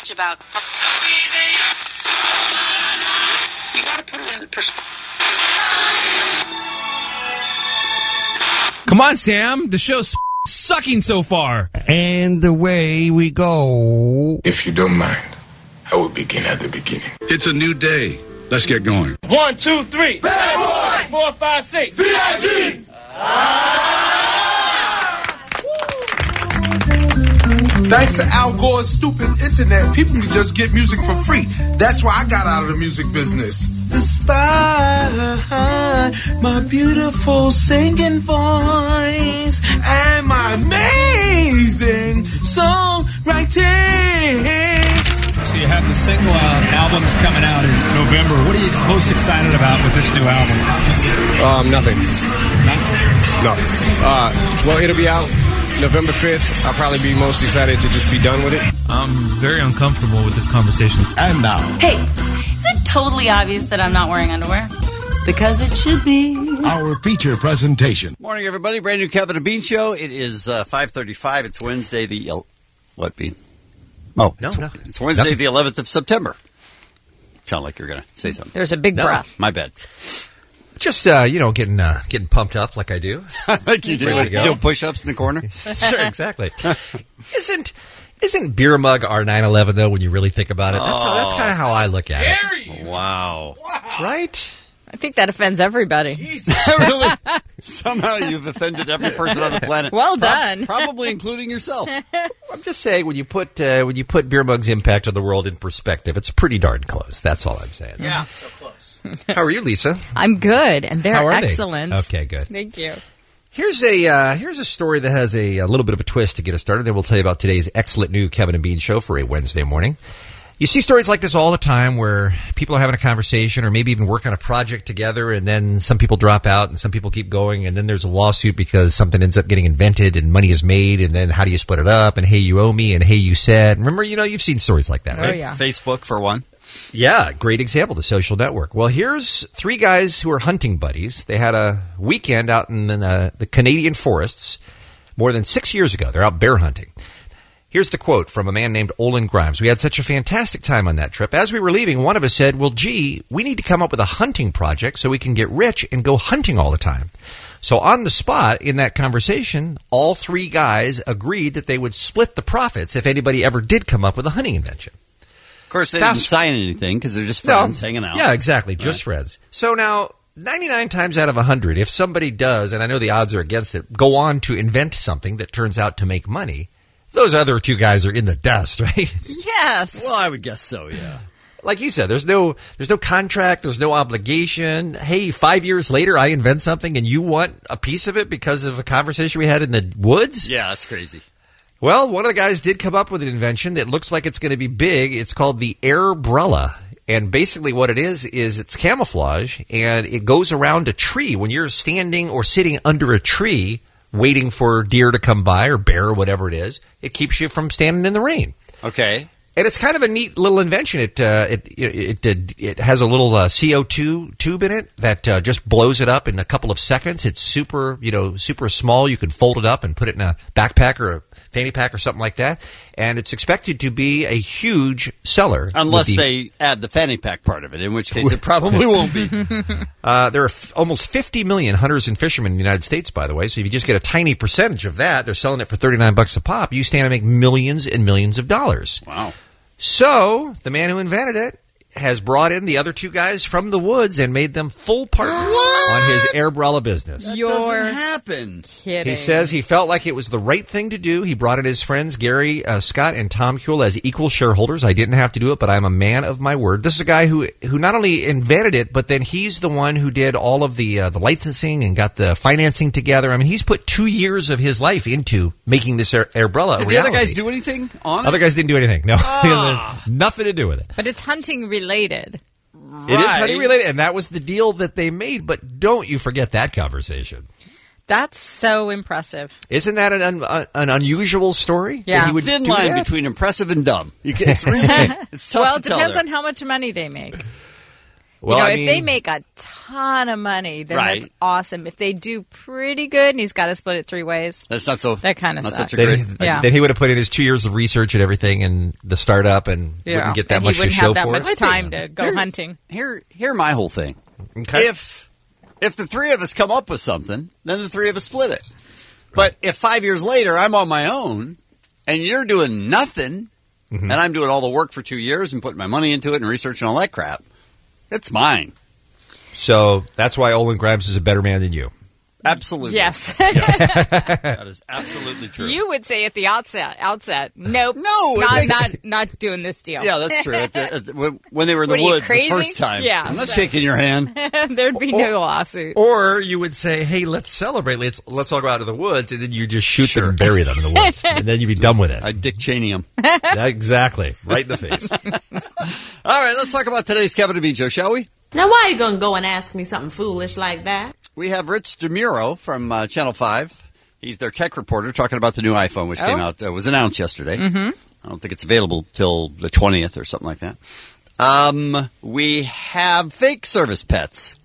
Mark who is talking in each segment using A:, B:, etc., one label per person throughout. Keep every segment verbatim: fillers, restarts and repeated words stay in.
A: much about. You gotta put it in perspective.
B: Come on, Sam. The show's sucking so far.
C: And away we go.
D: If you don't mind, I will begin at the beginning.
E: It's a new day. Let's get going.
F: One, two, three. Bad boy. Four, five, six. B I G.
G: Thanks to Al Gore's stupid internet, people can just get music for free. That's why I got out of the music business. Despite my beautiful singing voice and my amazing songwriting.
B: So you have the single out, albums coming out in November. What are you most excited about with this new album?
H: Um, nothing.
B: Nothing?
H: No. Uh, well, it'll be out November fifth. I'll probably be most excited to just be done with it.
B: I'm very uncomfortable with this conversation.
H: And now.
A: Hey, is it totally obvious that I'm not wearing underwear? Because it should be.
E: Our feature presentation.
I: Morning, everybody. Brand new Kevin and Bean Show. It is uh, five thirty-five. It's Wednesday the... El- what, Bean? Oh,
C: No,
I: it's,
C: no.
I: it's Wednesday
C: Nothing.
I: the eleventh of September. Sound like you're going to say something.
J: There's a big
C: No.
J: breath.
I: My bad.
C: Just, uh, you know, getting uh, getting pumped up like I do.
I: Like you do.
C: Ready to go.
I: Doing push-ups in the corner.
C: Sure, exactly. Isn't isn't Beer Mug R nine eleven, though, when you really think about it? That's, how- that's kind of how I look at it.
I: Wow.
C: Right?
J: I think that offends everybody.
I: Really? Somehow you've offended every person on the planet.
J: Well done.
I: Probably including yourself.
C: I'm just saying, when you put uh, when you put Beer Mug's impact on the world in perspective, it's pretty darn close. That's all I'm saying.
G: Yeah, so close.
C: How are you, Lisa?
J: I'm good, and they're
C: How are they?
J: excellent.
C: Okay, good.
J: Thank you.
C: Here's a uh, here's a story that has a, a little bit of a twist to get us started. Then we'll tell you about today's excellent new Kevin and Bean show for a Wednesday morning. You see stories like this all the time where people are having a conversation or maybe even working on a project together, and then some people drop out and some people keep going, and then there's a lawsuit because something ends up getting invented and money is made, and then how do you split it up, and hey, you owe me, and hey, you said. Remember, you know, you've seen stories like that,
J: Oh,
C: right?
J: yeah.
I: Facebook, for one.
C: Yeah, great example, the social network. Well, here's three guys who are hunting buddies. They had a weekend out in uh, the Canadian forests more than six years ago. They're out bear hunting. Here's the quote from a man named Olin Grimes. We had such a fantastic time on that trip. As we were leaving, one of us said, well, gee, we need to come up with a hunting project so we can get rich and go hunting all the time. So on the spot, in that conversation, all three guys agreed that they would split the profits if anybody ever did come up with a hunting invention.
I: Of course, they
C: Fast-
I: didn't sign anything because they're just friends
C: No.
I: hanging out.
C: Yeah, exactly. Just
I: Right.
C: friends. So now, ninety-nine times out of one hundred, if somebody does, and I know the odds are against it, go on to invent something that turns out to make money, those other two guys are in the dust, right?
J: Yes.
I: Well, I would guess so, yeah.
C: Like you said, there's no there's no contract, there's no obligation. Hey, five years later, I invent something and you want a piece of it because of a conversation we had in the woods?
I: Yeah, that's crazy.
C: Well, one of the guys did come up with an invention that looks like it's going to be big. It's called the Airbrella. And basically what it is, is it's camouflage, and it goes around a tree. When you're standing or sitting under a tree waiting for deer to come by or bear or whatever it is, it keeps you from standing in the rain.
I: Okay.
C: And it's kind of a neat little invention. It uh, it, it it it has a little uh, C O two tube in it that uh, just blows it up in a couple of seconds. It's super, you know, super small. You can fold it up and put it in a backpack or a fanny pack or something like that. And it's expected to be a huge seller.
I: Unless
C: with the-
I: they add the fanny pack part of it, in which case it probably won't be.
C: Uh, there are f- almost fifty million hunters and fishermen in the United States, by the way. So if you just get a tiny percentage of that, they're selling it for thirty-nine bucks a pop. You stand to make millions and millions of dollars.
I: Wow.
C: So the man who invented it has brought in the other two guys from the woods and made them full partners on his Airbrella business.
I: That
J: You're
I: doesn't happen.
J: kidding.
C: He says he felt like it was the right thing to do. He brought in his friends Gary uh, Scott and Tom Kuehl as equal shareholders. I didn't have to do it, but I'm a man of my word. This is a guy who who not only invented it, but then he's the one who did all of the uh, the licensing and got the financing together. I mean, he's put two years of his life into making this Air- Airbrella a
I: Did the
C: reality.
I: other guys do anything on
C: Other
I: it?
C: guys didn't do anything. No,
I: Ah.
C: nothing to do with it.
J: But it's hunting related.
C: It is
I: Right.
C: hunting related, and that was the deal that they made. But don't you forget that conversation.
J: That's so impressive.
C: Isn't that an un, uh, an unusual story?
J: Yeah.
C: That he would
I: Thin
C: do
I: line
C: that?
I: between impressive and dumb. You can, it's really it's tough
J: Well,
I: to
J: it
I: tell
J: depends
I: there.
J: on how much money they make.
C: Well,
J: you know,
C: I
J: if
C: mean,
J: they make a ton of money, then
I: Right.
J: that's awesome. If they do pretty good and he's got to split it three ways,
I: That's not so.
J: that kind of
I: not
J: sucks.
I: such a
C: then,
I: great.
J: Yeah.
C: then he would have put in his two years of research and everything and the startup and
J: Yeah.
C: wouldn't get that
J: and
C: much
J: he wouldn't
C: to show
J: have that
C: for
J: much
C: it.
J: time to go
I: Here-
J: hunting.
I: Here, here, my whole thing.
C: Okay.
I: If if the three of us come up with something, then the three of us split it. But if five years later I'm on my own and you're doing nothing,
C: Mm-hmm.
I: and I'm doing all the work for two years and putting my money into it and research and all that crap, it's mine.
C: So that's why Olin Grimes is a better man than you.
I: Absolutely.
J: Yes.
I: That is absolutely true.
J: You would say at the outset, outset, nope,
I: No, it
J: not
I: makes-
J: not not doing this deal.
I: Yeah, that's true. At the, at the, when- when they were in the
J: What are you,
I: woods the
J: crazy?
I: first time.
J: Yeah.
I: I'm not shaking your hand.
J: There'd be no lawsuit.
C: Or you would say, hey, let's celebrate. Let's let's all go out to the woods. And then you just shoot
I: Sure.
C: them and bury them in the woods. And then you'd be done with it.
I: I Dick Cheney him.
C: Yeah, exactly. Right in the face.
I: All right, let's talk about today's Kevin and Bean Show, shall we?
K: Now, why are you going to go and ask me something foolish like that?
I: We have Rich DeMuro from uh, Channel five. He's their tech reporter talking about the new iPhone, which
J: Oh.
I: came out, uh, was announced yesterday. Mm-hmm. I don't think it's available till the twentieth or something like that. Um, we have fake service pets.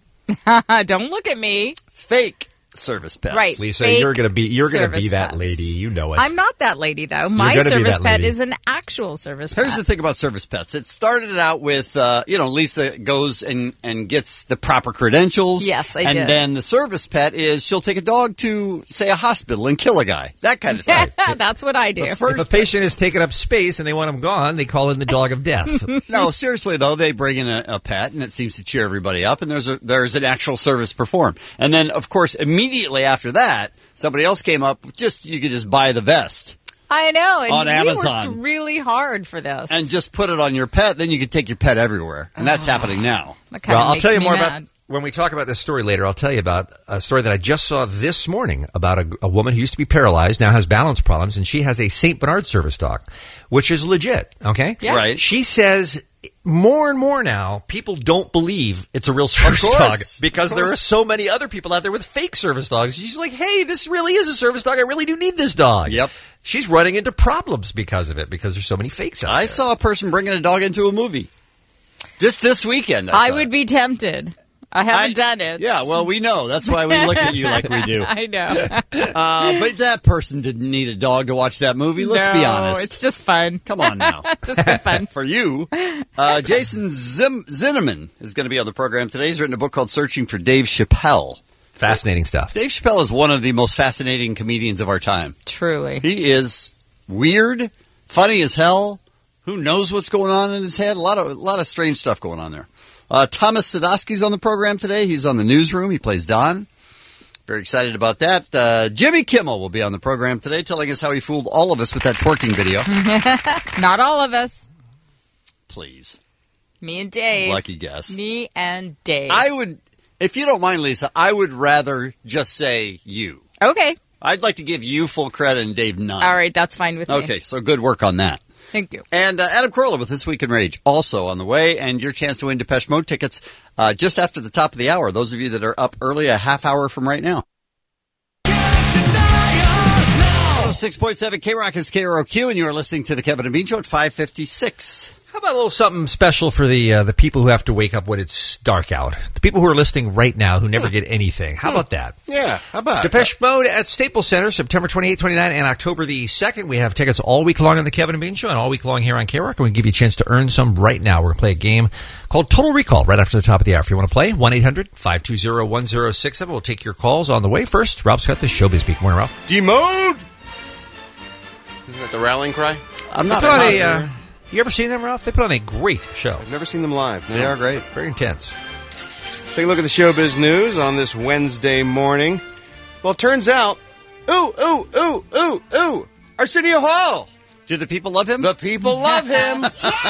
J: Don't look at me.
I: Fake service pets.
J: Right.
C: Lisa,
J: Fake
C: you're gonna be you're gonna be
J: service
C: that
J: pets.
C: lady. You know it.
J: I'm not that lady, though. My
C: gonna be
J: service
C: that
J: pet
C: lady.
J: is an actual service
I: Here's
J: pet.
I: the thing about service pets. It started out with, uh, you know, Lisa goes and, and gets the proper credentials.
J: Yes, I
I: and
J: did.
I: then the service pet is she'll take a dog to, say, a hospital and kill a guy. That kind of thing.
J: That's what I do.
I: The
C: If
I: first
C: a patient is taking up space and they want him gone, they call in the dog of death.
I: No, seriously though, they bring in a, a pet and it seems to cheer everybody up, and there's a there's an actual service performed. And then, of course, immediately after that, somebody else came up. Just you could just buy the vest
J: I know. And
I: on
J: we
I: Amazon.
J: worked really hard for this.
I: and just put it on your pet. Then you could take your pet everywhere, and that's happening now.
J: That kind
C: Well,
J: of
C: I'll
J: makes
C: tell you
J: me
C: more
J: mad.
C: about when we talk about this story later. I'll tell you about a story that I just saw this morning about a, a woman who used to be paralyzed, now has balance problems, and she has a Saint Bernard service dog, which is legit. Okay,
J: Yeah.
I: Right.
C: She says more and more now, people don't believe it's a real service
I: course.
C: dog because
I: Of
C: there
I: course.
C: are so many other people out there with fake service dogs. She's like, hey, this really is a service dog. I really do need this dog.
I: Yep.
C: She's running into problems because of it, because there's so many fakes out
I: I
C: there.
I: saw a person bringing a dog into a movie just this weekend. I,
J: I
I: saw
J: would
I: it.
J: be tempted. I haven't
I: I-
J: done it.
I: Yeah, well, we know. That's why we look at you like we do.
J: I know.
I: Uh, but that person didn't need a dog to watch that movie. Let's
J: no,
I: be honest.
J: It's just fun.
I: Come on now.
J: Just for fun.
I: For you, uh, Jason Zim- Zinneman is going to be on the program today. He's written a book called Searching for Dave Chappelle.
C: Fascinating stuff.
I: Dave Chappelle is one of the most fascinating comedians of our time.
J: Truly.
I: He is weird, funny as hell. Who knows what's going on in his head? A lot of a lot of strange stuff going on there. Uh, Thomas Sadowski's on the program today. He's on the newsroom. He plays Don. Very excited about that. Uh, Jimmy Kimmel will be on the program today, telling us how he fooled all of us with that twerking video.
J: Not all of us.
I: Please,
J: Me and Dave.
I: lucky guess.
J: Me and Dave.
I: I would, if you don't mind, Lisa, I would rather just say you.
J: Okay.
I: I'd like to give you full credit and Dave none.
J: All right. That's fine with me.
I: Okay, so good work on that.
J: Thank you.
I: And uh, Adam Carolla with This Week in Rage also on the way, and your chance to win Depeche Mode tickets uh, just after the top of the hour. Those of you that are up early, a half hour from right now. six point seven K-Rock is K R O Q, and you are listening to the Kevin and Bean Show at five fifty-six.
C: How about a little something special for the uh, the people who have to wake up when it's dark out? The people who are listening right now who never get anything. How about that?
E: Yeah, how about
C: Depeche Mode at Staples Center, September twenty-eighth, twenty-ninth, and October the second. We have tickets all week long on the Kevin and Bean Show and all week long here on K-Rock, and we give you a chance to earn some right now. We're going to play a game called Total Recall right after the top of the hour. If you want to play, one eight hundred five two zero one zero six seven. We'll take your calls on the way. First, Rob Scott, the Showbiz Speak. Morning, Rob.
E: Demode! Isn't that the rallying cry?
I: I'm
C: They
I: not
C: put on a,
I: a,
C: uh, you ever seen them, Ralph? They put on a great show.
E: I've never seen them live. No.
I: They are great.
C: Very intense.
E: Let's take a look at the showbiz news on this Wednesday morning. Well, it turns out, ooh, ooh, ooh, ooh, ooh, Arsenio Hall.
I: Do the people love him?
E: The people love him.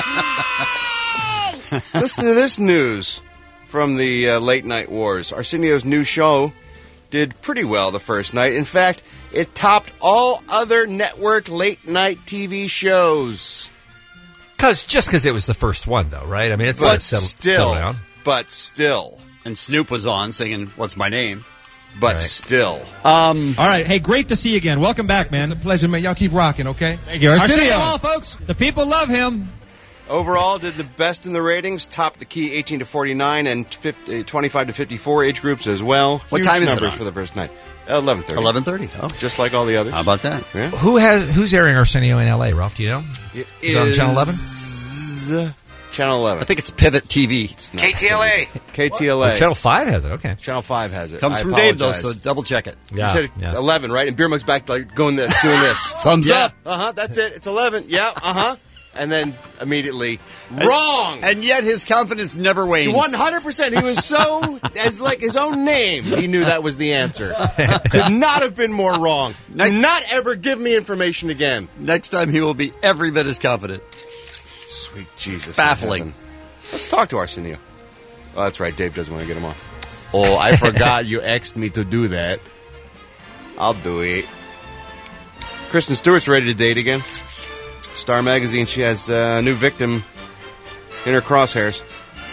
E: Listen to this news from the uh, Late Night Wars. Arsenio's new show did pretty well the first night. In fact, it topped all other network late night T V shows.
C: Cause, just because it was the first one, though, right? I mean, it's
E: But
C: not settled,
E: still,
C: settled down.
E: but still,
I: And Snoop was on singing What's My Name?
E: but
C: Right.
E: still.
I: Um,
B: All right. Hey, great to see you again. Welcome back, man.
L: It's a pleasure, man. Y'all keep rocking, okay?
B: Thank you. Arsenio
L: Arsenio.
B: Hall, folks. The people love him.
E: Overall, did the best in the ratings, topped the key eighteen to forty-nine and fifty, twenty-five to fifty-four age groups as well.
I: What
E: Huge
I: time is it
E: numbers
I: on?
E: for the first night? eleven thirty.
I: eleven thirty. Oh,
E: just like all the others.
I: How about that?
E: Yeah.
C: Who has who's airing Arsenio in L A? Ralph, do you know?
E: It
C: is it on Channel eleven?
E: Channel eleven.
I: I think it's Pivot T V.
E: K T L A. K T L A.
C: Oh, Channel five has it. Okay.
E: Channel five has it.
I: Comes
E: I
I: from Dave, though,
E: apologize.
I: so double check it.
C: Yeah,
E: You said
C: yeah.
E: eleven, right? And Beer Mug's back like going this, doing this.
I: Thumbs
E: yeah.
I: up.
E: Uh-huh, that's it. It's eleven. Yeah, uh-huh. And then immediately, wrong!
I: And yet his confidence never wanes.
E: one hundred percent. He was so, as like his own name, he knew that was the answer. Could not have been more wrong. Do not ever give me information again.
I: Next time he will be every bit as confident.
E: Sweet Jesus.
I: Baffling.
E: in heaven. Let's talk to Arsenio. Oh, that's right. Dave doesn't want to get him off. Oh, I forgot you asked me to do that. I'll do it. Kristen Stewart's ready to date again. Star Magazine, she has a new victim in her crosshairs.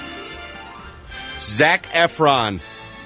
E: Zac Efron.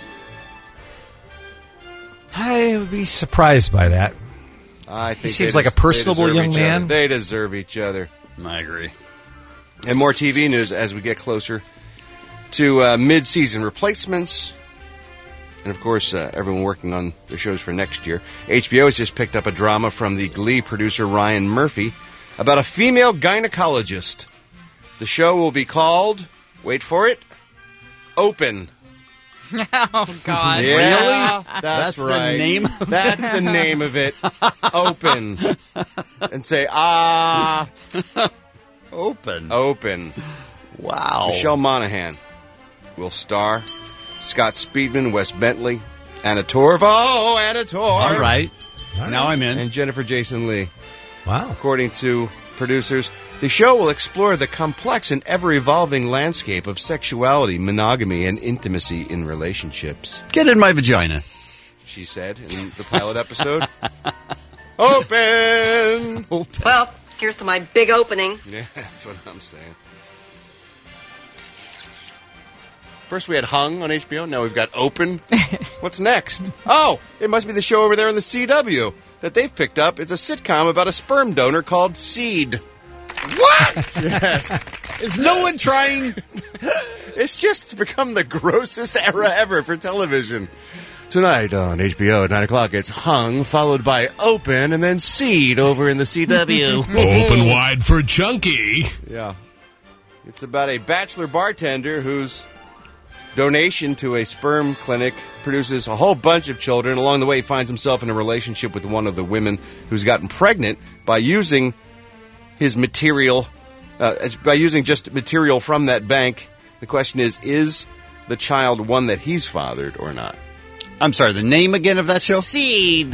C: I would be surprised by that.
E: I think
C: He seems
E: they
C: like a
E: des- they
C: personable
E: deserve
C: young
E: each
C: man.
E: other. They deserve each other.
I: I agree.
E: And more T V news as we get closer to uh, mid-season replacements. And, of course, uh, everyone working on their shows for next year. H B O has just picked up a drama from the Glee producer Ryan Murphy about a female gynecologist. The show will be called, wait for it, Open.
J: Oh, God.
E: Yeah, that's,
I: That's the
E: right.
I: name of
E: That's the name of it. Open. And say, ah,
I: Open.
E: open.
I: Wow.
E: Michelle Monaghan will star. Scott Speedman, Wes Bentley, Anna Torv. Oh, Anna Torv.
I: All right. Now I'm in.
E: And Jennifer Jason Leigh.
C: Wow.
E: According to producers, the show will explore the complex and ever-evolving landscape of sexuality, monogamy, and intimacy in relationships,
I: Get in my vagina.
E: she said in the pilot episode. Open!
L: Well, here's to my big opening.
E: Yeah, that's what I'm saying. First we had Hung on H B O, now we've got Open. What's next? Oh, it must be the show over there on the C W that they've picked up. It's a sitcom about a sperm donor called Seed. What? Yes.
I: Is no one trying?
E: It's just become the grossest era ever for television. Tonight on H B O at nine o'clock, it's Hung, followed by Open, and then Seed over in the C W.
M: Open wide for Chunky.
E: Yeah. It's about a bachelor bartender whose donation to a sperm clinic produces a whole bunch of children. Along the way, he finds himself in a relationship with one of the women who's gotten pregnant by using his material, uh, by using just material from that bank. The question is, is the child one that he's fathered or not?
I: I'm sorry, the name again of that show?
E: Seed.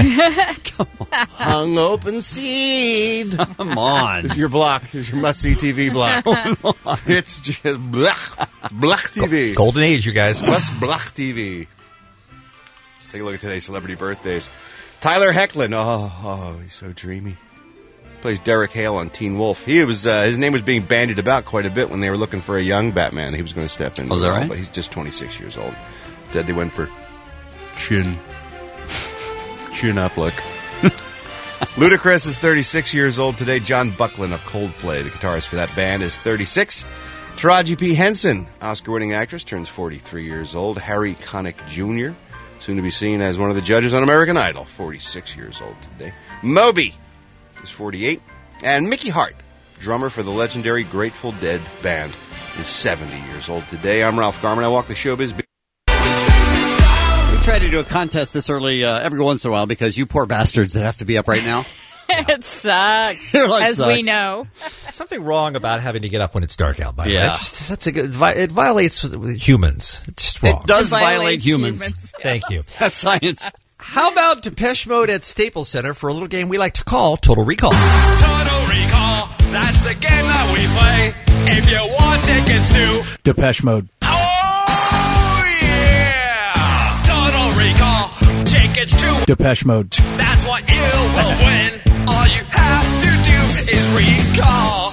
E: Hung Open Seed.
I: Come on.
E: This is your block. This is your must-see T V block. It's just blach, blach T V.
C: Golden age, you guys.
E: West Block T V. Let's take a look at today's celebrity birthdays. Tyler Hoechlin. Oh, oh, he's so dreamy. Plays Derek Hale on Teen Wolf. He was uh, his name was being bandied about quite a bit when they were looking for a young Batman. He was going to step in.
I: Oh, is that right?
E: But he's just twenty-six years old. Instead, they went for Chin. Chin Affleck. Ludacris is thirty-six years old today. John Buckland of Coldplay, the guitarist for that band, is thirty-six. Taraji P. Henson, Oscar-winning actress, turns forty-three years old. Harry Connick Junior, soon to be seen as one of the judges on American Idol, forty-six years old today. Moby is forty-eight. And Mickey Hart, drummer for the legendary Grateful Dead band, is seventy years old today. I'm Ralph Garman. I walk the showbiz.
I: We try to do a contest this early uh, every once in a while because you poor bastards that have to be up right now.
J: It sucks,
I: Your life
J: as
I: sucks.
J: we know.
C: Something wrong about having to get up when it's dark out, by the way.
I: Yeah.
C: It just- That's a good, it vi- it violates humans. It's just wrong.
I: It does
J: It violates
I: violate humans.
J: humans.
C: Thank you.
I: That's science.
C: How about Depeche Mode at Staples Center for a little game we like to call Total Recall?
F: Total Recall, that's the game that we play. If you want tickets to
N: Depeche Mode.
F: Oh yeah! Total Recall, tickets to
N: Depeche Mode.
F: that's what you will win. All you have to do is recall.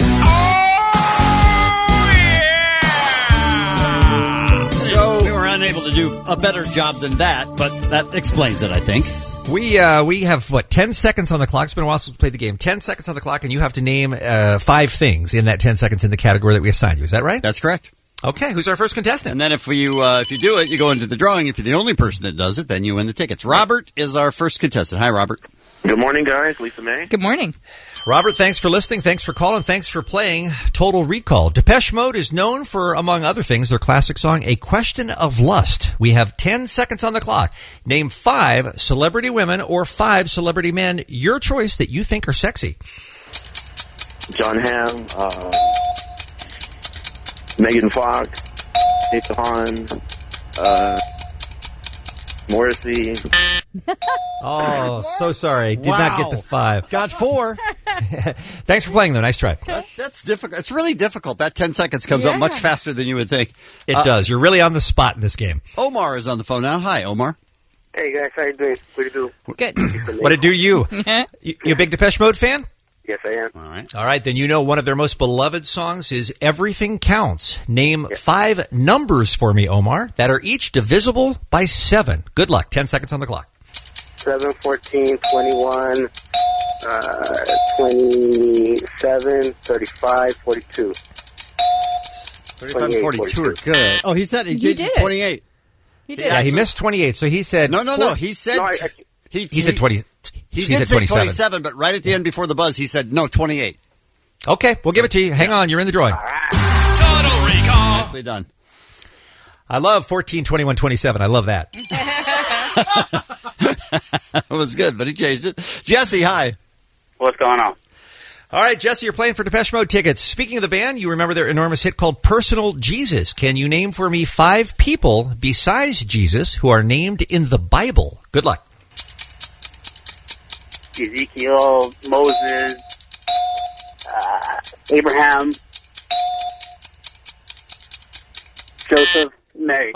F: Oh yeah!
I: So we were unable to do a better job than that, but that explains it, I think.
C: We uh, we have, what, ten seconds on the clock. It's been a while since we played the game. ten seconds on the clock, and you have to name uh, five things in that ten seconds in the category that we assigned you. Is that right?
I: That's correct.
C: Okay, who's our first contestant?
I: And then if you uh, if you do it, you go into the drawing. If you're the only person that does it, then you win the tickets. Robert is our first contestant. Hi, Robert.
N: Good morning, guys. Lisa May.
J: Good morning.
C: Robert, thanks for listening. Thanks for calling. Thanks for playing Total Recall. Depeche Mode is known for, among other things, their classic song, A Question of Lust. We have ten seconds on the clock. Name five celebrity women or five celebrity men, your choice, that you think are sexy.
N: John Hamm, uh, Megan Fox, Nathan Hahn, uh, Morrissey.
C: Oh, so sorry. Did
I: Wow.
C: not get to five.
I: Got four.
C: Thanks for playing, though. Nice try.
I: That, that's difficult. It's really difficult. That ten seconds comes up
J: Yeah.
I: much faster than you would think.
C: It
I: Uh,
C: does. You're really on the spot in this game.
I: Omar is on the phone now. Hi, Omar.
N: Hey, guys. How you doing? What do you do?
J: Good.
C: What it do you? you? You a big Depeche Mode fan?
N: Yes, I am.
I: All right.
C: All right, then you know one of their most beloved songs is Everything Counts. Name five numbers for me, Omar, that are each divisible by seven. Good luck. Ten seconds on the clock.
N: seven, fourteen, twenty-one, uh, twenty-seven, thirty-five, forty-two.
I: thirty-five and forty-two are good. Oh, he said he
J: You
I: did
J: did it.
I: twenty-eight.
J: You did.
C: Yeah, he missed twenty-eight, so he said...
I: No, no,
C: four-
I: no. He said
N: No, I, I,
I: he,
C: He said twenty.
I: He,
C: he
I: did
C: said
I: say
C: twenty-seven.
I: twenty-seven, but right at the end before the buzz, he said no, twenty-eight.
C: Okay, we'll give it to you. Hang on, you're in the drawing.
F: Total Recall.
I: Nicely done.
C: I love fourteen, twenty-one, twenty-seven. I love that.
I: That was good, but he changed it. Jesse, hi.
N: what's going on?
C: All right, Jesse, you're playing for Depeche Mode tickets. Speaking of the band, you remember their enormous hit called Personal Jesus. Can you name for me five people besides Jesus who are named in the Bible? Good luck.
N: Ezekiel, Moses, uh, Abraham, Joseph, Mary.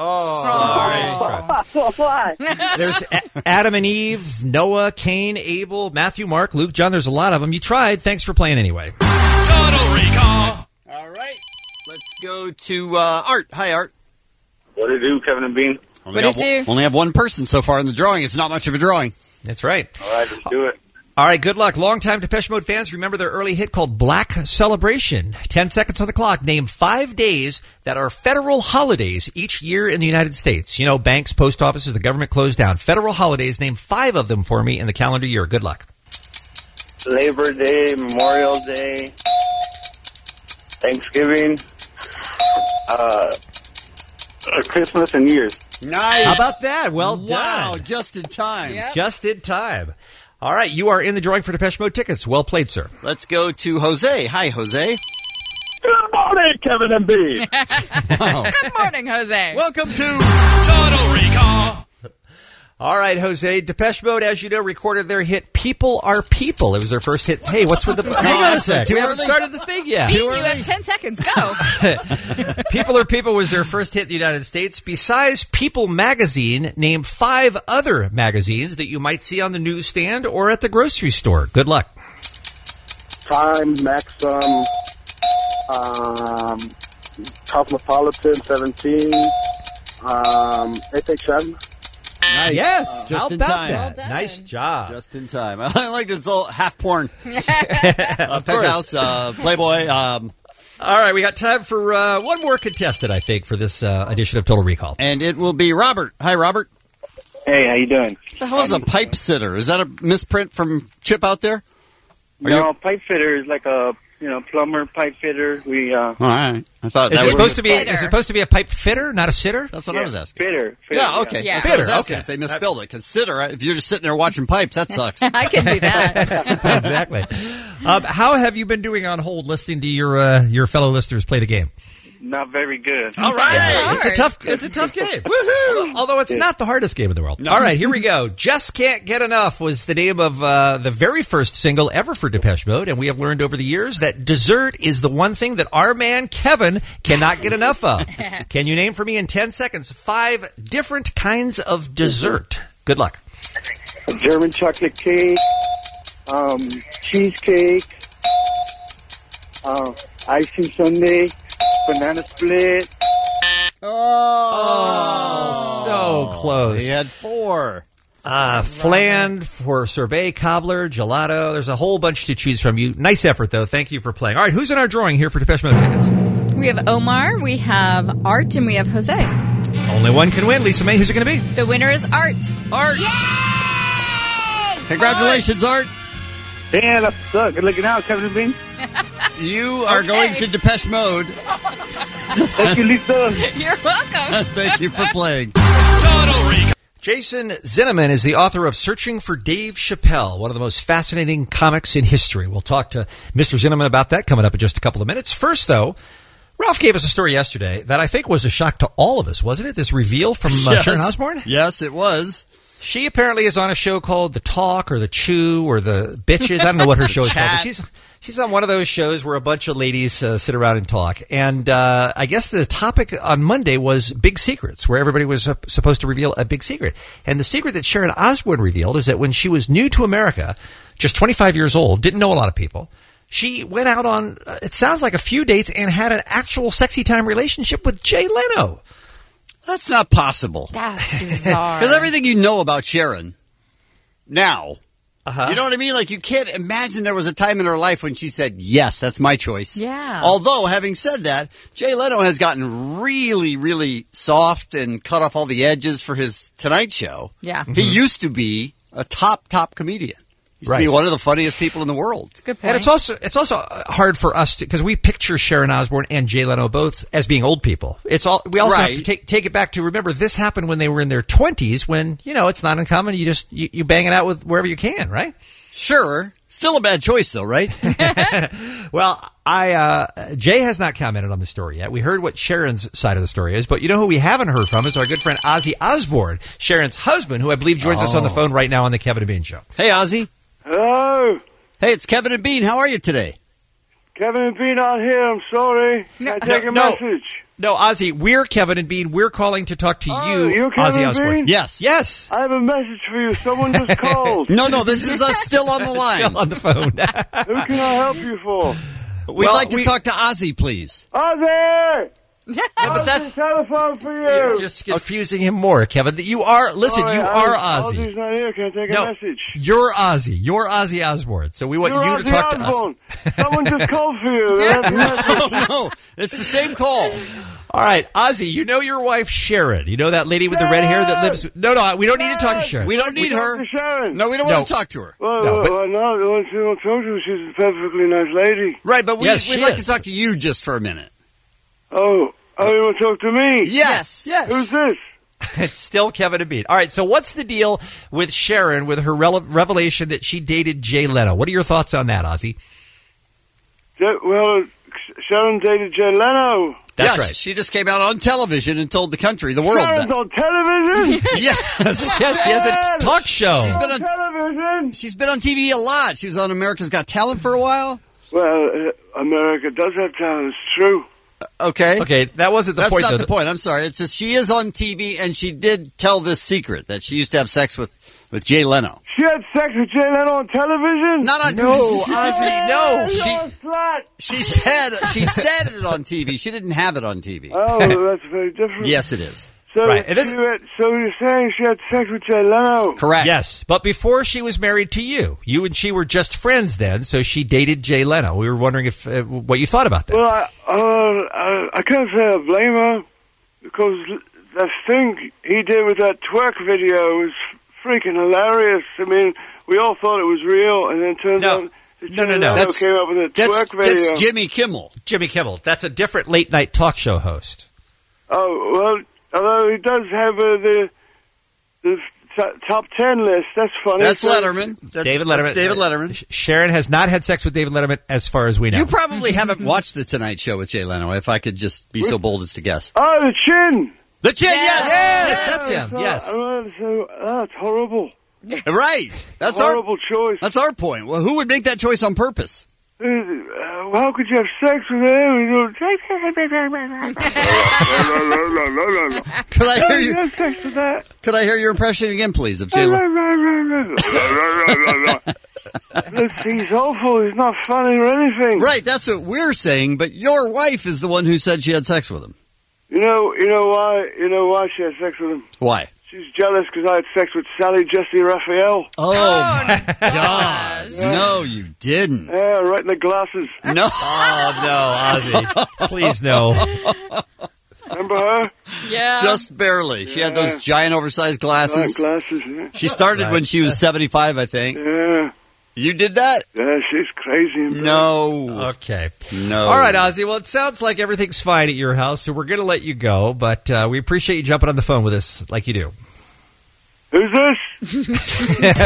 C: Oh,
N: Why?
C: There's A- Adam and Eve, Noah, Cain, Abel, Matthew, Mark, Luke, John. There's a lot of them. You tried. Thanks for playing anyway.
F: Total Recall.
I: All right. Let's go to uh, Art. Hi, Art.
N: What do you do, Kevin and Bean?
I: Only
J: What
I: have,
J: it do?
I: only have one person so far in the drawing. It's not much of a drawing.
C: That's right.
N: All right, let's do it.
C: All right, good luck. Longtime Depeche Mode fans remember their early hit called Black Celebration. Ten seconds on the clock. Name five days that are federal holidays each year in the United States. You know, banks, post offices, the government closed down. Federal holidays. Name five of them for me in the calendar year. Good luck.
N: Labor Day, Memorial Day, Thanksgiving, uh, uh, Christmas, and New Year's.
I: Nice.
C: How about that? Well
I: Wow,
C: done.
I: just in time.
J: Yep.
C: Just in time. All right, you are in the drawing for Depeche Mode tickets. Well played, sir.
I: Let's go to Jose. Hi, Jose.
N: Good morning, Kevin and Bean.
I: Wow.
J: Good morning, Jose.
I: Welcome to
F: Total Recall.
C: All right, Jose. Depeche Mode, as you know, recorded their hit "People Are People." It was their first hit. Hey, what's with the? Hang on a sec.
I: too
C: We haven't
I: early?
C: started the thing yet.
J: Bean, you have ten seconds. Go.
C: "People Are People" was their first hit in the United States. Besides People magazine, name five other magazines that you might see on the newsstand or at the grocery store. Good luck.
N: Time, Maxim, um, Cosmopolitan, seventeen, um, F H M.
I: Nice.
C: Yes,
I: Just
C: how
I: in
C: about
I: time.
C: that?
J: Well done.
C: Nice job.
I: Just in time. I like this all half porn.
C: Of
I: uh,
C: course.
I: Penthouse, uh, Playboy. Um,
C: All right, we got time for uh, one more contestant, I think, for this uh, edition of Total Recall.
I: and it will be Robert. Hi, Robert.
N: Hey, how you doing?
I: What the hell is a pipe sitter? Is that a misprint from Chip out there? Are
N: no,
I: you-
N: pipe fitter is like a you know plumber, pipe fitter. We uh,
I: All right. I thought
C: Is
I: that
C: it
I: was
C: supposed to be?
J: Fitter.
C: Is it supposed to be a pipe fitter, not a sitter?
I: That's what
N: yeah,
I: I was asking.
N: Fitter. fitter
I: Yeah, okay.
J: Yeah.
I: That's what I was
C: Fitter,
I: asking
C: okay.
I: if they misspelled it. Because sitter, if you're just sitting there watching pipes, that sucks.
J: I can do that.
C: Exactly. Um, how have you been doing on hold, listening to your uh, your fellow listeners play the game?
N: Not very good.
C: All right,
J: It's
C: it's a
J: hard.
C: tough, it's a tough game. Woohoo! Although it's not the hardest game in the world. All right, here we go. "Just Can't Get Enough" was the name of uh, the very first single ever for Depeche Mode, and we have learned over the years that dessert is the one thing that our man Kevin cannot get enough of. Can you name for me in ten seconds five different kinds of dessert? Good luck.
N: German chocolate cake, um, cheesecake, uh, icing sundae, banana split.
C: Oh, so close.
I: He had four.
C: Uh, flan for sorbet, cobbler, gelato. There's a whole bunch to choose from. You nice effort, though. Thank you for playing. All right, who's in our drawing here for Depeche Mode tickets?
J: We have Omar, we have Art, and we have Jose.
C: Only one can win. Lisa May, who's it going to be?
J: The winner is Art.
I: Art! Congratulations, Art.
N: Yeah, that's uh, good looking out, Kevin and Bean.
I: You are
J: Okay.
I: going to Depeche Mode.
N: Thank you, Lisa.
J: You're welcome.
I: Thank you for playing.
F: Total Recall.
C: Jason Zinneman is the author of Searching for Dave Chappelle, one of the most fascinating comics in history. We'll talk to Mister Zinneman about that coming up in just a couple of minutes. First, though, Ralph gave us a story yesterday that I think was a shock to all of us, wasn't it? This reveal from uh,
I: Yes.
C: Sharon Osbourne?
I: Yes, it was.
C: She apparently is on a show called The Talk or The Chew or The Bitches. I don't know what her show is called. But she's she's on one of those shows where a bunch of ladies uh, sit around and talk. And uh, I guess the topic on Monday was big secrets, where everybody was uh, supposed to reveal a big secret. And the secret that Sharon Osbourne revealed is that when she was new to America, just twenty-five years old, didn't know a lot of people, she went out on, uh, it sounds like a few dates and had an actual sexy time relationship with Jay Leno.
I: That's not possible.
J: That's bizarre.
I: Because everything you know about Sharon now,
C: Uh-huh.
I: you know what I mean? Like, you can't imagine there was a time in her life when she said, yes, that's my choice.
J: Yeah.
I: Although, having said that, Jay Leno has gotten really, really soft and cut off all the edges for his Tonight Show.
J: Yeah.
I: He used to be a top, top comedian. He used to be
C: Right.
I: one of the funniest people in the world.
J: That's a good point.
C: And it's also it's also hard for us to, because we picture Sharon Osbourne and Jay Leno both as being old people. It's all we also have to
I: Right.
C: take take it back to remember this happened when they were in their twenties. When you know it's not uncommon. You just you, you bang it out with wherever you can, right?
I: Sure. Still a bad choice, though, right?
C: Well, I uh, Jay has not commented on the story yet. We heard what Sharon's side of the story is, but you know who we haven't heard from is our good friend Ozzy Osbourne, Sharon's husband, who I believe joins us on the
I: Oh.
C: phone right now on the Kevin and Bean Show.
I: Hey, Ozzy.
N: Hello.
I: Hey, it's Kevin and Bean. How are you today?
N: Kevin and Bean out here. I'm sorry.
J: No.
N: Can I take
C: No,
N: a
C: no.
N: message?
C: No, Ozzy, we're Kevin and Bean. We're calling to talk to
N: Oh,
C: you,
N: you're Kevin
C: Ozzy
N: and
C: Osbourne.
N: Bean?
I: Yes.
C: Yes.
N: I have a message for you. Someone just called.
I: No, no, this is us still on the line.
C: Still on the phone.
N: Who can I help you for?
I: We'd
C: Well,
I: like to
C: we-
I: talk to Ozzy, please.
N: Ozzy!
I: Yeah, but that,
N: Ozzy, telephone for
C: You're
N: you.
C: just confusing him more, Kevin. You are, listen,
N: All
C: you
N: right,
C: are
N: Ozzy-
C: Ozzy.
N: Ozzy's not here. Can I take
C: No,
N: a message?
C: you're Ozzy. You're Ozzy Osbourne. So we want
N: You're
C: you
N: Ozzy
C: to talk
N: Osbourne.
C: to us.
N: Someone just called for you. They left a message.
I: no, no, it's the same call.
C: All right, Ozzy, you know your wife Sharon. You know that lady with the red hair that lives. No, no, we don't need to talk to Sharon.
I: We don't need her.
N: Talk to Sharon.
I: No, we don't
C: No.
I: want to talk to her.
N: Well,
C: No,
N: well,
C: but-
N: well, no, I want to talk to her. She's a perfectly nice lady.
I: Right, but we,
C: Yes,
I: we'd
C: she
I: like
C: is.
I: to talk to you just for a minute.
N: Oh, oh, you want to talk to me?
I: Yes.
C: Yes.
N: Who's this?
C: It's still Kevin and Bean. All right, so what's the deal with Sharon with her rele- revelation that she dated Jay Leno? What are your thoughts on that, Ozzy?
N: Ja- Well, Sharon dated Jay Leno.
C: That's
I: yes,
C: right.
I: she just came out on television and told the country, the world,
N: Sharon's
I: that.
N: on television?
I: Yes.
C: Yes, she has a t- talk show.
I: She's been
N: on
I: on,
N: television?
I: she's been on T V a lot. She was on America's Got Talent for a while.
N: Well, uh, America does have talent. It's true.
I: Okay.
C: Okay, that wasn't the
I: That's
C: point.
I: not
C: though.
I: the point. I'm sorry. It's just she is on T V, and she did tell this secret that she used to have sex with, with Jay Leno.
N: She had sex with Jay Leno on television?
I: Not on
C: No, Ozzy, no.
I: She
N: You're a slut.
I: she said she said it on T V. She didn't have it on T V.
N: Oh, that's very different.
I: Yes, it is.
N: So,
C: Right, it is-
N: she had, so you're saying she had sex with Jay Leno?
I: Correct.
C: Yes, but before she was married to you, you and she were just friends then. So she dated Jay Leno. We were wondering if uh, what you thought about that.
N: Well, I, uh, I, I can't say I blame her because that thing he did with that twerk video was freaking hilarious. I mean, we all thought it was real, and then it turns
C: No.
N: out that
C: No, no,
N: Jay
C: no.
N: Leno
C: That's-
N: came up with a
I: That's,
N: twerk video.
I: that's Jimmy Kimmel.
C: Jimmy Kimmel. That's a different late night talk show host.
N: Oh, well, although he does have uh, the the t- top ten list. That's funny.
I: That's
N: So-
I: Letterman. That's,
C: David Letterman.
I: That's David Letterman.
C: Sh- Sharon has not had sex with David Letterman, as far as we know.
I: You probably haven't watched The Tonight Show with Jay Leno, if I could just be so bold as to guess.
N: Oh, the chin!
I: The Chin, yes!
C: Yes, that's him.
N: So-
C: Yes.
N: uh, so, oh, it's horrible.
I: Right. That's our
N: horrible choice.
I: that's our point. Well, who would make that choice on purpose?
N: Uh, how could you have sex with him? You don't...
I: Could I hear you?
N: have sex with that?
I: Could I hear your impression again, please, of Jay Leno?
N: Look, he's awful. He's not funny or anything.
I: Right, that's what we're saying, but your wife is the one who said she had sex with him.
N: You know, you know why? You know why she had sex with him?
I: Why?
N: She's jealous because I had sex with Sally Jesse Raphael.
I: Oh, my God.
N: Yeah.
I: No, you didn't.
N: Yeah, right in the glasses.
I: No.
C: Oh, no, Ozzy. Please, no.
N: Remember her?
J: Yeah.
I: Just barely. She had those giant oversized glasses.
N: Giant glasses, yeah.
I: She started
C: Right.
I: when she was seventy-five, I think.
N: Yeah.
I: You did that?
N: Yeah, she's crazy.
I: No.
C: Okay.
I: No.
C: All right, Ozzy. Well, it sounds like everything's fine at your house, so we're going to let you go. But uh, we appreciate you jumping on the phone with us like you do.
N: Who's this?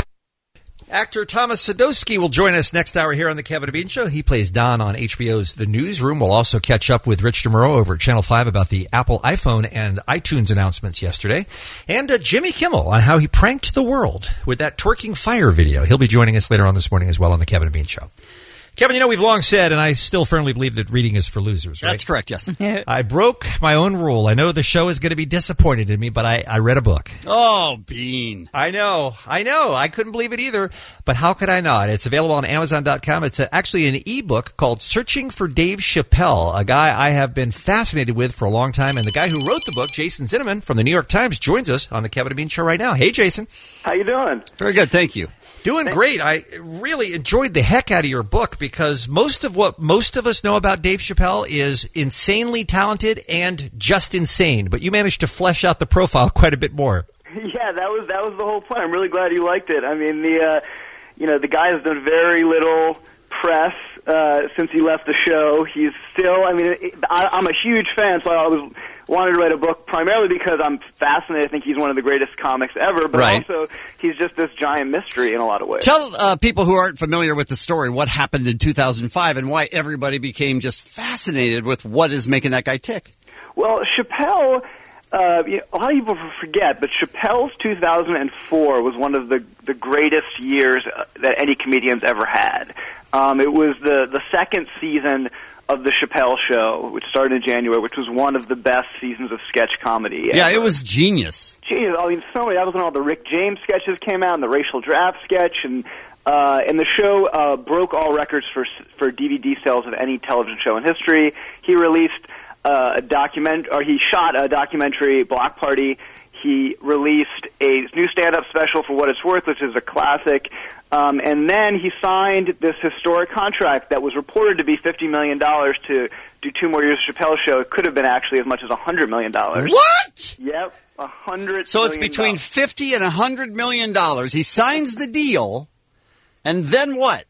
C: Actor Thomas Sadoski will join us next hour here on the Kevin and Bean Show. He plays Don on H B O's The Newsroom. We'll also catch up with Rich DeMuro over at Channel five about the Apple iPhone and iTunes announcements yesterday. And uh, Jimmy Kimmel on how he pranked the world with that twerking fire video. He'll be joining us later on this morning as well on the Kevin and Bean Show. Kevin, you know, we've long said, and I still firmly believe that reading is for losers, right?
I: That's correct, yes.
C: I broke my own rule. I know the show is going to be disappointed in me, but I, I read a book.
I: Oh, Bean.
C: I know. I know. I couldn't believe it either. But how could I not? It's available on Amazon dot com. It's a, actually an ebook called Searching for Dave Chappelle, a guy I have been fascinated with for a long time. And the guy who wrote the book, Jason Zinnemann from the New York Times, joins us on the Kevin and Bean Show right now. Hey, Jason.
O: How you doing?
I: Very good. Thank you.
C: Doing great. I really enjoyed the heck out of your book because most of what most of us know about Dave Chappelle is insanely talented and just insane. But you managed to flesh out the profile quite a bit more.
O: Yeah, that was that was the whole point. I'm really glad you liked it. I mean, the uh, you know the guy has done very little press uh, since he left the show. He's still. I mean, it, I, I'm a huge fan, so I was wanted to write a book primarily because I'm fascinated. I think he's one of the greatest comics ever, but
I: Right.
O: also he's just this giant mystery in a lot of ways.
I: Tell uh, people who aren't familiar with the story what happened in two thousand five and why everybody became just fascinated with what is making that guy tick.
O: Well, Chappelle, uh, you know, a lot of people forget, but Chappelle's two thousand four was one of the, the greatest years uh, that any comedian's ever had. Um, it was the, the second season of the Chappelle Show, which started in January, which was one of the best seasons of sketch comedy
I: Yeah,
O: ever.
I: it was genius.
O: Jeez, I mean, so many. That was when all the Rick James sketches came out, and the Racial Draft sketch, and uh, and the show uh, broke all records for for D V D sales of any television show in history. He released uh, a document, or he shot a documentary, Block Party. He released a new stand-up special, For What It's Worth, which is a classic. Um, and then he signed this historic contract that was reported to be fifty million dollars to do two more years of Chappelle's show. It could have been actually as much as one hundred million dollars.
I: What?
O: Yep, one hundred
I: So it's
O: million
I: between
O: dollars.
I: fifty and one hundred million dollars. He signs the deal, and then what?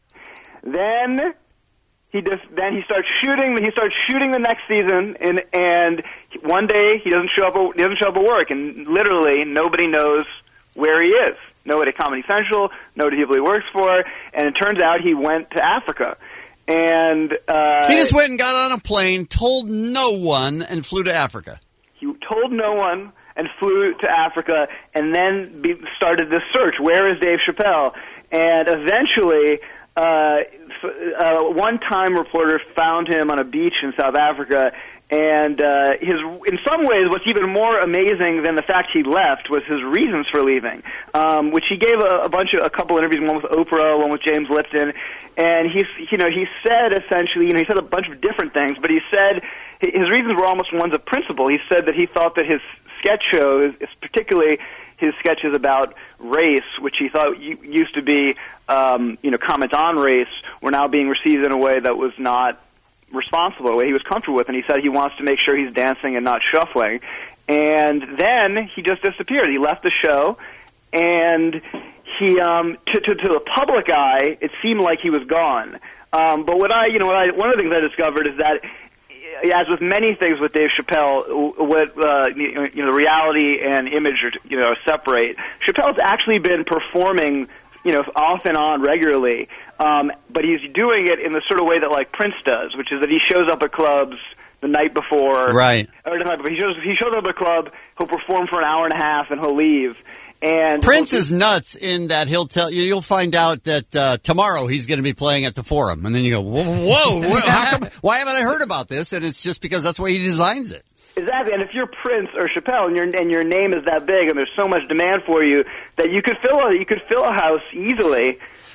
O: Then he just then he starts shooting. He starts shooting the next season, and and one day he doesn't show up. He doesn't show up at work, and literally nobody knows where he is. Nobody at Comedy Central, nobody people he works for, and it turns out he went to Africa. And uh,
I: He just went and got on a plane, told no one, and flew to Africa.
O: He told no one and flew to Africa, and then be, started this search. Where is Dave Chappelle? And eventually, uh, f- uh, one-time reporter found him on a beach in South Africa. And uh, his, in some ways, what's even more amazing than the fact he left was his reasons for leaving, um, which he gave a, a bunch of a couple interviews, one with Oprah, one with James Lipton, and he's, you know, he said essentially, you know, he said a bunch of different things, but he said his reasons were almost ones of principle. He said that he thought that his sketch shows, particularly his sketches about race, which he thought used to be, um, you know, comment on race, were now being received in a way that was not responsible, a way he was comfortable with, and he said he wants to make sure he's dancing and not shuffling. And then he just disappeared. He left the show, and he, um, to, to, to the public eye, it seemed like he was gone. Um, but what I, you know, what I, one of the things I discovered is that, as with many things with Dave Chappelle, what uh, you know, the reality and image are, you know, separate. Chappelle's actually been performing, you know, off and on regularly, um, but he's doing it in the sort of way that like Prince does, which is that he shows up at clubs the night before,
I: right?
O: Or the night before. He shows he shows up at a club, he'll perform for an hour and a half, and he'll leave. And
I: Prince is nuts in that he'll tell you. You'll find out that uh, tomorrow he's going to be playing at the Forum, and then you go, "Whoa, whoa, whoa how come, why haven't I heard about this?" And it's just because that's the way he designs it.
O: Exactly, and if you're Prince or Chappelle, and your and your name is that big, and there's so much demand for you that you could fill a you could fill a house easily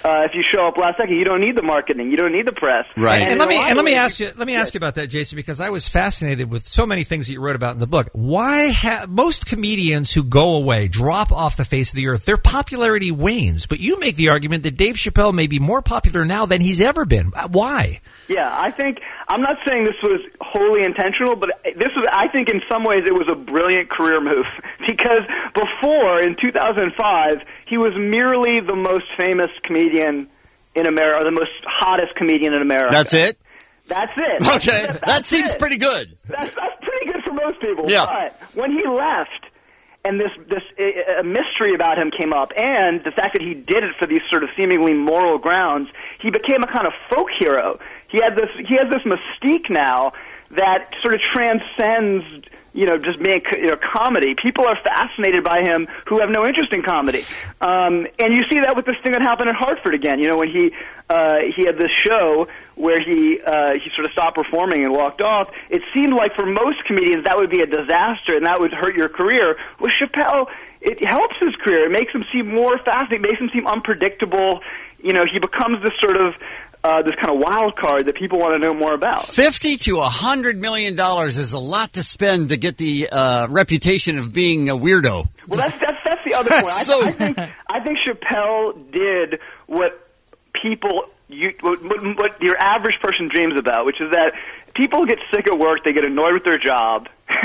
O: Uh, if you show up last second, you don't need the marketing, you don't need the press.
C: Right. And, and let me
O: a lot
C: and
O: of
C: let me
O: ways-
C: ask you let me ask you about that, Jason, because I was fascinated with so many things that you wrote about in the book. Why ha- most comedians who go away, drop off the face of the earth, their popularity wanes, but you make the argument that Dave Chappelle may be more popular now than he's ever been. Why?
O: Yeah, I think I'm not saying this was wholly intentional, but this was. I think in some ways it was a brilliant career move because before in two thousand five he was merely the most famous comedian in America, or the most hottest comedian in America.
I: That's it?
O: That's it.
I: Okay,
O: That's
I: that seems
O: it.
I: pretty good.
O: That's, that's pretty good for most people.
I: Yeah.
O: But when he left, and this this uh, mystery about him came up, and the fact that he did it for these sort of seemingly moral grounds, he became a kind of folk hero. He had this he has this mystique now that sort of transcends, you know, just being you know, comedy. People are fascinated by him who have no interest in comedy. Um, and you see that with this thing that happened in Hartford again. You know, when he uh, he had this show where he uh, he sort of stopped performing and walked off. It seemed like for most comedians that would be a disaster and that would hurt your career. With Chappelle, it helps his career. It makes him seem more fascinating. It makes him seem unpredictable. You know, he becomes this sort of Uh, this kind of wild card that people want to know more about.
I: Fifty to a hundred million dollars is a lot to spend to get the uh, reputation of being a weirdo.
O: Well, that's that's that's the other point. I,
I: So-
O: I think I think Chappelle did what people you what, what, what your average person dreams about, which is that people get sick at work, they get annoyed with their job.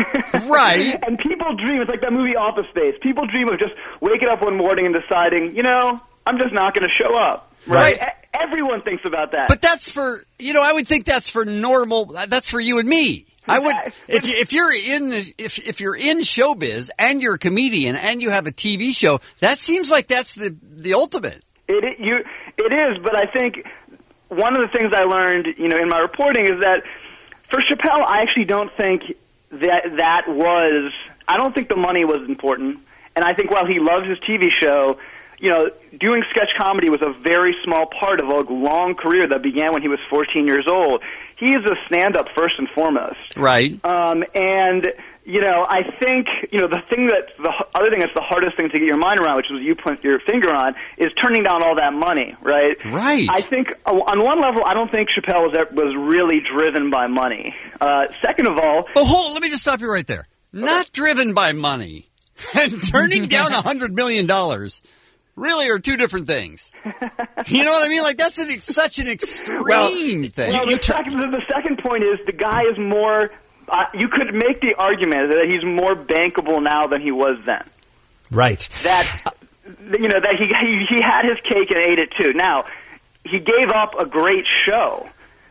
I: Right.
O: And people dream, it's like that movie Office Space. People dream of just waking up one morning and deciding, you know, I'm just not going to show up. Right?
I: Right.
O: E- Everyone thinks about that.
I: But that's for, you know, I would think that's for normal, that's for you and me. I would, if, you, if you're in the, if, if you're in showbiz and you're a comedian and you have a T V show, that seems like that's the, the ultimate.
O: It, it you it is, but I think one of the things I learned, you know, in my reporting is that for Chappelle, I actually don't think that that was. I don't think the money was important, and I think while he loves his T V show, you know, doing sketch comedy was a very small part of a long career that began when he was fourteen years old. He is a stand-up first and foremost.
I: Right.
O: Um, and, you know, I think, you know, the thing that, the other thing that's the hardest thing to get your mind around, which is what you put your finger on, is turning down all that money, right?
I: Right.
O: I think, uh, on one level, I don't think Chappelle was, was really driven by money. Uh, second of all...
I: Oh, hold on, let me just stop you right there. Not driven by money. And turning down a hundred million dollars really are two different things. You know what I mean? Like, that's an, such an extreme
O: well,
I: thing.
O: Well, the, second, the second point is the guy is more... Uh, you could make the argument that he's more bankable now than he was then.
C: Right.
O: That, you know, that he, he he had his cake and ate it too. Now, he gave up a great show,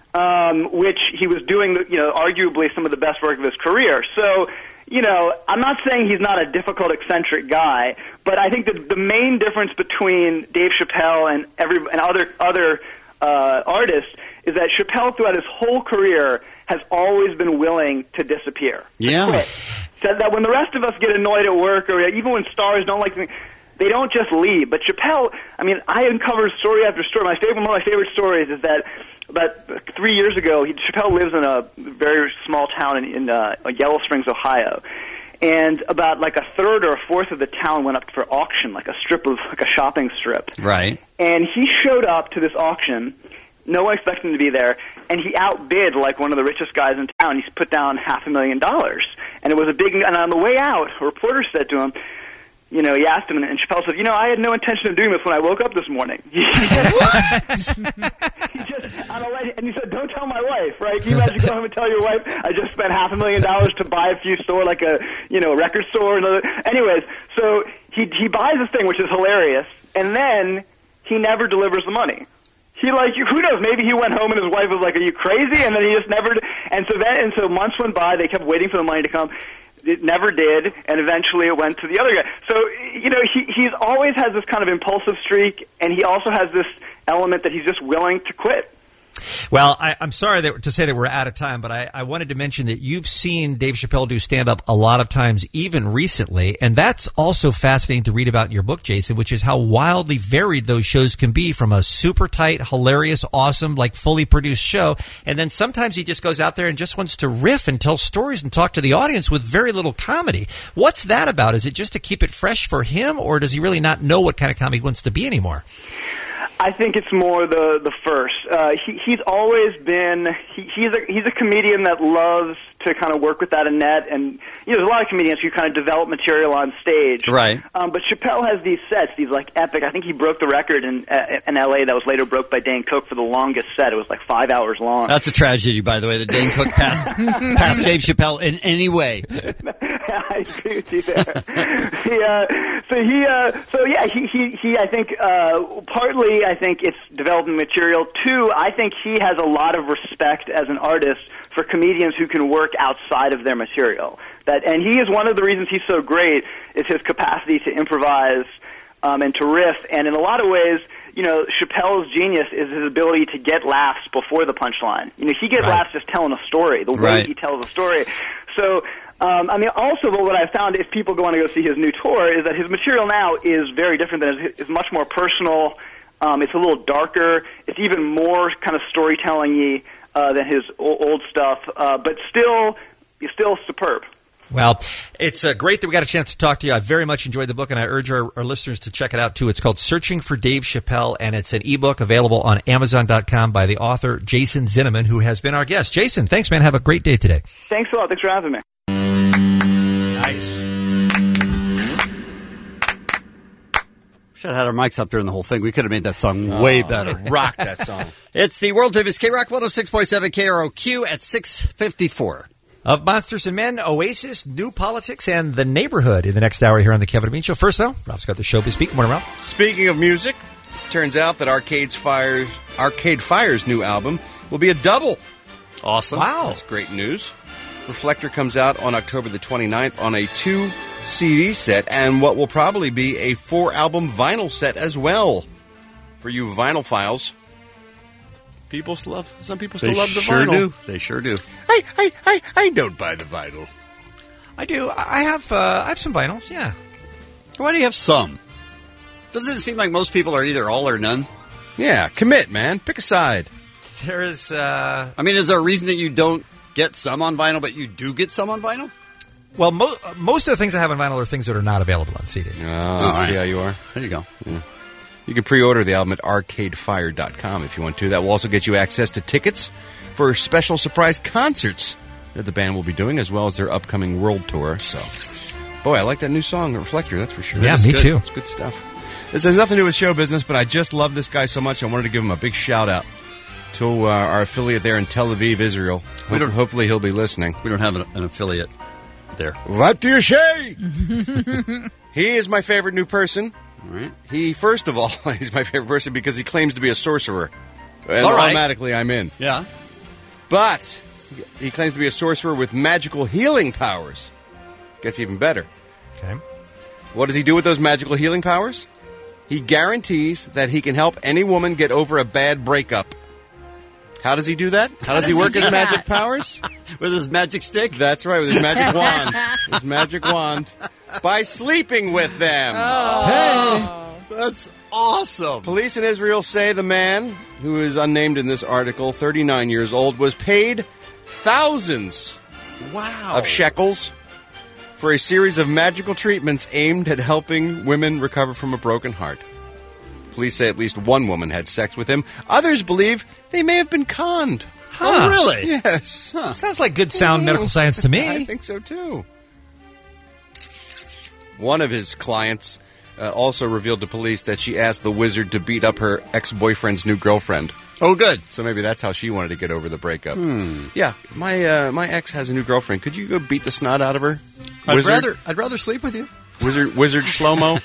O: um, which he was doing, you know, arguably some of the best work of his career. So, you know, I'm not saying he's not a difficult, eccentric guy, but I think that the main difference between Dave Chappelle and every and other other uh, artists is that Chappelle, throughout his whole career, has always been willing to disappear. To
I: Yeah.
O: quit. Said that when the rest of us get annoyed at work, or even when stars don't like, they don't just leave. But Chappelle, I mean, I uncovered story after story. My favorite, one of my favorite stories is that about three years ago, he, Chappelle lives in a very small town in, in uh, Yellow Springs, Ohio. And about like a third or a fourth of the town went up for auction, like a strip of, like a shopping strip.
I: Right.
O: And he showed up to this auction, no one expected him to be there, and he outbid like one of the richest guys in town. He put down half a million dollars. And it was a big, and on the way out, a reporter said to him, you know, he asked him, and Chappelle said, you know, I had no intention of doing this when I woke up this morning.
I: What?
O: He just, on a light, and he said, don't tell my wife, right? Can you imagine going home and tell your wife, I just spent half a million dollars to buy a few store, like a, you know, record store. And other. Anyways, so he he buys this thing, which is hilarious, and then he never delivers the money. He like, who knows, maybe he went home and his wife was like, are you crazy? And then he just never, and so then, and so months went by, they kept waiting for the money to come. It never did, and eventually it went to the other guy. So, you know, he he's always has this kind of impulsive streak, and he also has this element that he's just willing to quit.
C: Well, I, I'm sorry that, to say that we're out of time, but I, I wanted to mention that you've seen Dave Chappelle do stand-up a lot of times, even recently, and that's also fascinating to read about in your book, Jason, which is how wildly varied those shows can be, from a super tight, hilarious, awesome, like fully produced show, and then sometimes he just goes out there and just wants to riff and tell stories and talk to the audience with very little comedy. What's that about? Is it just to keep it fresh for him, or does he really not know what kind of comedy he wants to be anymore?
O: I think it's more the the first. Uh, he, he's always been he, he's a he's a comedian that loves to kind of work with that Annette, and you know, there's a lot of comedians who kind of develop material on stage.
I: Right.
O: Um, but Chappelle has these sets, these like epic. I think he broke the record in uh, in L A that was later broke by Dane Cook for the longest set. It was like five hours long.
I: That's a tragedy, by the way, that Dane Cook passed passed Dave Chappelle in any way.
O: I agree with you there. he, uh, so he, uh, so yeah, he, he, he I think, uh, partly, I think it's developing material. Two, I think he has a lot of respect as an artist for comedians who can work outside of their material. That, and he is one of the reasons he's so great is his capacity to improvise, um, and to riff. And in a lot of ways, you know, Chappelle's genius is his ability to get laughs before the punchline. You know, he gets
I: Right.
O: laughs just telling a story, the way
I: Right.
O: he tells a story. So, Um, I mean, also, but what I found, if people want to go see his new tour, is that his material now is very different. Than his, is much more personal. Um, it's a little darker. It's even more kind of storytelling-y uh, than his old, old stuff, uh, but still, still superb.
C: Well, it's uh, great that we got a chance to talk to you. I very much enjoyed the book, and I urge our, our listeners to check it out, too. It's called Searching for Dave Chappelle, and it's an ebook available on Amazon dot com by the author Jason Zinnemann, who has been our guest. Jason, thanks, man. Have a great day today.
O: Thanks a lot. Thanks for having me.
C: Nice.
I: Should have had our mics up during the whole thing. We could have made that song way
E: Oh,
I: better.
E: rock that song.
I: It's the world famous K-Rock one oh six point seven K R O Q at six fifty-four.
C: Of Monsters and Men, Oasis, New Politics, and The Neighborhood in the next hour here on The Kevin and Bean Show. First, though, Ralph's got the showbiz speak. Good morning, Ralph.
E: Speaking of music, turns out that Arcade Fire's, Arcade Fire's new album will be a double.
I: Awesome.
C: Wow.
E: That's great news. Reflector comes out on October the twenty-ninth on a two C D set and what will probably be a four-album vinyl set as well. For you vinyl files, people still love, some people still
I: They
E: love the
I: sure
E: vinyl.
I: do. They sure do.
E: I, I, I, I don't buy the vinyl.
C: I do. I have uh, I have some vinyls, yeah.
I: Why do you have some? Doesn't it seem like most people are either all or none?
E: Yeah, commit, man. Pick a side.
C: There is... Uh...
I: I mean, is there a reason that you don't get some on vinyl, but you do get some on vinyl?
C: Well, mo- most of the things I have on vinyl are things that are not available on C D.
E: Oh,
I: All
E: see
I: right.
E: how you are.
I: There you go.
E: Yeah. You can pre-order the album at arcade fire dot com if you want to. That will also get you access to tickets for special surprise concerts that the band will be doing, as well as their upcoming world tour. So, boy, I like that new song, Reflector, that's for sure.
C: Yeah,
E: It's
C: me
E: good.
C: too.
E: It's good stuff. This has nothing to do with show business, but I just love this guy so much, I wanted to give him a big shout-out to uh, our affiliate there in Tel Aviv, Israel.
I: We don't-
E: Hopefully he'll be listening.
I: We don't have an, an affiliate there.
E: What do you say? He is my favorite new person.
I: All right.
E: He, first of all, he's my favorite person because he claims to be a sorcerer. And
I: All right.
E: automatically I'm in.
I: Yeah.
E: But he claims to be a sorcerer with magical healing powers. Gets even better.
C: Okay.
E: What does he do with those magical healing powers? He guarantees that he can help any woman get over a bad breakup. How does he do that? How, does,
J: does
E: he
J: he
E: work
J: do
E: his
J: that?
E: magic powers?
I: With his magic stick?
E: That's right, with his magic wand. His magic wand. By sleeping with them.
I: Hey! That's awesome.
E: Police in Israel say the man, who is unnamed in this article, thirty-nine years old, was paid thousands
I: Wow.
E: of shekels for a series of magical treatments aimed at helping women recover from a broken heart. Police say at least one woman had sex with him. Others believe they may have been conned.
C: Huh.
I: Oh, really?
E: Yes.
I: Huh.
C: Sounds like good, sound medical science to me.
E: I think so, too. One of his clients uh, also revealed to police that she asked the wizard to beat up her ex-boyfriend's new girlfriend.
I: Oh, good.
E: So maybe that's how she wanted to get over the breakup.
I: Hmm.
E: Yeah, my uh, my ex has a new girlfriend. Could you go beat the snot out of her?
I: I'd
E: Wizard,
I: rather I'd rather sleep with you.
E: Wizard, Wizard Shlomo,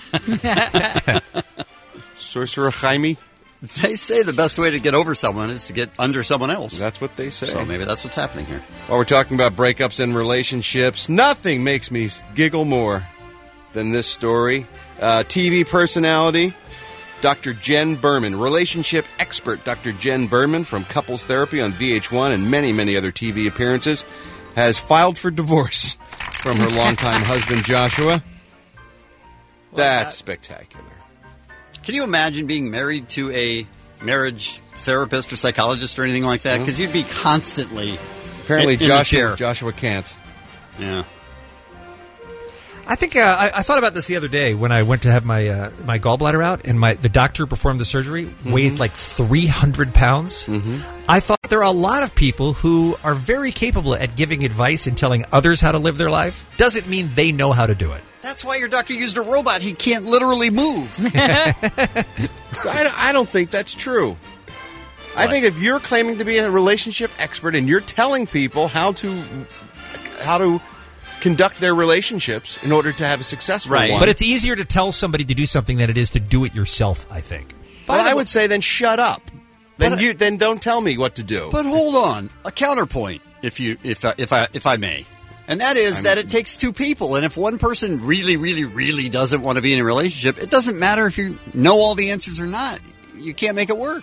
E: Sorcerer Jaime.
I: They say the best way to get over someone is to get under someone else.
E: That's what they say.
I: So maybe that's what's happening here.
E: While we're talking about breakups and relationships, nothing makes me giggle more than this story. Uh, T V personality, Doctor Jen Berman, relationship expert Doctor Jen Berman from Couples Therapy on V H one and many, many other T V appearances, has filed for divorce from her longtime husband, Joshua. That's spectacular.
I: Can you imagine being married to a marriage therapist or psychologist or anything like that? Because you'd be constantly
E: Apparently,
I: in, in
E: Joshua,
I: the chair.
E: Joshua can't.
I: Yeah.
C: I think uh, I, I thought about this the other day when I went to have my uh, my gallbladder out, and my the doctor who performed the surgery
E: Mm-hmm.
C: weighs like three hundred pounds. Mm-hmm. I thought there are a lot of people who are very capable at giving advice and telling others how to live their life. Doesn't mean they know how to do it.
I: That's why your doctor used a robot. He can't literally move.
E: I, I don't think that's true. I think if you're claiming to be a relationship expert and you're telling people how to how to conduct their relationships in order to have a successful one.
C: But it's easier to tell somebody to do something than it is to do it yourself, I think.
E: Well, I would say then shut up. Then
I: But-
E: you then don't tell me what to do.
I: But hold on, a counterpoint, if you, if I, if I, if I may, and that is that it takes two people, and if one person really, really, really doesn't want to be in a relationship, it doesn't matter if you know all the answers or not. You can't make it work.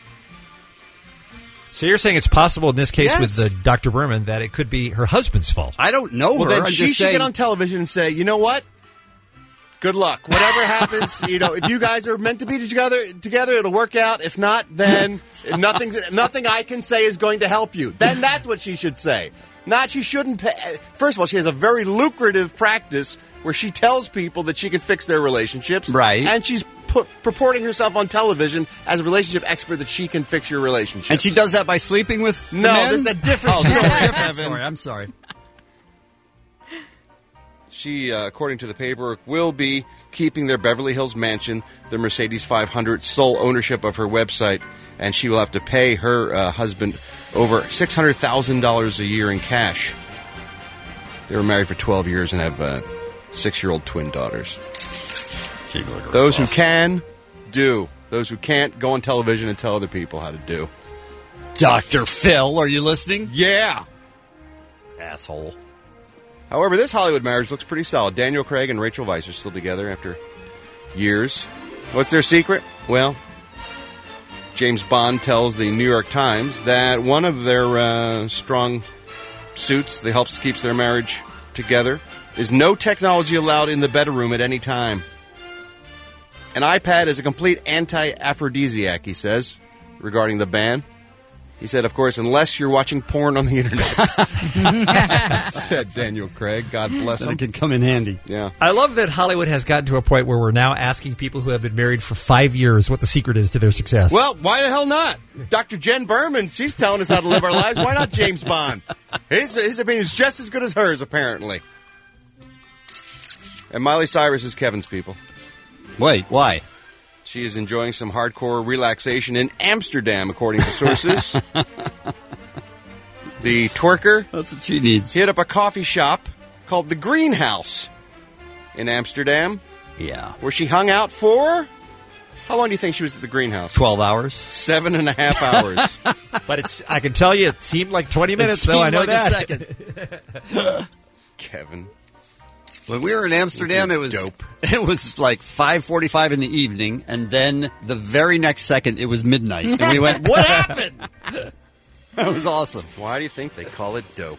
C: So you're saying it's possible in this case
E: Yes.
C: with the Doctor Berman that it could be her husband's fault.
I: I don't know
E: well,
I: her.
E: then
I: I'm
E: she
I: just
E: should
I: saying.
E: get on television and say, you know what? Good luck. Whatever happens, you know, if you guys are meant to be together, together, it'll work out. If not, then nothing, nothing I can say is going to help you. Then that's what she should say. Not she shouldn't pay. First of all, she has a very lucrative practice where she tells people that she can fix their relationships.
I: Right.
E: And she's put, purporting herself on television as a relationship expert that she can fix your relationship.
I: And she does that by sleeping with the
E: No,
I: men?
E: this is a different
I: Oh, this is a
E: story,
I: different
E: Kevin.
I: story. I'm sorry.
E: She, uh, according to the paperwork, will be keeping their Beverly Hills mansion, the Mercedes five hundred, sole ownership of her website, and she will have to pay her uh, husband over six hundred thousand dollars a year in cash. They were married for twelve years and have uh, six-year-old twin daughters. Those who can, do. Those who can't, go on television and tell other people how to do.
I: Doctor Phil, are you listening?
E: Yeah.
I: Asshole.
E: However, this Hollywood marriage looks pretty solid. Daniel Craig and Rachel Weisz are still together after years. What's their secret? Well, James Bond tells the New York Times that one of their uh, strong suits that helps keeps their marriage together is no technology allowed in the bedroom at any time. An iPad is a complete anti-aphrodisiac, he says, regarding the ban. He said, of course, unless you're watching porn on the internet. Said Daniel Craig. God bless him.
I: That can come in handy.
E: Yeah.
C: I love that Hollywood has gotten to a point where we're now asking people who have been married for five years what the secret is to their success.
E: Well, why the hell not? Doctor Jen Berman, she's telling us how to live our lives. Why not James Bond? His, his opinion is just as good as hers, apparently. And Miley Cyrus is Kevin's people.
I: Wait, why?
E: She is enjoying some hardcore relaxation in Amsterdam, according to sources. The twerker
I: That's what she needs.
E: hit up a coffee shop called The Greenhouse in Amsterdam,
I: Yeah.
E: where she hung out for... How long do you think she was at the Greenhouse?
I: twelve hours.
E: Seven and a half hours.
C: But it's I can tell you it seemed like twenty minutes, though. I know
I: like
C: that.
I: A second.
E: Kevin.
I: When we were in Amsterdam, it was
E: Dope.
I: it was like five forty-five in the evening, and then the very next second, it was midnight, and we went, "What happened?" That was awesome.
E: Why do you think they call it dope?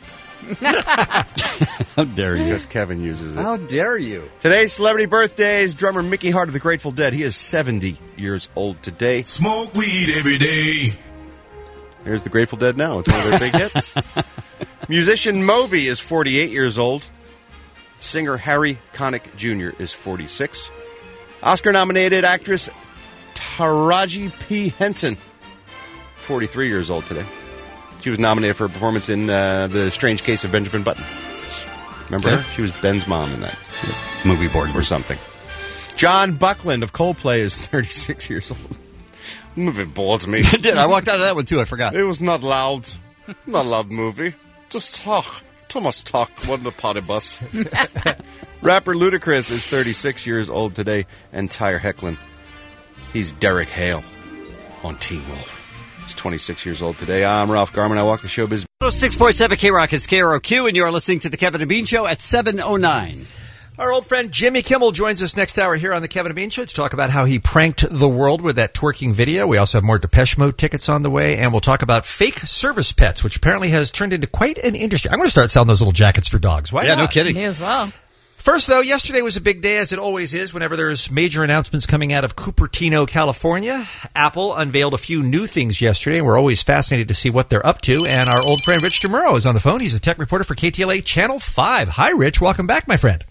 I: How dare you?
E: Because Kevin uses it.
I: How dare you?
E: Today's celebrity birthdays, drummer Mickey Hart of the Grateful Dead. He is seventy years old today.
M: Smoke weed every day.
E: Here's the Grateful Dead now. It's one of their big hits. Musician Moby is forty-eight years old. Singer Harry Connick Junior is forty-six. Oscar-nominated actress Taraji P. Henson, forty-three years old today. She was nominated for a performance in uh, The Strange Case of Benjamin Button. Remember
I: Yeah.
E: her? She was Ben's mom in that
I: Movie board
E: or something. John Buckland of Coldplay is thirty-six years old. Movie bored me.
I: I did. I walked out of that one too. I forgot.
E: It was not loud. Not a loud movie. Just talk. Too much talk. Wasn't a potty bus. Rapper Ludacris is thirty-six years old today. And Tyre Hecklin. He's Derek Hale on Teen Wolf. He's twenty-six years old today. I'm Ralph Garman. I walk the showbiz.
I: six point seven K-Rock is K R O Q, and you are listening to the Kevin and Bean Show at seven oh nine.
C: Our old friend Jimmy Kimmel joins us next hour here on the Kevin and Bean Show to talk about how he pranked the world with that twerking video. We also have more Depeche Mode tickets on the way, and we'll talk about fake service pets, which apparently has turned into quite an industry. I'm going to start selling those little jackets for dogs. Why
I: Yeah,
C: not?
I: no kidding.
J: Me as well.
C: First, though, yesterday was a big day, as it always is, whenever there's major announcements coming out of Cupertino, California. Apple unveiled a few new things yesterday, and we're always fascinated to see what they're up to. And our old friend Rich DeMuro is on the phone. He's a tech reporter for K T L A Channel five. Hi, Rich. Welcome back, my friend.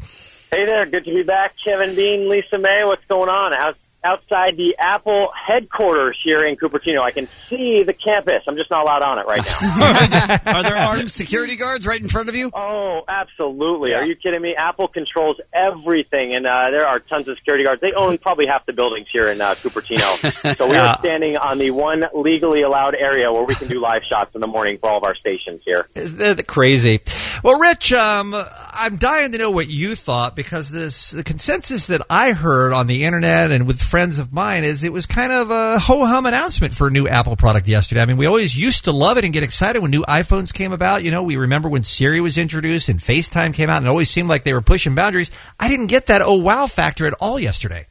P: Hey there, good to be back. Kevin Bean, Lisa May, what's going on? Out, outside the Apple headquarters here in Cupertino. I can see the campus. I'm just not allowed on it right now.
I: Are there armed security guards right in front of you?
P: Oh, absolutely. Yeah. Are you kidding me? Apple controls everything, and uh, there are tons of security guards. They own probably half the buildings here in uh, Cupertino. So we are standing on the one legally allowed area where we can do live shots in the morning for all of our stations here.
C: Isn't that crazy? Well, Rich, um, I'm dying to know what you thought, because this the consensus that I heard on the internet and with friends of mine is it was kind of a ho-hum announcement for a new Apple product yesterday. I mean, we always used to love it and get excited when new iPhones came about. You know, we remember when Siri was introduced and FaceTime came out, and it always seemed like they were pushing boundaries. I didn't get that oh wow factor at all yesterday.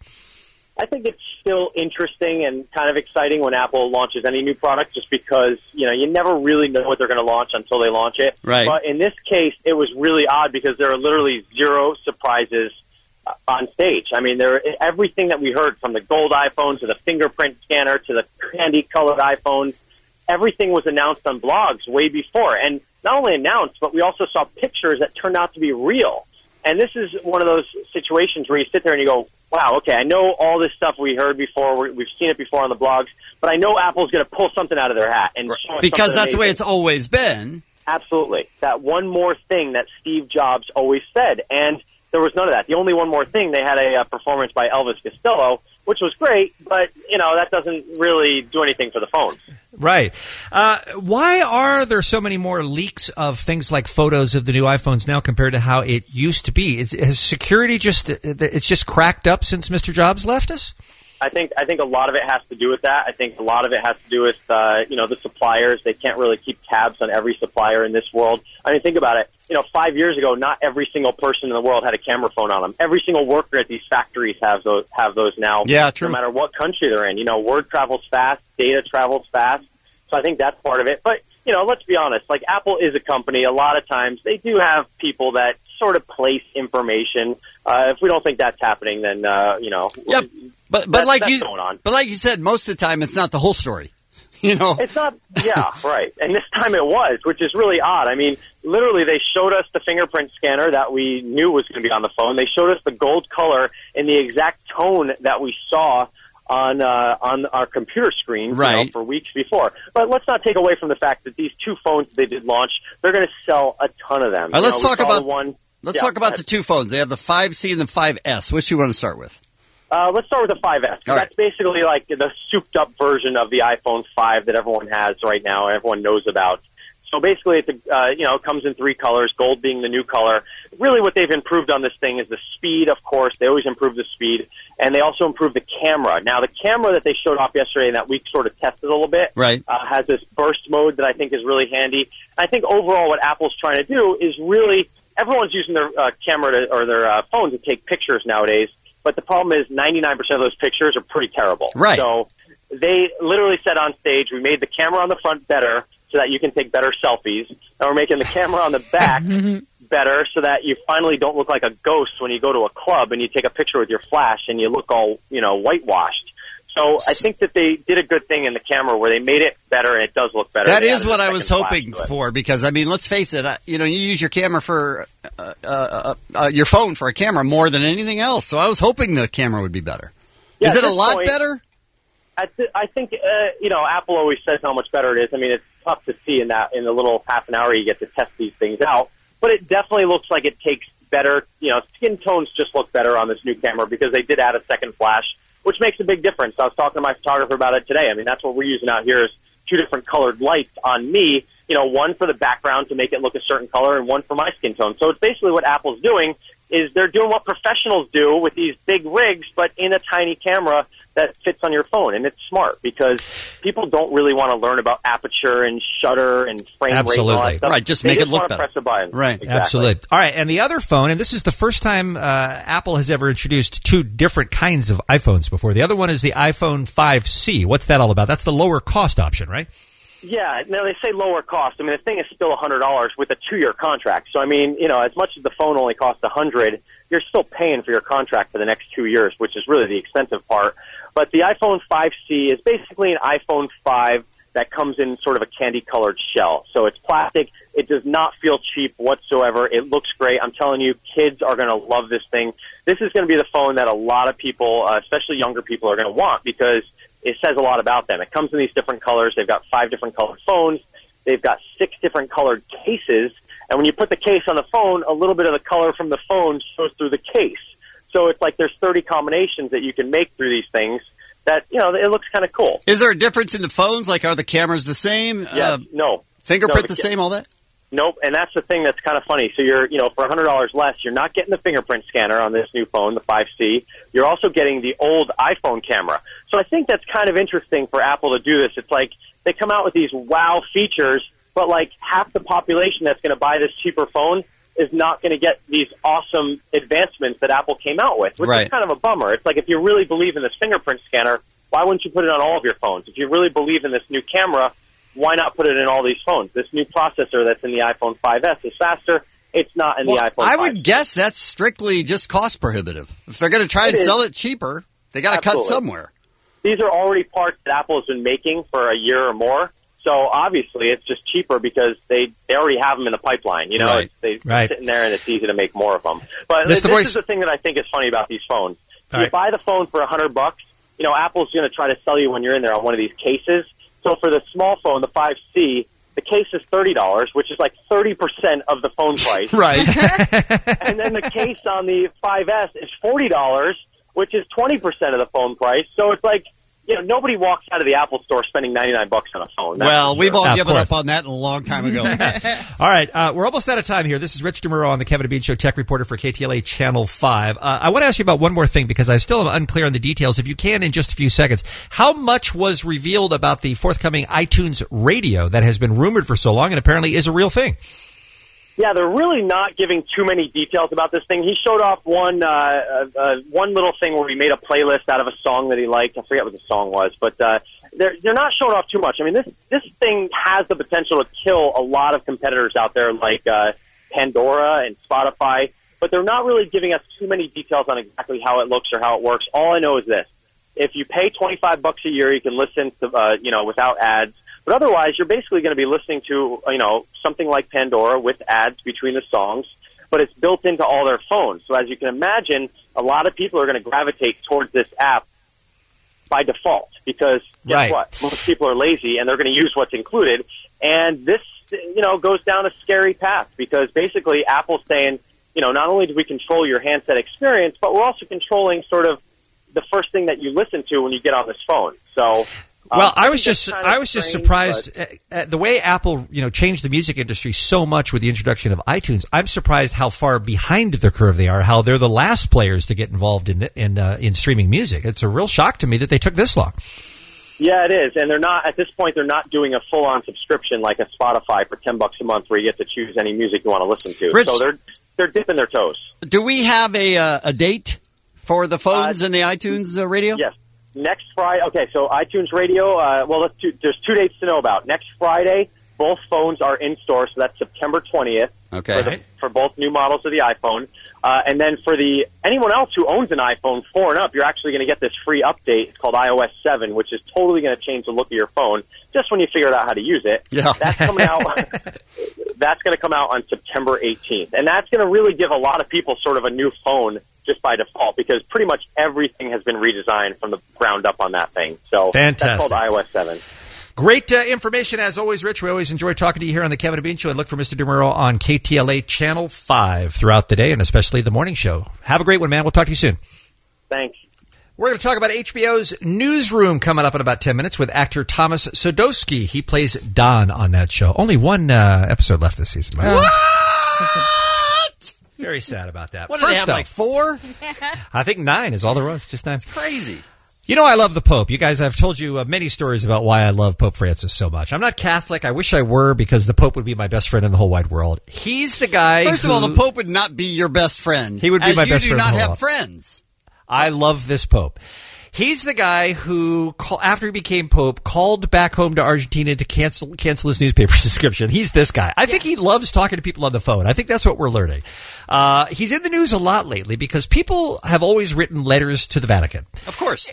P: I think it's still interesting and kind of exciting when Apple launches any new product, just because, you know, you never really know what they're going to launch until they launch it.
I: Right.
P: But in this case, it was really odd because there are literally zero surprises on stage. I mean, there everything that we heard, from the gold iPhone to the fingerprint scanner to the candy-colored iPhones, everything was announced on blogs way before. And not only announced, but we also saw pictures that turned out to be real. And this is one of those situations where you sit there and you go, wow, okay, I know all this stuff we heard before, we've seen it before on the blogs, but I know Apple's going to pull something out of their hat. And show us
I: because that's
P: amazing.
I: the way it's always been.
P: Absolutely. That one more thing that Steve Jobs always said. And there was none of that. The only one more thing, they had a, a performance by Elvis Costello, which was great, but, you know, that doesn't really do anything for the phones.
C: Right. Uh, why are there so many more leaks of things like photos of the new iPhones now compared to how it used to be? Is, has security just, it's just cracked up since Mister Jobs left us?
P: I think I think a lot of it has to do with that. I think a lot of it has to do with, uh, you know, the suppliers. They can't really keep tabs on every supplier in this world. I mean, think about it. You know, five years ago, not every single person in the world had a camera phone on them. Every single worker at these factories have those have those now.
I: Yeah, true.
P: No matter what country they're in. You know, word travels fast, data travels fast. So I think that's part of it. But, you know, let's be honest. Like, Apple is a company. A lot of times they do have people that sort of place information. Uh, if we don't think that's happening, then, uh, you know.
I: Yep. But but
P: that's,
I: like
P: that's
I: you
P: going on.
I: but like you said, most of the time it's not the whole story. You know,
P: it's not. Yeah, right. And this time it was, which is really odd. I mean, literally, they showed us the fingerprint scanner that we knew was going to be on the phone. They showed us the gold color in the exact tone that we saw on uh, on our computer screen,
I: right,
P: you know, for weeks before. But let's not take away from the fact that these two phones they did launch, they're going to sell a ton of them.
I: All right, let's
P: know,
I: talk about
P: one.
I: Let's
P: yeah,
I: talk about the two phones. They have the five C and the five S. Which do you want to start with?
P: Uh, let's start with the five S.
I: All right.
P: That's basically like the souped-up version of the iPhone five that everyone has right now and everyone knows about. So basically, it's a, uh, you know, it comes in three colors, gold being the new color. Really what they've improved on this thing is the speed, of course. They always improve the speed. And they also improved the camera. Now, the camera that they showed off yesterday and that we sort of tested a little bit
I: right.
P: uh, has this burst mode that I think is really handy. I think overall what Apple's trying to do is really, everyone's using their uh, camera to, or their uh, phone to take pictures nowadays. But the problem is ninety-nine percent of those pictures are pretty terrible.
I: Right.
P: So they literally said on stage, we made the camera on the front better so that you can take better selfies. And we're making the camera on the back better so that you finally don't look like a ghost when you go to a club and you take a picture with your flash and you look all, you know, whitewashed. So I think that they did a good thing in the camera where they made it better and it does look better.
I: That
P: They
I: is
P: added
I: what
P: a
I: I was
P: second
I: hoping
P: flash to it.
I: for because, I mean, let's face it, uh, you know, you use your camera for, uh, uh, uh, your phone for a camera more than anything else. So I was hoping the camera would be better.
P: Yeah,
I: is
P: at
I: it a
P: this
I: lot
P: point,
I: better?
P: I, th- I think, uh, you know, Apple always says how much better it is. I mean, it's tough to see in that in the little half an hour you get to test these things out. But it definitely looks like it takes better, you know, skin tones just look better on this new camera because they did add a second flash, which makes a big difference. I was talking to my photographer about it today. I mean, that's what we're using out here is two different colored lights on me, you know, one for the background to make it look a certain color and one for my skin tone. So it's basically what Apple's doing is they're doing what professionals do with these big rigs, but in a tiny camera that fits on your phone. And it's smart because people don't really want to learn about aperture and shutter and frame rate and all that stuff.
I: Right, just
P: they
I: make
P: just
I: it look
P: want to
I: better.
P: press a button.
I: Right,
P: exactly.
C: Absolutely. All right, and the other phone, and this is the first time uh, Apple has ever introduced two different kinds of iPhones before. The other one is the iPhone five C. What's that all about? That's the lower cost option, right?
P: Yeah, now they say lower cost. I mean, the thing is still one hundred dollars with a two-year contract. So, I mean, you know, as much as the phone only costs one hundred dollars, you're still paying for your contract for the next two years, which is really the expensive part. But the iPhone five C is basically an iPhone five that comes in sort of a candy-colored shell. So it's plastic. It does not feel cheap whatsoever. It looks great. I'm telling you, kids are going to love this thing. This is going to be the phone that a lot of people, uh, especially younger people, are going to want because it says a lot about them. It comes in these different colors. They've got five different colored phones. They've got six different colored cases. And when you put the case on the phone, a little bit of the color from the phone shows through the case. So it's like there's thirty combinations that you can make through these things that, you know, it looks kind of cool.
I: Is there a difference in the phones? Like, are the cameras the same?
P: Yeah,
I: uh,
P: no.
I: Fingerprint
P: no,
I: the same, all that?
P: Nope, and that's the thing that's kind of funny. So you're, you know, for one hundred dollars less, you're not getting the fingerprint scanner on this new phone, the five C. You're also getting the old iPhone camera. So I think that's kind of interesting for Apple to do this. It's like they come out with these wow features, but like half the population that's going to buy this cheaper phone is not going to get these awesome advancements that Apple came out with, which
I: Right.
P: is kind of a bummer. It's like if you really believe in this fingerprint scanner, why wouldn't you put it on all of your phones? If you really believe in this new camera, why not put it in all these phones? This new processor that's in the iPhone five S is faster. It's not in
I: Well,
P: the iPhone
I: I
P: five.
I: would guess that's strictly just cost prohibitive. If they're going to try
P: It
I: and
P: is.
I: sell it cheaper, they got to cut
P: Absolutely.
I: somewhere.
P: These are already parts that Apple has been making for a year or more. So obviously it's just cheaper because they, they already have them in the pipeline. You know,
C: Right.
P: it's, they, they're
C: Right.
P: sitting there and it's easy to make more of them. But
C: This
P: this,
C: the voice-
P: is the thing that I think is funny about these phones.
C: All
P: you
C: right.
P: buy the phone for a hundred bucks. You know, Apple's going to try to sell you when you're in there on one of these cases. So for the small phone, the five C, the case is thirty dollars, which is like thirty percent of the phone price.
I: Right.
P: And then the case on the five S is forty dollars, which is twenty percent of the phone price. So it's like, you know, nobody walks out of the Apple store spending ninety-nine bucks on a phone. That's
I: Well,
P: for
I: we've
P: sure.
I: all
C: Of
I: given
C: course.
I: up on that a long time ago.
C: All right, uh, we're almost out of time here. This is Rich DeMuro on the Kevin and Bean Show, tech reporter for K T L A Channel five. Uh, I want to ask you about one more thing because I still am unclear on the details. If you can, in just a few seconds, how much was revealed about the forthcoming iTunes Radio that has been rumored for so long and apparently is a real thing?
P: Yeah, they're really not giving too many details about this thing. He showed off one uh, uh, uh, one little thing where he made a playlist out of a song that he liked. I forget what the song was, but uh, they're they're not showing off too much. I mean, this this thing has the potential to kill a lot of competitors out there like uh, Pandora and Spotify, but they're not really giving us too many details on exactly how it looks or how it works. All I know is this: if you pay twenty-five bucks a year, you can listen to uh, you know without ads. But otherwise, you're basically going to be listening to, you know, something like Pandora with ads between the songs, but it's built into all their phones. So as you can imagine, a lot of people are going to gravitate towards this app by default because guess
C: Right.
P: what? Most people are lazy and they're going to use what's included. And this, you know, goes down a scary path because basically Apple's saying, you know, not only do we control your handset experience, but we're also controlling sort of the first thing that you listen to when you get on this phone. So...
C: Well,
P: Um,
C: I was
P: think that's
C: just
P: kind of
C: I was just
P: strange,
C: surprised
P: but-
C: at, at the way Apple, you know, changed the music industry so much with the introduction of iTunes. I'm surprised how far behind the curve they are. How they're the last players to get involved in the, in uh, in streaming music. It's a real shock to me that they took this long.
P: Yeah, it is, and they're not at this point. They're not doing a full-on subscription like a Spotify for ten bucks a month, where you get to choose any music you want to listen to.
I: Rich-
P: so they're they're dipping their toes.
I: Do we have a uh, a date for the phones and the iTunes uh, Radio?
P: Yes. Next Friday, okay, so iTunes Radio, uh, well, let's two, there's two dates to know about. Next Friday, both phones are in store, so that's September twentieth
I: Okay.
P: for, the, for both new models of the iPhone. Uh, and then for the anyone else who owns an iPhone four and up, you're actually going to get this free update. It's called i O S seven, which is totally going to change the look of your phone just when you figure out how to use it.
I: Yeah.
P: That's coming out. That's going to come out on September eighteenth. And that's going to really give a lot of people sort of a new phone just by default because pretty much everything has been redesigned from the ground up on that thing. So
C: Fantastic.
P: that's called i O S seven.
C: Great uh, information as always, Rich. We always enjoy talking to you here on the Kevin and Bean Show, and look for Mister DeMuro on K T L A Channel five throughout the day, and especially the morning show. Have a great one, man. We'll talk to you soon.
P: Thanks.
C: We're going to talk about H B O's Newsroom coming up in about ten minutes with actor Thomas Sadowski. He plays Don on that show. Only one uh, episode left this season. What? Very sad about that.
I: What did they have,
C: up,
I: like four?
C: I think nine is all there was. Just nine.
I: Crazy.
C: You know, I love the Pope. You guys, I've told you uh, many stories about why I love Pope Francis so much. I'm not Catholic. I wish I were because the Pope would be my best friend in the whole wide world. He's the guy
I: First
C: who,
I: of all, the Pope would not be your best friend.
C: He would be
I: as
C: my
I: you
C: best
I: do
C: friend in
I: not
C: the whole
I: have
C: world.
I: friends.
C: I love this Pope. He's the guy who, call, after he became Pope, called back home to Argentina to cancel cancel his newspaper subscription. He's this guy. I think he loves talking to people on the phone. I think that's what we're learning. Uh, he's in the news a lot lately because people have always written letters to the Vatican.
I: Of course.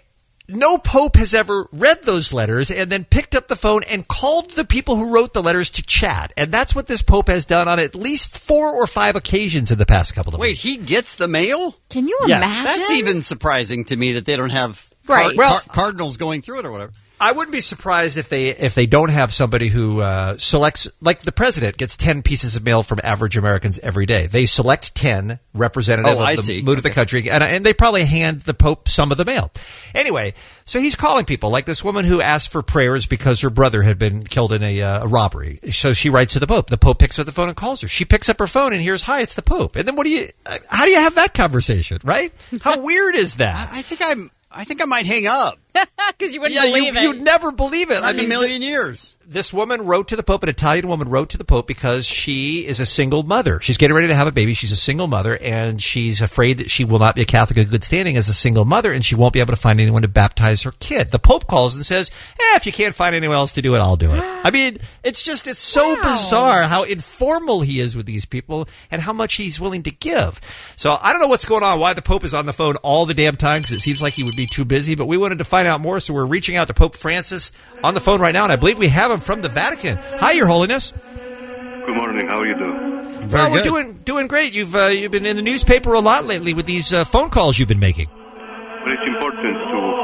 C: no pope has ever read those letters and then picked up the phone and called the people who wrote the letters to chat. And that's what this pope has done on at least four or five occasions in the past couple of
I: Wait,
C: weeks.
I: he gets the mail?
J: Can you
C: Yes.
J: imagine?
I: That's even surprising to me that they don't have
J: Right.
I: car-
C: Well-
I: car- cardinals going through it or whatever.
C: I wouldn't be surprised if they if they don't have somebody who uh, selects, like the president gets ten pieces of mail from average Americans every day. They select ten representative
I: Oh,
C: of
I: I
C: the
I: see.
C: mood of the country, and, and they probably hand the Pope some of the mail. Anyway, so he's calling people, like this woman who asked for prayers because her brother had been killed in a, uh, a robbery. So she writes to the Pope. The Pope picks up the phone and calls her. She picks up her phone and hears, "Hi, it's the Pope." And then what do you? uh, How do you have that conversation, right? How weird is that?
I: I think I'm. I think I might hang up.
J: Because you wouldn't
C: Yeah, you,
J: believe it.
C: you'd never believe it.
I: I
C: I
I: mean,
C: mean,
I: a million years.
C: This woman wrote to the Pope, an Italian woman wrote to the Pope because she is a single mother. She's getting ready to have a baby. She's a single mother, and she's afraid that she will not be a Catholic in good standing as a single mother, and she won't be able to find anyone to baptize her kid. The Pope calls and says, eh, if you can't find anyone else to do it, I'll do it. I mean, it's just, it's so
J: Wow.
C: bizarre how informal he is with these people and how much he's willing to give. So I don't know what's going on, why the Pope is on the phone all the damn time, because it seems like he would be too busy, but we wanted to find out more, so we're reaching out to Pope Francis on the phone right now, and I believe we have him from the Vatican. Hi, Your Holiness.
N: Good morning. How are you doing?
I: Very
C: well, we're
I: good.
C: doing doing great. You've uh, you've been in the newspaper a lot lately with these uh, phone calls you've been making.
N: Well, it's important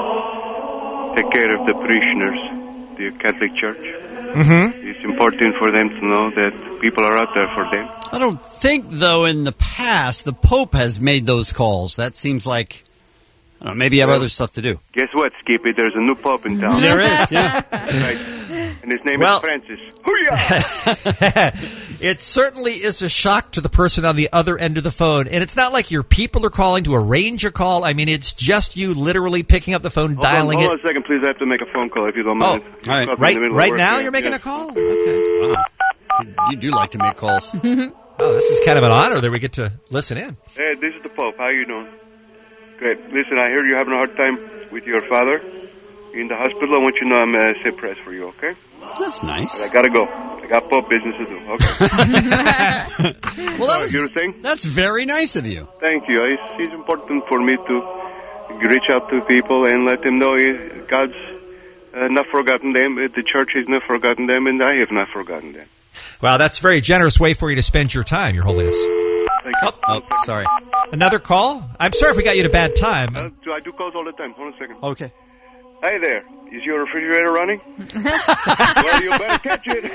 N: to take care of the parishioners, the Catholic Church.
C: Mm-hmm.
N: It's important for them to know that people are out there for them.
I: I don't think, though, in the past, the Pope has made those calls. That seems like, I don't know, maybe you have
N: Well,
I: other stuff to do.
N: Guess what, Skippy? There's a new Pope in town.
I: There is, yeah.
N: That's right. And his name
C: Well-
N: is Francis. Hoo-yah!
C: It certainly is a shock to the person on the other end of the phone, and it's not like your people are calling to arrange a call. I mean, it's just you literally picking up the phone,
N: Hold
C: dialing
N: on,
C: it.
N: hold on a second, please. I have to make a phone call if you don't
C: Oh,
N: mind.
I: all right.
N: Caught me in
C: Right,
N: the middle of
C: right
N: work
C: now
N: here.
C: you're making
N: Yes.
C: a call? Okay.
I: Wow. You do like to make calls.
C: Oh, this is kind of an honor that we get to listen in.
N: Hey, this is the Pope. How you doing? Great. Listen, I hear you're having a hard time with your father in the hospital. I want you to know I'm uh, say prayers for you, okay?
I: That's nice.
N: But I gotta go. I got Pope business to do. Okay.
I: Well, that was,
N: you were saying?
I: that's very nice of you.
N: Thank you. It's, it's important for me to reach out to people and let them know eh, God's uh, not forgotten them, eh, the church has not forgotten them, and I have not forgotten them.
C: Wow, that's a very generous way for you to spend your time, Your Holiness.
N: Thank you.
I: Oh, sorry.
C: Another call? I'm sorry if we got you at a bad time.
N: Uh, do I do calls all the time. Hold on a second.
I: Okay.
N: Hey there. Is your refrigerator running? Well, you better catch it.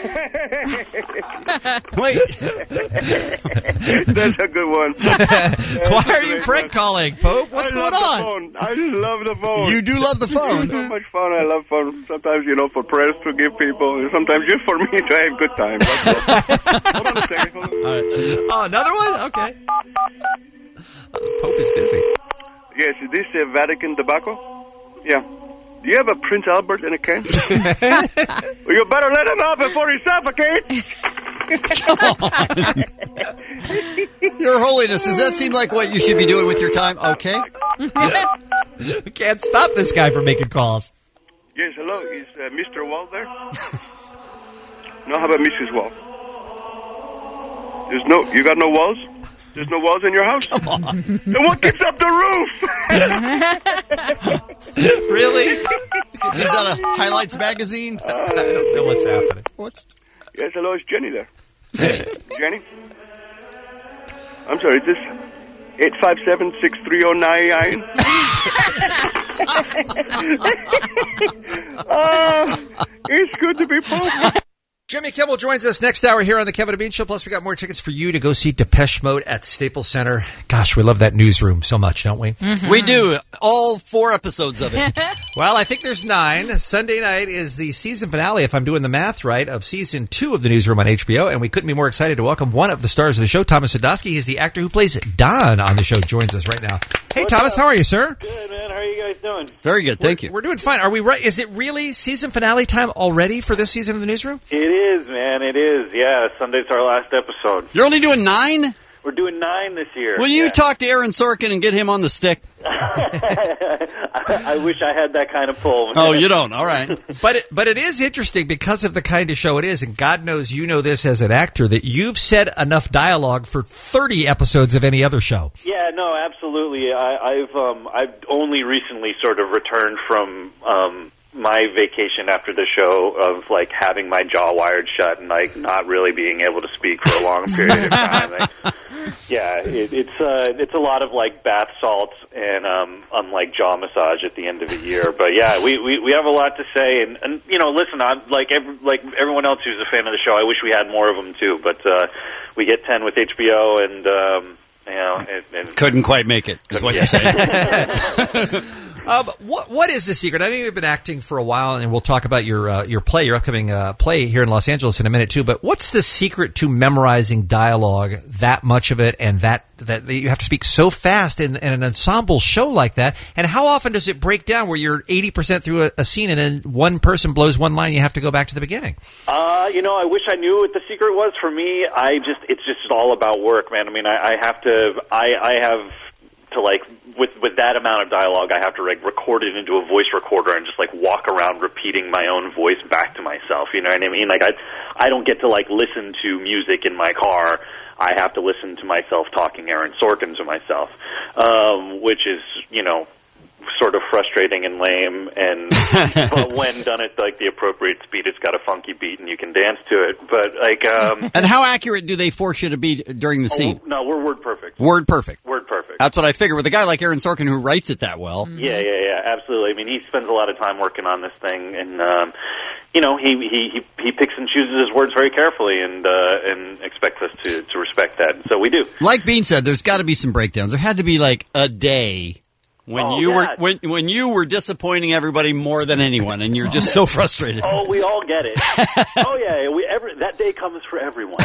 I: Wait.
N: That's a good one.
C: Why are you prank calling, Pope? What's
N: I
C: going
N: love
C: on?
N: The phone. I just love the phone.
I: You do love the
N: It's
I: phone.
N: so much fun. I love fun. Sometimes, you know, for prayers to give people, and sometimes just for me to have a good time. That's all. Hold on a second. Hold on.
C: All right. Oh, another one? Okay. Uh, the Pope is busy.
N: Yes, is this uh, Vatican tobacco? Yeah. Do you have a Prince Albert in a can? Well, you better let him out before he suffocates.
I: Your Holiness, does that seem like what you should be doing with your time? Okay.
C: We can't stop this guy from making calls.
N: Yes, hello. Is uh, Mister Wall there? No, how about Missus Wall? There's no, you got no walls? There's no walls in your house? Come on. Then what keeps up the roof?
C: Really?
I: Is that a Highlights magazine?
C: I don't know what's happening.
I: What's?
N: Yes, hello, is Jenny there? Jenny? I'm sorry, is this eight five seven, six three zero nine? uh, it's good to be Pope.
C: Jimmy Kimmel joins us next hour here on the Kevin and Bean Show. Plus, we got more tickets for you to go see Depeche Mode at Staples Center. Gosh, we love that newsroom so much, don't we?
J: Mm-hmm.
I: We do. All four episodes of it.
C: Well, I think there's nine. Sunday night is the season finale, if I'm doing the math right, of season two of the newsroom on H B O. And we couldn't be more excited to welcome one of the stars of the show, Thomas Sadowski. He's the actor who plays Don on the show, joins us right now. Hey,
Q: What's
C: Thomas,
Q: up?
C: how are you, sir?
Q: Good, man. How are you guys doing?
I: Very good. Thank
C: we're,
I: you.
C: We're doing fine. Are we right? Is it really season finale time already for this season of the newsroom?
Q: It is, man. It is. Yeah, Sunday's our last episode.
I: You're only doing nine?
Q: We're doing nine this year.
I: Will you
Q: yeah.
I: talk to Aaron Sorkin and get him on the stick?
Q: I, I wish I had that kind of pull.
I: Oh, you don't? All right.
C: But it, but it is interesting because of the kind of show it is, and God knows you know this as an actor, that you've said enough dialogue for thirty episodes of any other show.
Q: Yeah, no, absolutely. I, I've um, I've only recently sort of returned from um, my vacation after the show of like having my jaw wired shut and like not really being able to speak for a long period of time. Like, yeah, it, it's uh, it's a lot of like bath salts and um, um like jaw massage at the end of the year. But yeah, we, we, we have a lot to say, and, and you know, listen, I'm like every, like everyone else who's a fan of the show. I wish we had more of them too, but uh, we get ten with H B O, and um, you know, it, it,
I: couldn't quite make it. Is what you're saying.
C: Um, what what is the secret? I know you've been acting for a while, and we'll talk about your uh, your play, your upcoming uh, play here in Los Angeles in a minute too. But what's the secret to memorizing dialogue, that much of it, and that that you have to speak so fast in, in an ensemble show like that? And how often does it break down where you're eighty percent through a, a scene and then one person blows one line, and you have to go back to the beginning?
Q: Uh, you know, I wish I knew what the secret was. For me, I just it's just all about work, man. I mean, I, I have to, I, I have to like. With with that amount of dialogue, I have to like record it into a voice recorder and just like walk around repeating my own voice back to myself. You know what I mean? Like I, I don't get to like listen to music in my car. I have to listen to myself talking Aaron Sorkin to myself, um, which is, you know, sort of frustrating and lame. And but when done at like the appropriate speed, it's got a funky beat and you can dance to it. But like, um,
I: and how accurate do they force you to be during the scene?
Q: Oh, no, we're word perfect.
I: Word perfect.
Q: Word perfect.
I: That's what I figured with a guy like Aaron Sorkin who writes it that well.
Q: Yeah, yeah, yeah, absolutely. I mean, he spends a lot of time working on this thing, and um, you know, he, he he he picks and chooses his words very carefully, and uh, and expects us to to respect that. And so we do.
I: Like Bean said, there's got to be some breakdowns. There had to be like a day when
Q: oh,
I: you
Q: God.
I: were when when you were disappointing everybody more than anyone, and you're just so frustrated.
Q: Oh, we all get it. Oh yeah, we every that day comes for everyone.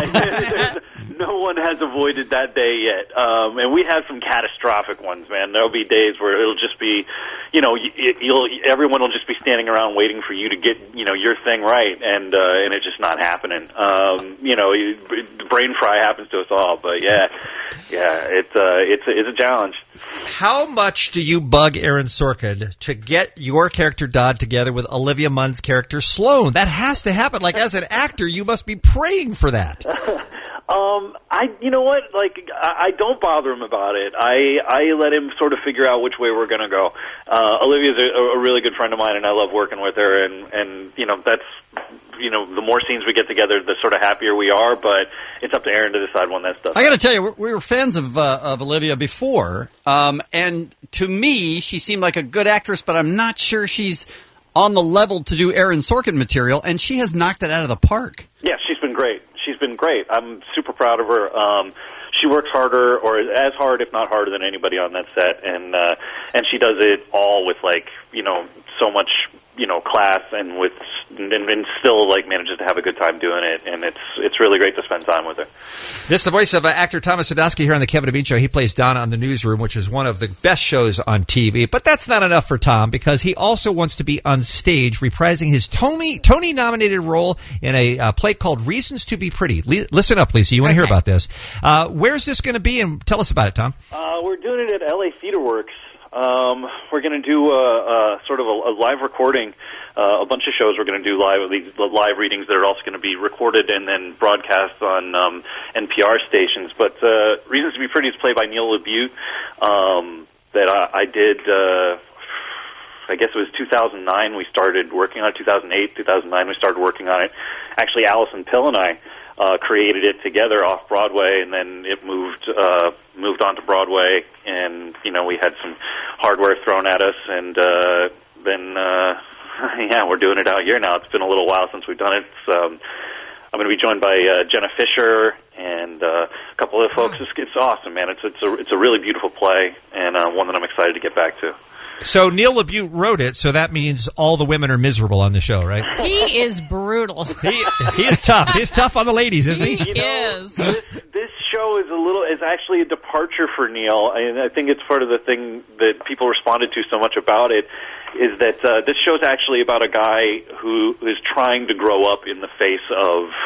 Q: And no one has avoided that day yet, um, and we have some catastrophic ones, man. There'll be days where it'll just be, you know, you, you'll everyone will just be standing around waiting for you to get, you know, your thing right, and uh, and it's just not happening. Um, you know, you, brain fry happens to us all, but yeah, yeah, it's uh, it's it's a challenge.
C: How much do you bug Aaron Sorkin to get your character Dodd together with Olivia Munn's character Sloane? That has to happen. Like, as an actor, you must be praying for that.
Q: Um, I, you know what, like, I, I don't bother him about it. I, I let him sort of figure out which way we're going to go. Uh, Olivia's a, a really good friend of mine, and I love working with her, and, and, you know, that's, you know, the more scenes we get together, the sort of happier we are, but it's up to Aaron to decide when that stuff.
I: I got to tell you, we were fans of uh, of Olivia before, um, and to me, she seemed like a good actress, but I'm not sure she's on the level to do Aaron Sorkin material, and she has knocked it out of the park.
Q: Yeah, she's been great. She's been great. I'm super proud of her. Um, she works harder, or as hard, if not harder, than anybody on that set, and uh, and she does it all with, like, you know, so much, you know, class, and with and, and still like manages to have a good time doing it, and it's it's really great to spend time with her.
C: This is the voice of uh, actor Thomas Sadoski here on the Kevin and Bean Show. He plays Don on The Newsroom, which is one of the best shows on T V. But that's not enough for Tom, because he also wants to be on stage reprising his Tony Tony nominated role in a uh, play called Reasons to Be Pretty. Le- listen up, Lisa. You want to okay. hear about this? Uh, where's this going to be? And tell us about it, Tom.
Q: Uh, we're doing it at L A Theater Works. Um, we're going to do a, a sort of a, a live recording. Uh, a bunch of shows we're going to do live, these live readings that are also going to be recorded and then broadcast on um, N P R stations. But uh, Reasons to Be Pretty is played by Neil LaBute. Um, that I, I did, uh, I guess it was two thousand nine we started working on it, two thousand eight, two thousand nine we started working on it. Actually, Allison Pill and I uh, created it together off Broadway, and then it moved uh, moved on to Broadway, and, you know, we had some hardware thrown at us, and uh, then... Uh, yeah, we're doing it out here now. It's been a little while since we've done it. So, um, I'm going to be joined by uh, Jenna Fisher and uh, a couple of folks. It's, it's awesome, man. It's it's a it's a really beautiful play, and uh, one that I'm excited to get back to.
C: So Neil LaBute wrote it, so that means all the women are miserable on the show, right?
J: He is brutal.
C: he, he is tough. He's tough on the ladies, isn't he?
J: He
Q: you know,
J: is.
Q: This, this show is a little is actually a departure for Neil, and I think it's part of the thing that people responded to so much about it. Is that uh, this show's actually about a guy who is trying to grow up in the face of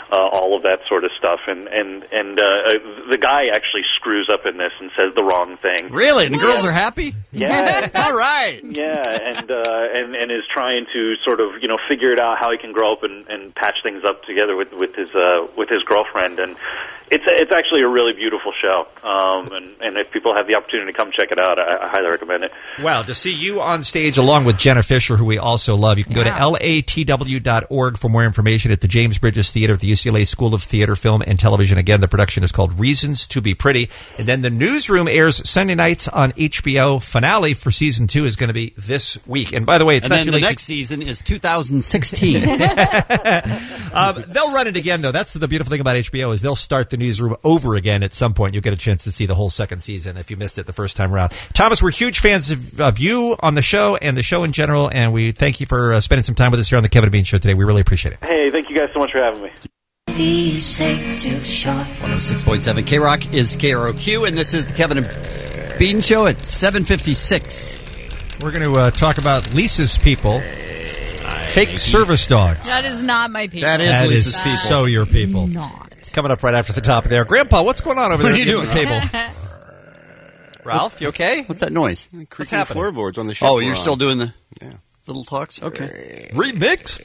Q: uh, all of that sort of stuff. And and and uh, the guy actually screws up in this and says the wrong thing.
I: Really? And the girls are happy?
Q: Yeah.
I: All right.
Q: Yeah, and uh, and and is trying to sort of you know figure it out how he can grow up and, and patch things up together with with his uh, with his girlfriend. And it's it's actually a really beautiful show. Um, and and if people have the opportunity to come check it out, I, I highly recommend it.
C: Well, to see you on stage along with Jenna Fisher, who we also love, you can go
Q: Yeah.
C: to L A T W dot org for more information at the James Bridges Theater at the U C L A School of Theater, Film, and Television. Again, the production is called Reasons to Be Pretty. And then the Newsroom airs Sunday nights on H B O. Finale for season two is going to be this week. And by the way, it's
I: and
C: not
I: then
C: too
I: the
C: late.
I: next season is two thousand sixteen.
C: um, they'll run it again, though. That's the beautiful thing about H B O is they'll start the Newsroom over again at some point. You'll get a chance to see the whole second season if you missed it the first time around. Thomas, we're huge fans of, of you on the show and the show in general, and we thank you for uh, spending some time with us here on the Kevin and Bean Show today. We really appreciate it.
Q: Hey, thank you guys so much for having me.
A: Be safe to shore.
I: one oh six point seven K-Rock is K R O Q, and this is the Kevin and Bean Show at seven fifty-six.
C: We're going to uh, talk about Lisa's people, fake service dogs.
J: That is not my people.
C: That is That Lisa's is people. so your people.
J: Not.
C: Coming up right after the top there. Grandpa, what's going on over
I: What
C: there
I: are you
C: at
I: doing?
C: the table? Ralph, you okay?
I: What's that noise?
E: What's
C: happening?
E: Floorboards on the show.
I: Oh, you're still doing the
E: yeah.
I: little talks? Okay.
C: Remix.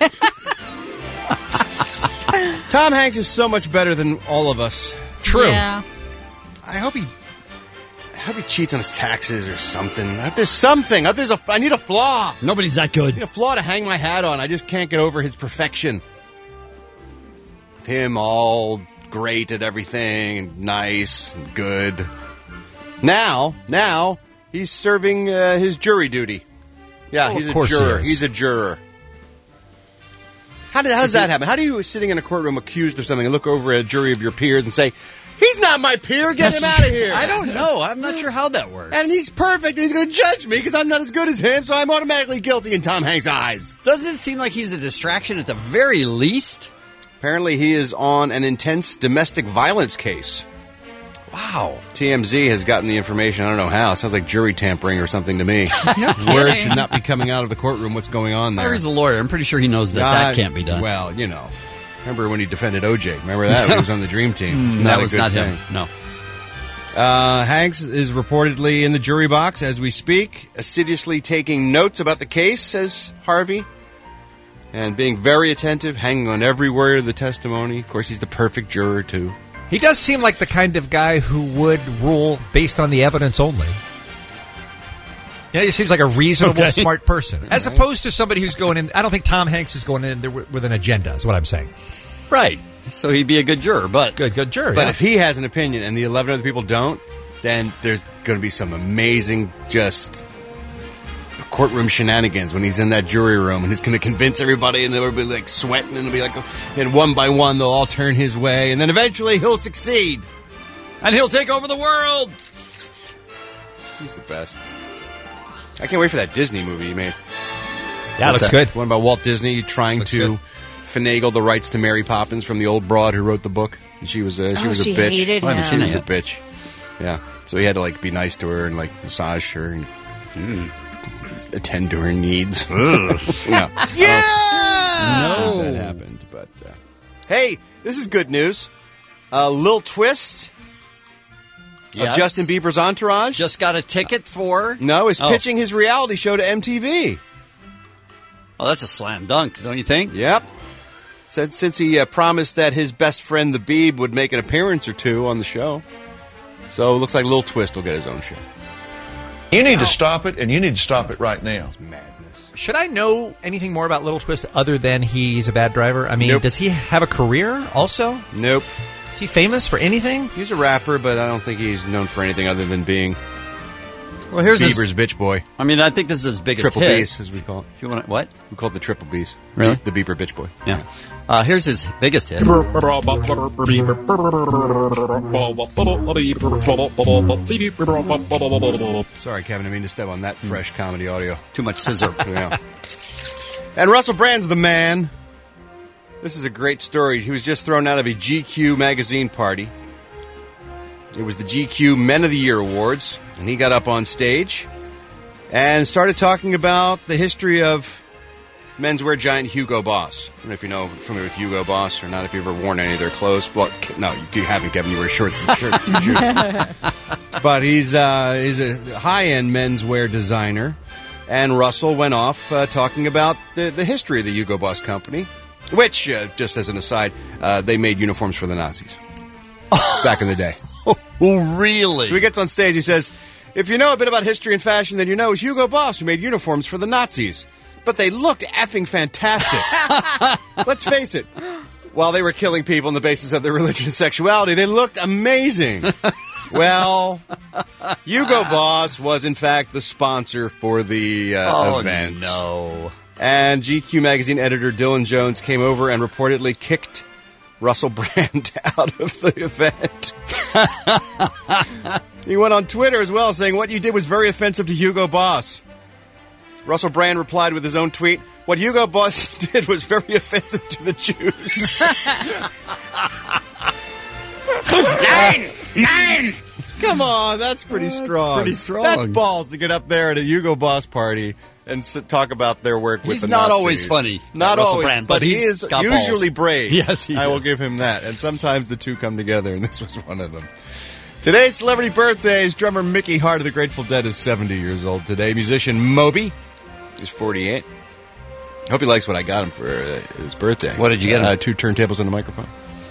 E: Tom Hanks is so much better than all of us.
C: True.
J: Yeah.
E: I hope he. I hope he cheats on his taxes or something. I hope there's something. I hope there's a. I need a flaw.
I: Nobody's that good.
E: I need a flaw to hang my hat on. I just can't get over his perfection. With him all great at everything and nice and good. Now, now he's serving uh, his jury duty. Yeah,
C: Oh,
E: he's
C: of
E: a
C: course he
E: juror.
C: is.
E: He's a juror. How, did, how does that happen? How do you, sitting in a courtroom accused of something, and look over at a jury of your peers and say, he's not my peer, get him out of here?
I: I don't know. I'm not sure how that works.
E: And he's perfect, and he's going to judge me because I'm not as good as him, so I'm automatically guilty in Tom Hanks' eyes.
I: Doesn't it seem like he's a distraction at the very least?
E: Apparently, he is on an intense domestic violence case.
C: Wow.
E: T M Z has gotten the information. I don't know how. It sounds like jury tampering or something to me.
I: No
E: Word
I: kidding.
E: should not be coming out of the courtroom. What's going on there?
I: Or he's a lawyer. I'm pretty sure he knows that
E: Uh,
I: that can't be done.
E: Well, you know. Remember when he defended O J? Remember that? When he was on the Dream Team.
I: Mm,
E: Not
I: that
E: a
I: was
E: good
I: not
E: thing.
I: him. No.
E: Uh, Hanks is reportedly in the jury box as we speak, assiduously taking notes about the case, says Harvey, and being very attentive, hanging on every word of the testimony. Of course, he's the perfect juror, too.
C: He does seem like the kind of guy who would rule based on the evidence only. Yeah, he seems like a reasonable,
I: Okay.
C: smart person, as
E: Right.
C: opposed to somebody who's going in. I don't think Tom Hanks is going in there with with an agenda. Is what I'm saying.
I: Right. So he'd be a good juror, but
C: Good, good juror.
E: But
C: yeah.
E: if he has an opinion and the eleven other people don't, then there's going to be some amazing just courtroom shenanigans when he's in that jury room, and he's going to convince everybody, and they'll be like sweating, and it'll be like, and one by one they'll all turn his way, and then eventually he'll succeed,
I: and he'll take over the world.
E: He's the best. I can't wait for that Disney movie he made.
C: Yeah,
E: What's
C: looks
E: that?
C: good.
E: One about Walt Disney trying
C: Looks
E: to
C: good.
E: finagle the rights to Mary Poppins from the old broad who wrote the book. And she was a she
J: Oh,
E: was a
J: she
E: bitch.
J: hated
I: I haven't
J: him.
I: seen
E: She
I: it
E: was a
I: yet.
E: bitch. Yeah. So he had to like be nice to her and like massage her and
I: Mm.
E: attend to her needs.
I: Ugh.
E: yeah.
I: Yeah!
E: No. That happened. But uh, hey, this is good news. Uh, Lil Twist
I: Yes.
E: of Justin Bieber's Entourage
I: Just got a ticket for...
E: no is
I: Oh.
E: pitching his reality show to M T V.
I: Oh, that's a slam dunk, don't you think?
E: Yep. Said since he uh, promised that his best friend the Beeb would make an appearance or two on the show, so it looks like Lil Twist will get his own show.
R: You need to stop it, and you need to stop it right now.
E: Madness.
C: Should I know anything more about Little Twist other than he's a bad driver? I mean,
E: Nope.
C: does he have a career also?
E: Nope.
C: Is he famous for anything?
E: He's a rapper, but I don't think he's known for anything other than being
I: Well, here's his,
E: Bieber's bitch boy.
I: I mean, I think this is his biggest
E: Triple
I: hit.
E: B's, as we call it.
I: If you want to, what?
E: We call it the Triple B's.
I: Really?
E: The, the Bieber bitch boy.
I: Yeah. Uh, here's his biggest hit.
E: Sorry, Kevin, I mean to step on that fresh comedy audio.
I: Too much scissor.
E: Yeah. And Russell Brand's the man. This is a great story. He was just thrown out of a G Q magazine party. It was the G Q Men of the Year Awards, and he got up on stage and started talking about the history of menswear giant Hugo Boss. I don't know if you know, familiar with Hugo Boss or not, if you've ever worn any of their clothes. Well, no, you haven't, Kevin. You wear shorts and shirts and shoes. But he's, uh, he's a high-end menswear designer. And Russell went off uh, talking about the, the history of the Hugo Boss company, which, uh, just as an aside, uh, they made uniforms for the Nazis back in the day.
I: Oh, really?
E: So he gets on stage, he says, if you know a bit about history and fashion, then you know it's Hugo Boss who made uniforms for the Nazis. But they looked effing fantastic. Let's face it. While they were killing people on the basis of their religion and sexuality, they looked amazing. Well, Hugo Boss was, in fact, the sponsor for the uh,
I: oh,
E: event.
I: no.
E: And G Q magazine editor Dylan Jones came over and reportedly kicked Russell Brand out of the event. He went on Twitter as well, saying, what you did was very offensive to Hugo Boss. Russell Brand replied with his own tweet, what Hugo Boss did was very offensive to the Jews.
F: Nine! Nine!
E: Come on, that's pretty
I: That's
E: strong.
I: pretty strong.
E: That's balls to get up there at a Hugo Boss party and s- talk about their work with
I: He's
E: the
I: not
E: Nazis.
I: always funny,
E: Not
I: Russell
E: always,
I: Brand,
E: but,
I: but
E: he
I: he's
E: is
I: got
E: usually
I: balls.
E: brave.
I: Yes, he
E: I will
I: is.
E: give him that. And sometimes the two come together, and this was one of them. Today's celebrity birthdays, drummer Mickey Hart of the Grateful Dead is seventy years old today. Musician Moby is forty-eight. Hope he likes what I got him for uh, his birthday.
I: What did you get him?
E: Uh, two turntables and a microphone.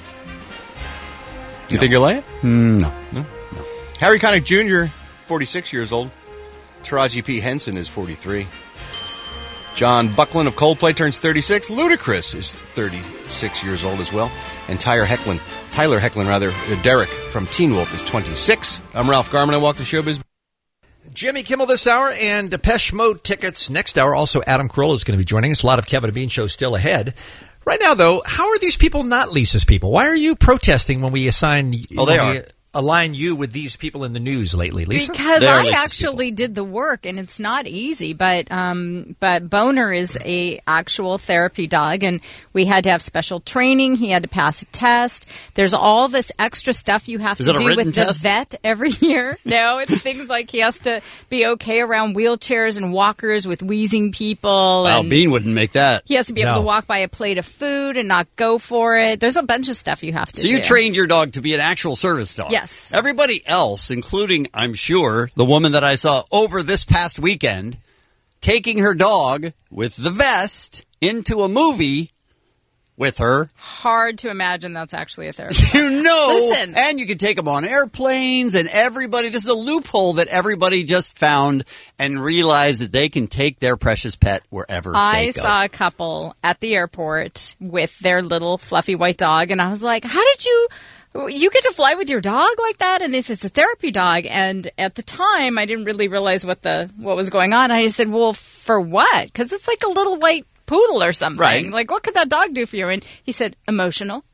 E: You think he'll like it?
I: Mm, no.
E: No? No. Harry Connick Junior, forty-six years old. Taraji P. Henson is forty-three. John Buckland of Coldplay turns thirty-six. Ludacris is thirty-six years old as well. And Tyler Hecklin, Tyler Hecklin, rather, uh, Derek from Teen Wolf is twenty-six. I'm Ralph Garman. I walk the showbiz.
C: Jimmy Kimmel this hour and Depeche Mode tickets next hour. Also, Adam Carolla is going to be joining us. A lot of Kevin and Bean show still ahead. Right now, though, how are these people not Lisa's people? Why are you protesting when we assign?
I: Oh, they
C: when
I: are.
C: we align you with these people in the news lately, Lisa?
J: Because
C: They are
J: I
C: Lisa's
J: actually did the work, and it's not easy. But um, but Boner is a actual therapy dog, and we had to have special training. He had to pass a test. There's all this extra stuff you have
I: Is
J: to
I: it a
J: do
I: written
J: with
I: test?
J: the vet every year. No, it's things like he has to be okay around wheelchairs and walkers with wheezing people.
I: Wow,
J: and
I: Bean wouldn't make that.
J: he has to be able
I: No.
J: to walk by a plate of food and not go for it. There's a bunch of stuff you have to
I: So
J: do.
I: you trained your dog to be an actual service dog?
J: Yes.
I: Everybody else, including, I'm sure, the woman that I saw over this past weekend, taking her dog with the vest into a movie with her.
J: Hard to imagine that's actually a therapy dog.
I: You know,
J: Listen.
I: and you can take them on airplanes, and everybody, this is a loophole that everybody just found and realized that they can take their precious pet wherever
J: I
I: they go.
J: saw a couple at the airport with their little fluffy white dog, and I was like, how did you... You get to fly with your dog like that? And they said, it's a therapy dog. And at the time, I didn't really realize what the what was going on. I said, well, for what? Because it's like a little white poodle or something.
I: Right.
J: Like, what could that dog do for you? And he said, emotional.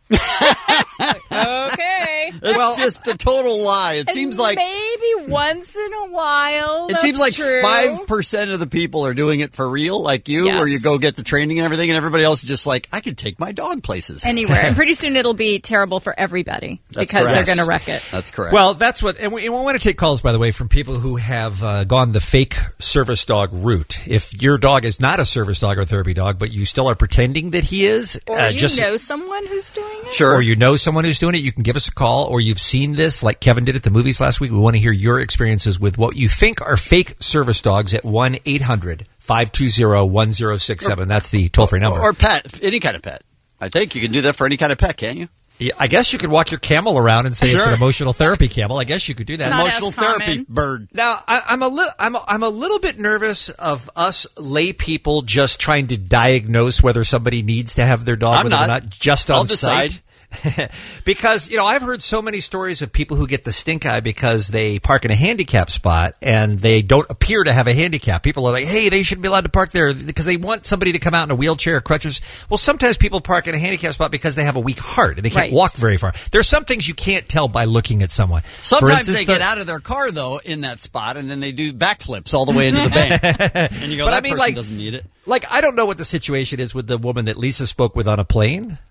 J: Okay.
I: It's just a total lie. It
J: And
I: seems like
J: maybe once in a while.
I: it
J: that's
I: seems like
J: true.
I: five percent of the people are doing it for real, like you,
J: Yes.
I: where you go get the training and everything, and everybody else is just like, I could take my dog places
J: Anywhere. And pretty soon it'll be terrible for everybody
I: That's
J: because
I: correct.
J: they're going to wreck it.
I: That's correct.
C: Well, that's what, and we, and we want to take calls, by the way, from people who have uh, gone the fake service dog route. If your dog is not a service dog or therapy dog, but you still are pretending that he is,
J: Or
C: uh,
J: you
C: just
J: know someone who's doing it.
C: Sure. Or you know someone who's doing it, you can give us a call, or you've seen this like Kevin did at the movies last week. We want to hear your experiences with what you think are fake service dogs at one eight hundred five two zero one zero six seven. That's the toll-free number.
I: Or, or pet, any kind of pet. I think you can do that for any kind of pet, can't you?
C: Yeah, I guess you could walk your camel around and say it's
I: Sure.
C: an emotional therapy camel. I guess you could do that.
J: It's not
I: Emotional
J: as
I: therapy
J: common.
I: bird.
C: Now, I, I'm a little, I'm, a, I'm a little bit nervous of us lay people just trying to diagnose whether somebody needs to have their dog
I: I'm
C: with them or
I: not.
C: not just on
I: I'll decide.
C: site. Because, you know, I've heard so many stories of people who get the stink eye because they park in a handicap spot and they don't appear to have a handicap. People are like, hey, they shouldn't be allowed to park there because they want somebody to come out in a wheelchair or crutches. Well, sometimes people park in a handicap spot because they have a weak heart and they can't
J: Right.
C: walk very far. There's some things you can't tell by looking at someone. For
I: Sometimes
C: instance,
I: they get
C: the-
I: out of their car, though, in that spot, and then they do backflips all the way into the bank. And you go,
C: But
I: that
C: I mean,
I: person
C: like-
I: doesn't need it.
C: Like, I don't know what the situation is with the woman that Lisa spoke with on a plane,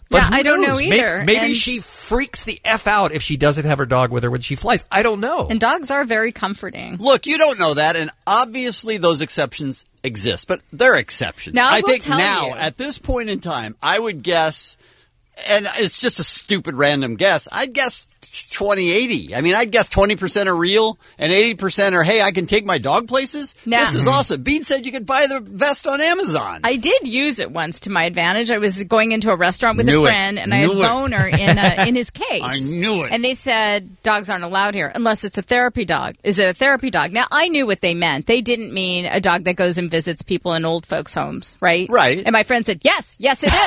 C: But
J: Yeah,
C: who
J: I don't know
C: knows? May-
J: either.
C: Maybe,
J: And-
C: she freaks the F out if she doesn't have her dog with her when she flies. I don't know.
J: And dogs are very comforting.
I: Look, you don't know that, and obviously those exceptions exist, but they're exceptions.
J: Now, I
I: I
J: will
I: think
J: tell
I: now,
J: you.
I: at this point in time, I would guess, and it's just a stupid random guess, I'd guess twenty eighty. I mean, I'd guess twenty percent are real, and eighty percent are, hey, I can take my dog places?
J: Now-
I: This is awesome. Bean said you could buy the vest on Amazon.
J: I did use it once to my advantage. I was going into a restaurant with
I: Knew
J: a
I: it.
J: friend, and I had
I: Knew it.
J: Boner in a, in his case.
I: I knew it.
J: And they said dogs aren't allowed here unless it's a therapy dog. Is it a therapy dog? Now I knew what they meant. They didn't mean a dog that goes and visits people in old folks' homes, right?
I: Right.
J: And my friend said, "Yes, yes, it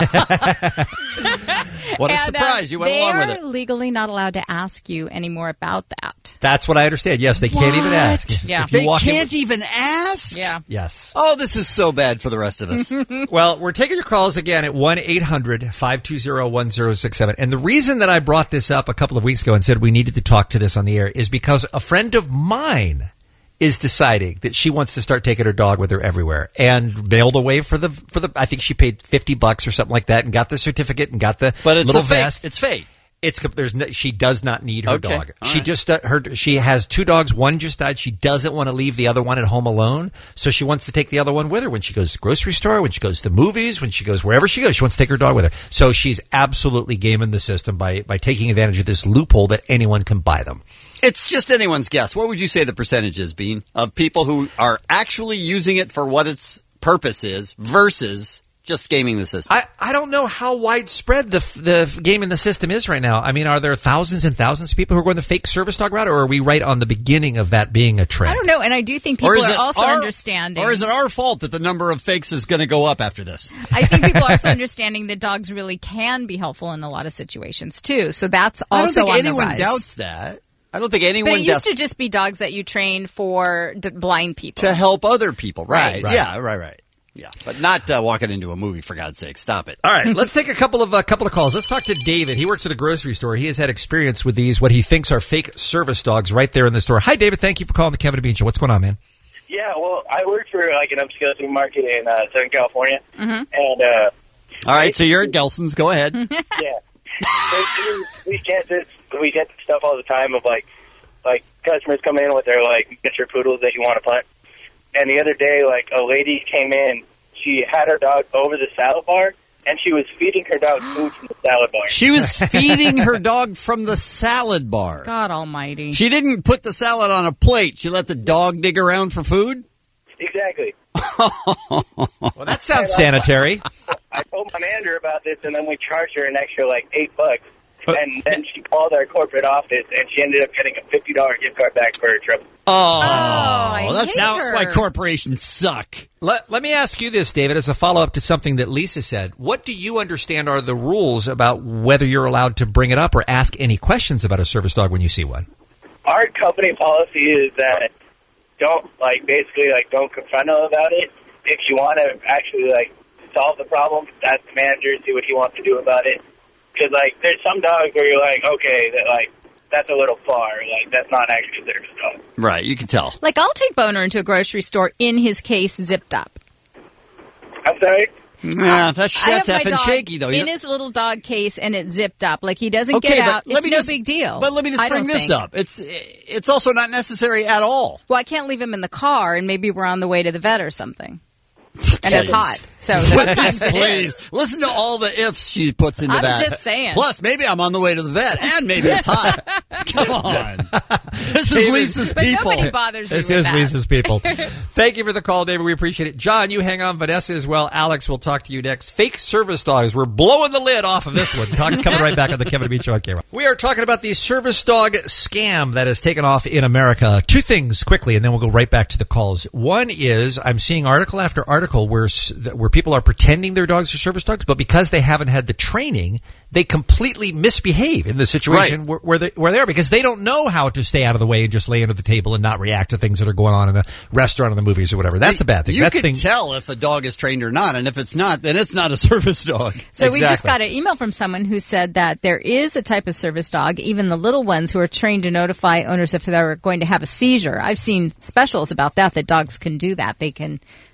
J: is."
I: What a
J: And, uh,
I: surprise. You went
J: they
I: along with
J: are
I: it.
J: legally not allowed to ask you anymore about that.
C: That's what I understand. Yes, they can't even ask.
J: Yeah.
C: If you
I: They
C: walk in
I: can't even ask?
J: Yeah.
C: Yes.
I: Oh, this is so bad for the rest of us.
C: Well, we're taking your calls again at one eight hundred five two zero one zero six seven. And the reason that I brought this up a couple of weeks ago and said we needed to talk to this on the air is because a friend of mine is deciding that she wants to start taking her dog with her everywhere and mailed away for the, for the, I think she paid fifty bucks or something like that and got the certificate and got the
I: But it's
C: little
I: a fake.
C: vest.
I: It's fake.
C: It's there's no, she does not need her
I: Okay.
C: dog.
I: All
C: She
I: right.
C: just uh, her she has two dogs. One just died. She doesn't want to leave the other one at home alone, so she wants to take the other one with her when she goes to the grocery store, when she goes to the movies, when she goes wherever she goes. She wants to take her dog with her. So she's absolutely gaming the system by by taking advantage of this loophole that anyone can buy them.
I: It's just anyone's guess. What would you say the percentage is, Bean, of people who are actually using it for what its purpose is versus just gaming the system?
C: I, I don't know how widespread the the game in the system is right now. I mean, are there thousands and thousands of people who are going the fake service dog route, or are we right on the beginning of that being a trend?
J: I don't know, and I do think
I: Or
J: people
I: is
J: are
I: it
J: also
I: our-
J: understanding.
I: Or is it our fault that the number of fakes is going to go up after this?
J: I think people are also understanding that dogs really can be helpful in a lot of situations too. So that's
I: I don't
J: also
I: think
J: on
I: anyone
J: the rise.
I: doubts that. I don't think
J: But
I: anyone
J: it
I: doubts
J: used to just be dogs that you train for d- blind people.
I: to help other people. Right.
J: Right.
C: Right.
I: Yeah, right, right. Yeah, but not uh, walking into a movie, for God's sake. Stop it.
C: All right, let's take a couple of a uh, couple of calls. Let's talk to David. He works at a grocery store. He has had experience with these, what he thinks are fake service dogs, right there in the store. Hi, David. Thank you for calling the Kevin and Bean Show. What's going on, man?
S: Yeah, well, I work for like an upscale supermarket in uh, Southern California,
J: Mm-hmm.
S: and uh,
I: All right, so you're at Gelson's. Go ahead.
S: yeah, so we, we get this, we get stuff all the time of like, like customers come in with their like miniature poodles that you want to punt, and the other day, like a lady came in, she had her dog over the salad bar, and she was feeding her dog food from the salad bar.
I: She was feeding her dog from the salad bar.
J: God almighty.
I: She didn't put the salad on a plate. She let the dog dig around for food?
S: Exactly.
C: Well, that sounds sanitary.
S: I told my manager about this, and then we charged her an extra like eight bucks. And then she called our corporate office, and she ended up getting a fifty dollars gift card back for her trouble.
I: Oh,
J: I
I: that's,
J: hate
I: that's
J: her.
I: why corporations suck.
C: Let, let me ask you this, David, as a follow-up to something that Lisa said. What do you understand are the rules about whether you're allowed to bring it up or ask any questions about a service dog when you see one?
S: Our company policy is that don't, like, basically, like, don't confront them about it. If you want to actually, like, solve the problem, ask the manager, see what he wants to do about it. Because, like, there's some dogs where you're like, okay, that, like, that's a little far. Like, that's not actually a service dog.
I: Right, you can tell.
J: Like, I'll take Boner into a grocery store in his case zipped up.
S: I'm sorry?
I: Nah, that's,
J: I have
I: that's
J: my
I: effing
J: dog
I: shaky, though. You
J: in
I: know-
J: his little dog case, and it's zipped up. Like, he doesn't
I: Okay,
J: get
I: but
J: out.
I: let
J: It's
I: me
J: no
I: just-
J: big deal.
I: But let me just
J: I
I: bring
J: don't
I: this
J: think.
I: up. It's it's also not necessary at all.
J: Well, I can't leave him in the car, and maybe we're on the way to the vet or something. And it's
I: Please.
J: hot. So sometimes it
I: Please,
J: is.
I: listen to all the ifs she puts into
J: I'm
I: that.
J: just saying.
I: Plus, maybe I'm on the way to the vet, and maybe it's hot. Come on. This is Lisa's
J: But
I: people.
J: nobody bothers you
C: This
J: with
C: is
J: that.
C: Lisa's people. Thank you for the call, David. We appreciate it. John, you hang on. Vanessa as well. Alex, we'll talk to you next. Fake service dogs. We're blowing the lid off of this one. Talk, coming right back on the Kevin and Bean Show on K-Rock. We are talking about the service dog scam that has taken off in America. Two things quickly, and then we'll go right back to the calls. One is I'm seeing article after article where s- where people are pretending their dogs are service dogs, but because they haven't had the training, they completely misbehave in the situation
I: Right.
C: where, where, they, where they are because they don't know how to stay out of the way and just lay under the table and not react to things that are going on in the restaurant or the movies or whatever. That's a bad thing.
I: You
C: That's
I: can
C: thing.
I: tell if a dog is trained or not, and if it's not, then it's not a service dog.
J: So we just
C: Exactly.
J: got an email from someone who said that there is a type of service dog, even the little ones who are trained to notify owners if they're going to have a seizure. I've seen specials about that, that dogs can do that. They can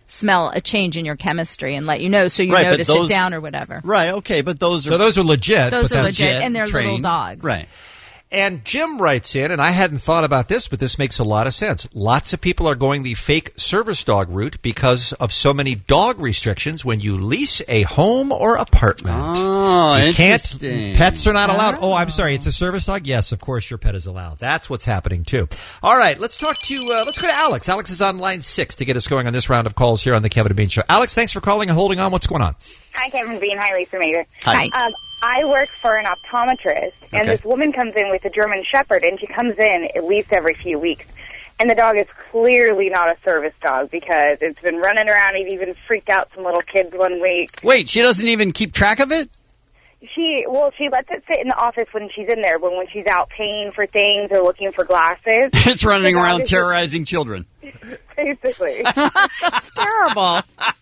J: smell a change in your chemistry and let you know, so you
I: Right,
J: know
I: but
J: to
I: those-
J: sit down or whatever.
I: Right, okay, but those are...
C: So those are legit.
J: Those
C: but
J: are
C: that's-
J: legit, and they're little
I: trained.
J: dogs.
I: Right.
C: And Jim writes in, and I hadn't thought about this, but this makes a lot of sense. Lots of people are going the fake service dog route because of so many dog restrictions when you lease a home or apartment.
I: Oh,
C: you can't,
I: interesting.
C: pets are not allowed. Oh, I'm sorry, it's a service dog? Yes, of course your pet is allowed. That's what's happening too. All right, let's talk to, uh, let's go to Alex. Alex is on line six to get us going on this round of calls here on the Kevin and Bean Show. Alex, thanks for calling and holding on. What's going on?
T: Hi, Kevin Bean. Hi, Lisa Mater.
C: Hi.
T: Um, I work for an optometrist, and
C: Okay.
T: this woman comes in with a German Shepherd, and she comes in at least every few weeks. And the dog is clearly not a service dog because it's been running around. It even freaked out some little kids one week.
I: Wait, she doesn't even keep track of it?
T: She, well, she lets it sit in the office when she's in there, but when she's out paying for things or looking for glasses.
I: It's running
T: the dog
I: around
T: is
I: terrorizing children.
T: just- Basically.
J: That's terrible.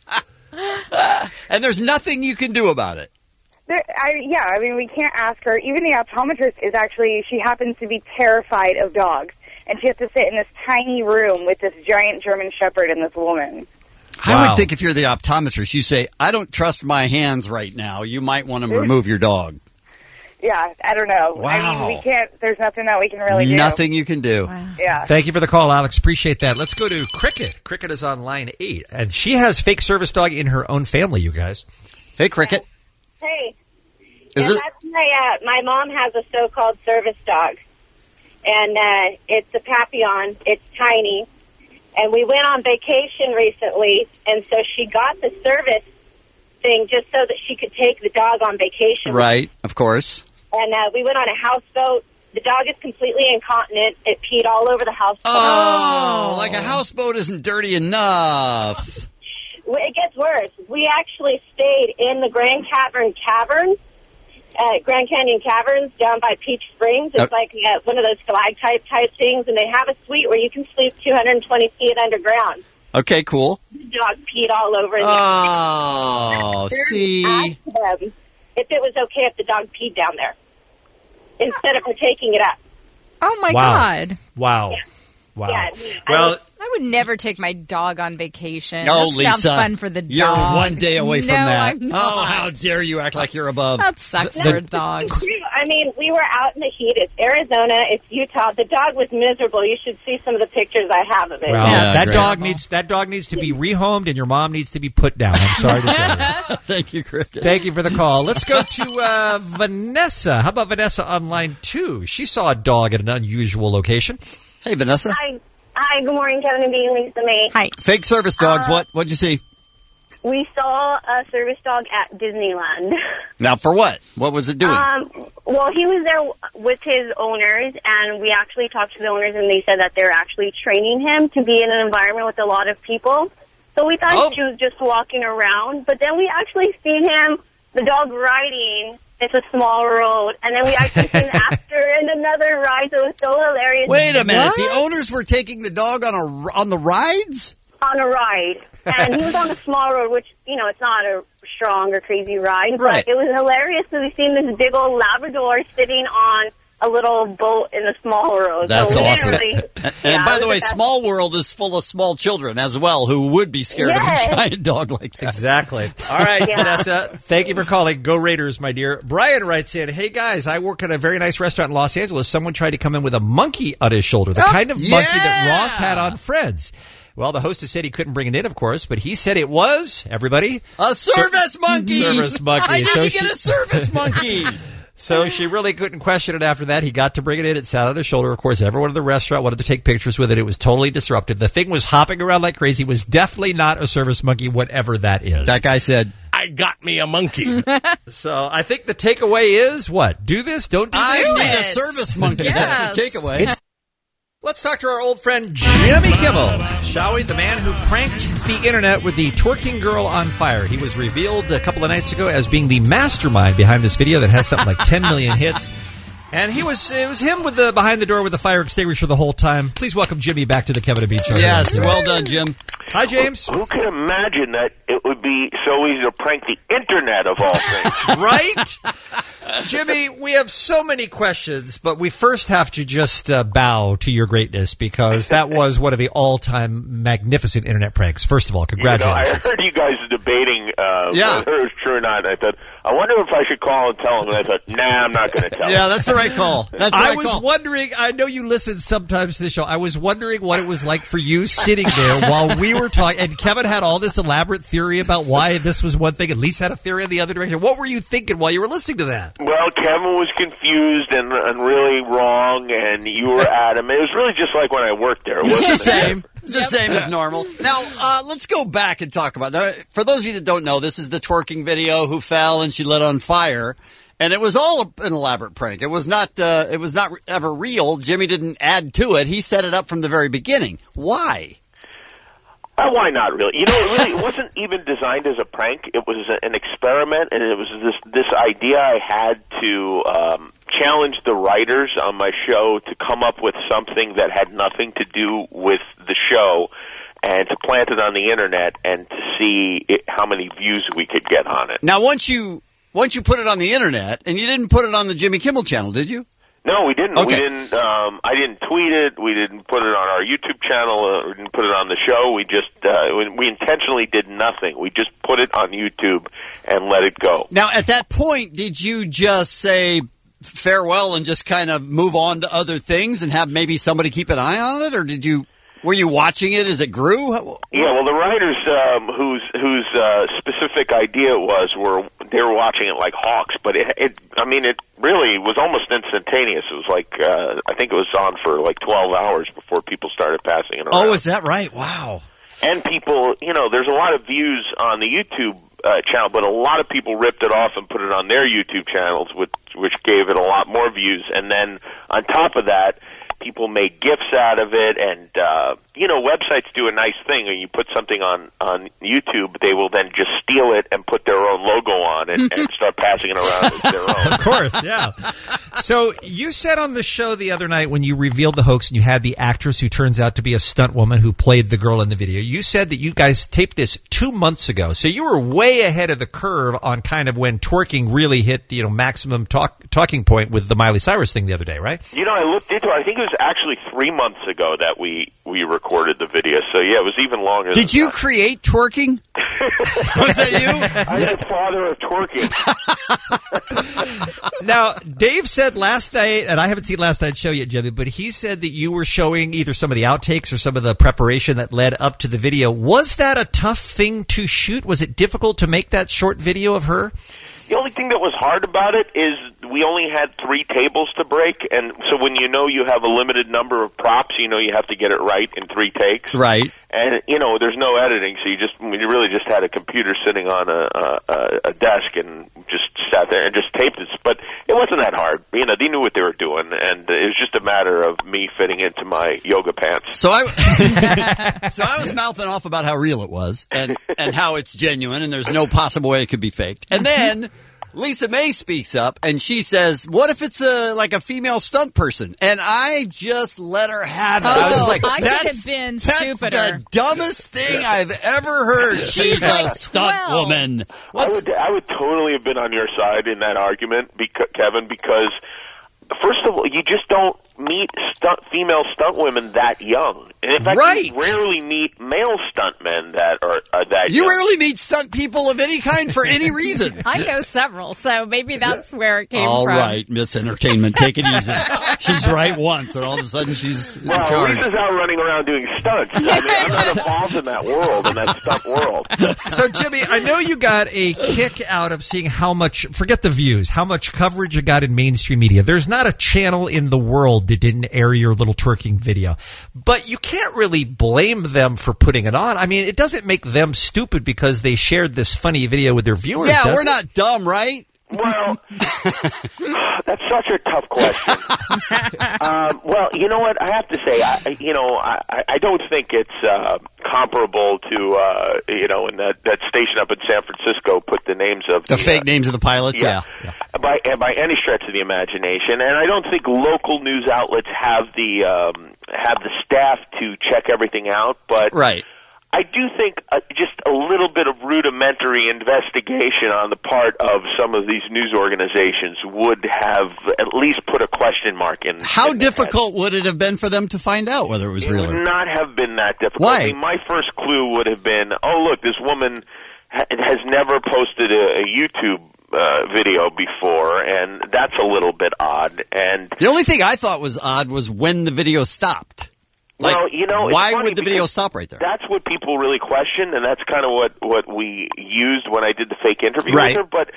I: And there's nothing you can do about it.
T: There, I, yeah, I mean, we can't ask her. Even the optometrist is actually, she happens to be terrified of dogs. And she has to sit in this tiny room with this giant German Shepherd and this woman.
I: I
C: Wow.
I: would think if you're the optometrist, you say, I don't trust my hands right now. You might want to remove your dog.
T: Yeah, I don't know. I
I: Wow.
T: mean, we can't, there's nothing that we can really do.
I: Nothing you can do.
T: Yeah.
C: Thank you for the call, Alex. Appreciate that. Let's go to Cricket. Cricket is on line eight, and she has fake service dog in her own family, you guys.
I: Hey, Cricket.
U: Hey.
C: Is
U: and
C: it-
U: that's my, uh, my mom has a so-called service dog. And uh, it's a Papillon. It's tiny. And we went on vacation recently, and so she got the service thing just so that she could take the dog on vacation.
I: Right, of course.
U: And uh, we went on a houseboat. The dog is completely incontinent. It peed all over the houseboat.
I: Oh, like a houseboat isn't dirty enough.
U: Well, it gets worse. We actually stayed in the Grand Cavern Caverns, uh, Grand Canyon Caverns down by Peach Springs. It's
I: Uh,
U: like uh, one of those stalactite type things, and they have a suite where you can sleep two hundred twenty feet underground.
I: Okay, cool.
U: The dog peed all over the
I: Oh, see.
U: asked them if it was okay if the dog peed down there instead of her taking it up.
J: Oh, my
C: Wow.
J: God.
C: Wow. Wow.
U: Yeah,
C: Well,
J: I would never take my dog on vacation.
I: Oh,
J: That's
I: Lisa.
J: not fun for the
I: You're
J: dog.
I: one day away from
J: No,
I: that.
J: I'm not.
I: Oh, how dare you act like you're above.
J: That sucks
I: The-
J: for
I: the-
J: a dog.
U: I mean, we were out in the heat. It's Arizona. It's Utah. The dog was miserable. You should see some of the pictures I have of it.
C: well
I: Yeah,
C: that
I: great.
C: dog needs that dog needs to be rehomed, and your mom needs to be put down. I'm sorry to tell you.
I: Thank you, Cricket.
C: Thank you for the call. Let's go to uh, Vanessa. How about Vanessa on line two? She saw a dog at an unusual location.
I: Hey, Vanessa.
U: Hi, hi. Good morning, Kevin and Bean, Lisa May.
J: Hi.
I: Fake service dogs.
U: Uh,
I: what? What'd you see?
U: We saw a service dog at Disneyland.
I: Now, for what? What was it doing?
U: Um, well, he was there with his owners, and we actually talked to the owners, and they said that they're actually training him to be in an environment with a lot of people. So we thought
I: Oh.
U: she was just walking around, but then we actually seen him, the dog riding. It's a small road, and then we actually seen after in another ride. So it was so hilarious.
I: Wait a minute.
U: What?
I: The owners were taking the dog on a on the rides?
U: On a ride, and he was on a small road, which, you know, it's not a strong or crazy ride,
I: Right.
U: but it was hilarious because we seen this big old Labrador sitting on a little boat in a small road.
I: That's
U: so
I: awesome.
U: literally-
I: And,
U: Yeah,
I: and by
U: it
I: the
U: was
I: way,
U: best.
I: Small World is full of small children as well who would be scared
U: Yes.
I: of a giant dog like that.
C: Exactly. All right,
U: Yeah.
C: Vanessa, thank you for calling. Go Raiders, my dear. Brian writes in, hey, guys, I work at a very nice restaurant in Los Angeles. Someone tried to come in with a monkey on his shoulder, the
J: Oh,
C: kind of monkey that
I: yeah.
C: Ross had on Friends. Well, the hostess said he couldn't bring it in, of course, but he said it was, everybody,
I: A service monkey.
C: Service monkey.
I: I didn't
C: So
I: get
C: she-
I: a service monkey.
C: So she really couldn't question it after that. He got to bring it in. It sat on his shoulder. Of course, everyone in the restaurant wanted to take pictures with it. It was totally disruptive. The thing was hopping around like crazy. It was definitely not a service monkey, whatever that is.
I: That guy said,
M: I got me a monkey.
C: So I think the takeaway is what? Do this, don't do
I: I
C: this.
I: need a
J: it.
I: service monkey. That's the takeaway.
C: It's- Let's talk to our old friend Jimmy Kimmel, shall we? The man who pranked the internet with the twerking girl on fire. He was revealed a couple of nights ago as being the mastermind behind this video that has something like ten million hits. And he was it was him with the behind the door with the fire extinguisher the whole time. Please welcome Jimmy back to the Kevin and Bean Show.
I: Yes, well done, Jim.
C: Hi, James.
V: Who could imagine that it would be so easy to prank the internet of all things?
C: Right? Jimmy, we have so many questions, but we first have to just uh, bow to your greatness because that was one of the all-time magnificent internet pranks. First of all, congratulations.
D: You know, I heard you guys debating uh,
C: Yeah.
D: whether it was true or not. And I thought, I wonder if I should call and tell him. And I thought, nah, I'm not going to tell him.
I: Yeah, that's the right call. That's the
C: I
I: right
C: was
I: call.
C: wondering, I know you listen sometimes to the show. I was wondering what it was like for you sitting there while we were talking. And Kevin had all this elaborate theory about why this was one thing. At least had a theory in the other direction. What were you thinking while you were listening to that?
D: Well, Kevin was confused and, and really wrong, and you were at him. It was really just like when I worked there. It
I: It's the
D: wasn't
I: same. It's the same as normal. Now, uh, let's go back and talk about now, for those of you that don't know, this is the twerking video who fell and she lit on fire. And it was all an elaborate prank. It was not. Uh, it was not ever real. Jimmy didn't add to it. He set it up from the very beginning. Why?
D: Uh, why not really? You know, it really it wasn't even designed as a prank. It was a, an experiment, and it was this this idea I had to um, challenge the writers on my show to come up with something that had nothing to do with the show, and to plant it on the internet and to see it, how many views we could get on it.
I: Now, once you once you put it on the internet, and you didn't put it on the Jimmy Kimmel channel, did you?
D: No, we didn't.
I: Okay.
D: We didn't. Um, I didn't tweet it. We didn't put it on our YouTube channel. Uh, we didn't put it on the show. We just uh, we, we intentionally did nothing. We just put it on YouTube and let it go.
I: Now, at that point, did you just say farewell and just kind of move on to other things and have maybe somebody keep an eye on it, or did you? Were you watching it as it grew?
D: Yeah, well, the writers um, whose whose uh, specific idea it was were they were watching it like hawks. But it, it I mean, it really was almost instantaneous. It was like uh, I think it was on for like twelve hours before people started passing it around.
I: Oh, is that right? Wow.
D: And people, you know, there's a lot of views on the YouTube uh, channel, but a lot of people ripped it off and put it on their YouTube channels, which which gave it a lot more views. And then on top of that, people made GIFs out of it, and uh, you know, websites do a nice thing. When you put something on on YouTube, they will then just steal it and put their own logo on it and start passing it around as their own.
C: Of course, yeah. So you said on the show the other night when you revealed the hoax and you had the actress who turns out to be a stunt woman who played the girl in the video, you said that you guys taped this two months ago. So you were way ahead of the curve on kind of when twerking really hit, you know, maximum talk, talking point with the Miley Cyrus thing the other day, right?
D: You know, I looked into it. I think it was actually three months ago that we, we recorded the video. So, yeah, it was even longer
I: Did
D: than
I: you
D: that.
I: create twerking? Was that you?
D: I'm the father of twerking.
C: Now, Dave said last night, and I haven't seen last night's show yet, Jimmy, but he said that you were showing either some of the outtakes or some of the preparation that led up to the video. Was that a tough thing to shoot? Was it difficult to make that short video of her?
D: The only thing that was hard about it is we only had three tables to break, and so when you know you have a limited number of props, you know you have to get it right in three takes.
I: Right.
D: And, you know, there's no editing, so you just you really just had a computer sitting on a, a, a desk and just sat there and just taped it. But it wasn't that hard. You know, they knew what they were doing, and it was just a matter of me fitting into my yoga pants.
I: So I, so I was mouthing off about how real it was and, and how it's genuine and there's no possible way it could be faked. And then Lisa May speaks up and she says, what if it's a like a female stunt person? And I just let her have it.
J: Oh,
I: I was like,
J: I could
I: that's,
J: have been
I: that's
J: stupider.
I: the dumbest thing I've ever heard.
J: She's
I: She's
J: like
I: a stunt
J: twelve.
I: woman.
D: I would, I would totally have been on your side in that argument, because, Kevin, because first of all, you just don't meet stunt, female stunt women that young. And in fact,
I: Right.
D: you rarely meet male stunt men that are, are that
I: You
D: young.
I: rarely meet stunt people of any kind for any reason.
J: I know several, so maybe that's where it came
I: All
J: from.
I: right, Miss Entertainment, take it easy. She's right once, and all of a sudden she's in
D: Well,
I: charge.
D: Lisa's out running around doing stunts. I mean, I'm not involved in that world, in that stunt world.
C: So, Jimmy, I know you got a kick out of seeing how much, forget the views, how much coverage you got in mainstream media. There's not a channel in the world that didn't air your little twerking video. But you can't really blame them for putting it on. I mean, it doesn't make them stupid because they shared this funny video with their viewers.
I: Yeah,
C: does
I: we're
C: it?
I: not dumb, right?
D: Well, that's such a tough question. um, well, you know what? I have to say, I, you know, I, I don't think it's uh, comparable to, uh, you know, in that, that station up in San Francisco put the names of
I: The
D: the,
I: fake
D: uh,
I: names of the pilots, yeah.
D: yeah. By by any stretch of the imagination, and I don't think local news outlets have the um, have the staff to check everything out. But
I: Right.
D: I do think uh, just a little bit of rudimentary investigation on the part of some of these news organizations would have at least put a question mark in.
I: How
D: in
I: difficult would it have been for them to find out whether it was
D: it
I: real?
D: It would
I: or
D: not have been that difficult.
I: Why?
D: I mean, my first clue would have been, oh, look, this woman ha- has never posted a, a YouTube Uh, video before, and that's a little bit odd. And
I: the only thing I thought was odd was when the video stopped. Like,
D: well, you know, it's
I: why
D: funny
I: would the video
D: because
I: stop right there?
D: That's what people really question, and that's kind of what what we used when I did the fake interview
I: Right.
D: with her. But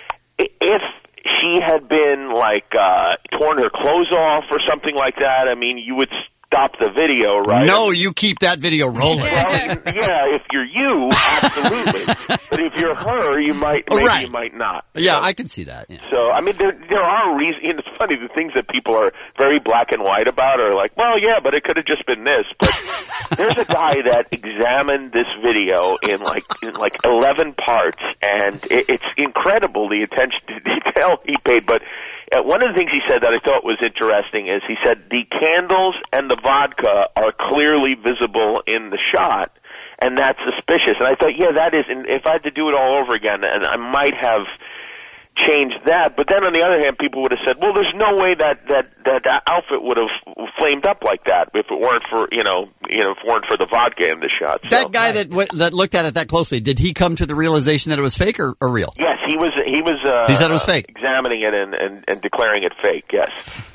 D: i- if she had been like uh, torn her clothes off or something like that, I mean, you would stop the video, right?
I: No, you keep that video rolling.
D: Well, yeah, if you're you, absolutely. But if you're her, you might, maybe
I: Right.
D: you might not.
I: Yeah, I can see that. Yeah.
D: So, I mean, there there are reasons. And it's funny, the things that people are very black and white about are like, well, yeah, but it could have just been this. But there's a guy that examined this video in like in like eleven parts, and it, it's incredible the attention to detail he paid. But uh, one of the things he said that I thought was interesting is he said the candles and the vodka are clearly visible in the shot, and that's suspicious. And I thought, yeah, that is. And if I had to do it all over again, and I might have changed that. But then on the other hand, people would have said, well, there's no way that that that, that outfit would have flamed up like that if it weren't for you know you know if it weren't for the vodka in the shot. So,
I: That guy that w- that looked at it that closely, did he come to the realization that it was fake or, or real?
D: yes, he was he was uh,
I: He said it was
D: uh,
I: fake.
D: examining it and, and, and declaring it fake. Yes.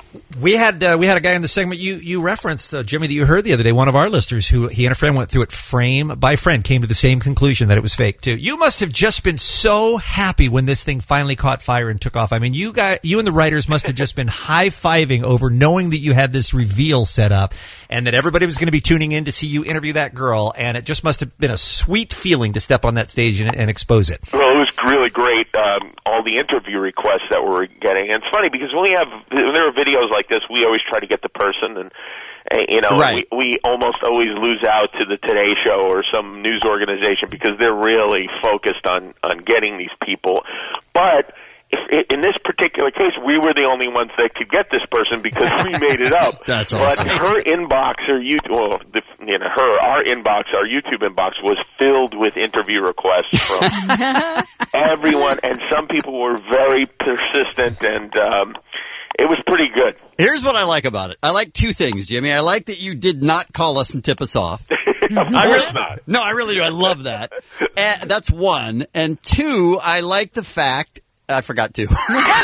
C: We had uh, we had a guy in the segment you you referenced, uh, Jimmy, that you heard the other day. One of our listeners who he and a friend went through it frame by frame, came to the same conclusion that it was fake too. You must have just been so happy when this thing finally caught fire and took off. I mean, you guys, you and the writers must have just been high fiving over knowing that you had this reveal set up and that everybody was going to be tuning in to see you interview that girl. And it just must have been a sweet feeling to step on that stage and, and expose it.
D: Well, it was really great. Um, all the interview requests that we're getting, and it's funny because when we have when there are videos like this, we always try to get the person, and uh, you know,
I: Right.
D: we, we almost always lose out to the Today Show or some news organization because they're really focused on on getting these people. But if, in this particular case, we were the only ones that could get this person because we made it up.
I: That's
D: but
I: awesome.
D: her inbox, or YouTube, well, the, you know, her, our inbox, our YouTube inbox was filled with interview requests from everyone, and some people were very persistent, and um, it was pretty good.
I: Here's what I like about it. I like two things, Jimmy. I like that you did not call us and tip us off. I really,
D: not.
I: No, I really do. I love that. And that's one. And two, I like the fact I forgot to.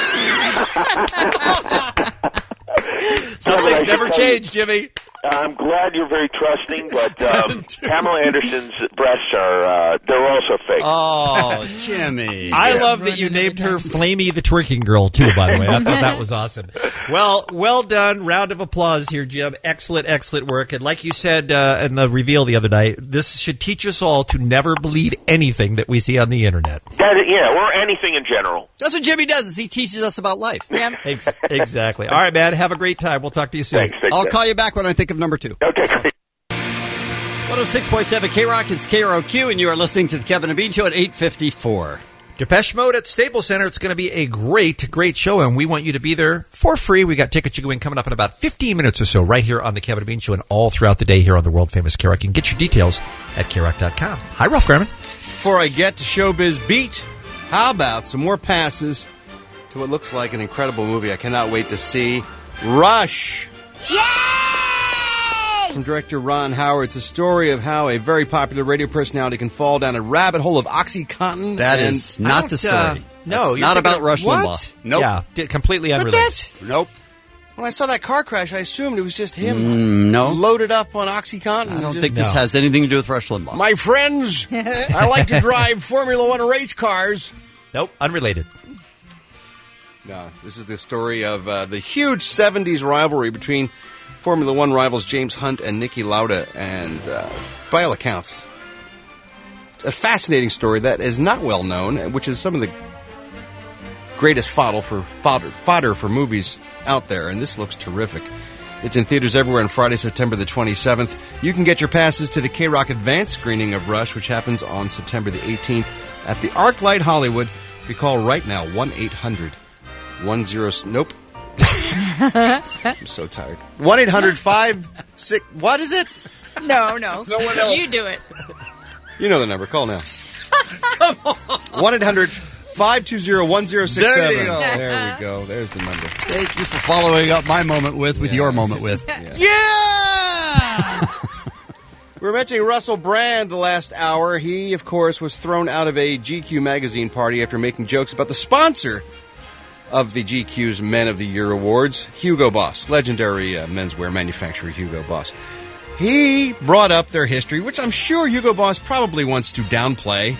C: Some things never change, Jimmy.
D: I'm glad you're very trusting, but um, Pamela Anderson's breasts are, uh, they're also fake.
I: Oh, Jimmy.
C: I love that you named her Flamey the Twerking Girl, too, by the way. I thought that was awesome. Well, well done. Round of applause here, Jim. Excellent, excellent work. And like you said uh, in the reveal the other night, this should teach us all to never believe anything that we see on the Internet.
D: That is, yeah, or anything in general.
I: That's what Jimmy does, is he teaches us about life.
J: Yeah.
C: Ex- exactly. All right, man. Have a great time. We'll talk to you soon.
D: Thanks. Thanks,
I: I'll
D: Dave.
I: call you back when I think of number two.
D: Okay, great.
I: one oh six point seven K-Rock is K R O Q, and you are listening to the Kevin and Bean Show at eight fifty-four.
C: Depeche Mode at Staples Center. It's going to be a great, great show, and we want you to be there for free. We got tickets you go in coming up in about fifteen minutes or so right here on the Kevin and Bean Show and all throughout the day here on the world-famous K-Rock. You can get your details at K rock dot com. Hi, Ralph Garman.
E: Before I get to Showbiz Beat, how about some more passes to what looks like an incredible movie I cannot wait to see, Rush. From director Ron Howard, it's a story of how a very popular radio personality can fall down a rabbit hole of OxyContin.
I: That
E: and
I: is not the story.
C: Uh, no,
I: That's
C: you're
I: not
C: thinking
I: about
C: of-
I: Rush
E: What?
I: Limbaugh. Nope.
C: Yeah, di- completely
E: But
C: unrelated.
E: that's,
I: Nope.
E: when I saw that car crash, I assumed it was just him
I: Mm, no.
E: loaded up on OxyContin.
I: I don't
E: Just-
I: think this
C: No.
I: has anything to do with Rush Limbaugh.
E: My friends, I like to drive Formula One race cars.
C: Nope, unrelated.
E: No, this is the story of uh, the huge seventies rivalry between Formula One rivals James Hunt and Niki Lauda, and uh, by all accounts, a fascinating story that is not well known, which is some of the greatest fodder for fodder, fodder for movies out there, and this looks terrific. It's in theaters everywhere on Friday, September the twenty-seventh. You can get your passes to the K-Rock Advance screening of Rush, which happens on September the eighteenth at the ArcLight Hollywood. You call right now, one eight hundred one zero... Nope. I'm so tired. one eight hundred five six... What is it?
J: No, no.
E: No one else.
J: You do it.
E: You know the number. Call now. Come on. one eight hundred five two zero one zero six seven.
I: There you go.
E: There we go. There's the number.
I: Thank you for following up my moment with with
E: Yeah.
I: your moment with.
E: Yeah.
I: Yeah!
E: We were mentioning Russell Brand the last hour. He, of course, was thrown out of a G Q magazine party after making jokes about the sponsor of the G Q's Men of the Year Awards, Hugo Boss, legendary uh, menswear manufacturer Hugo Boss. He brought up their history, which I'm sure Hugo Boss probably wants to downplay,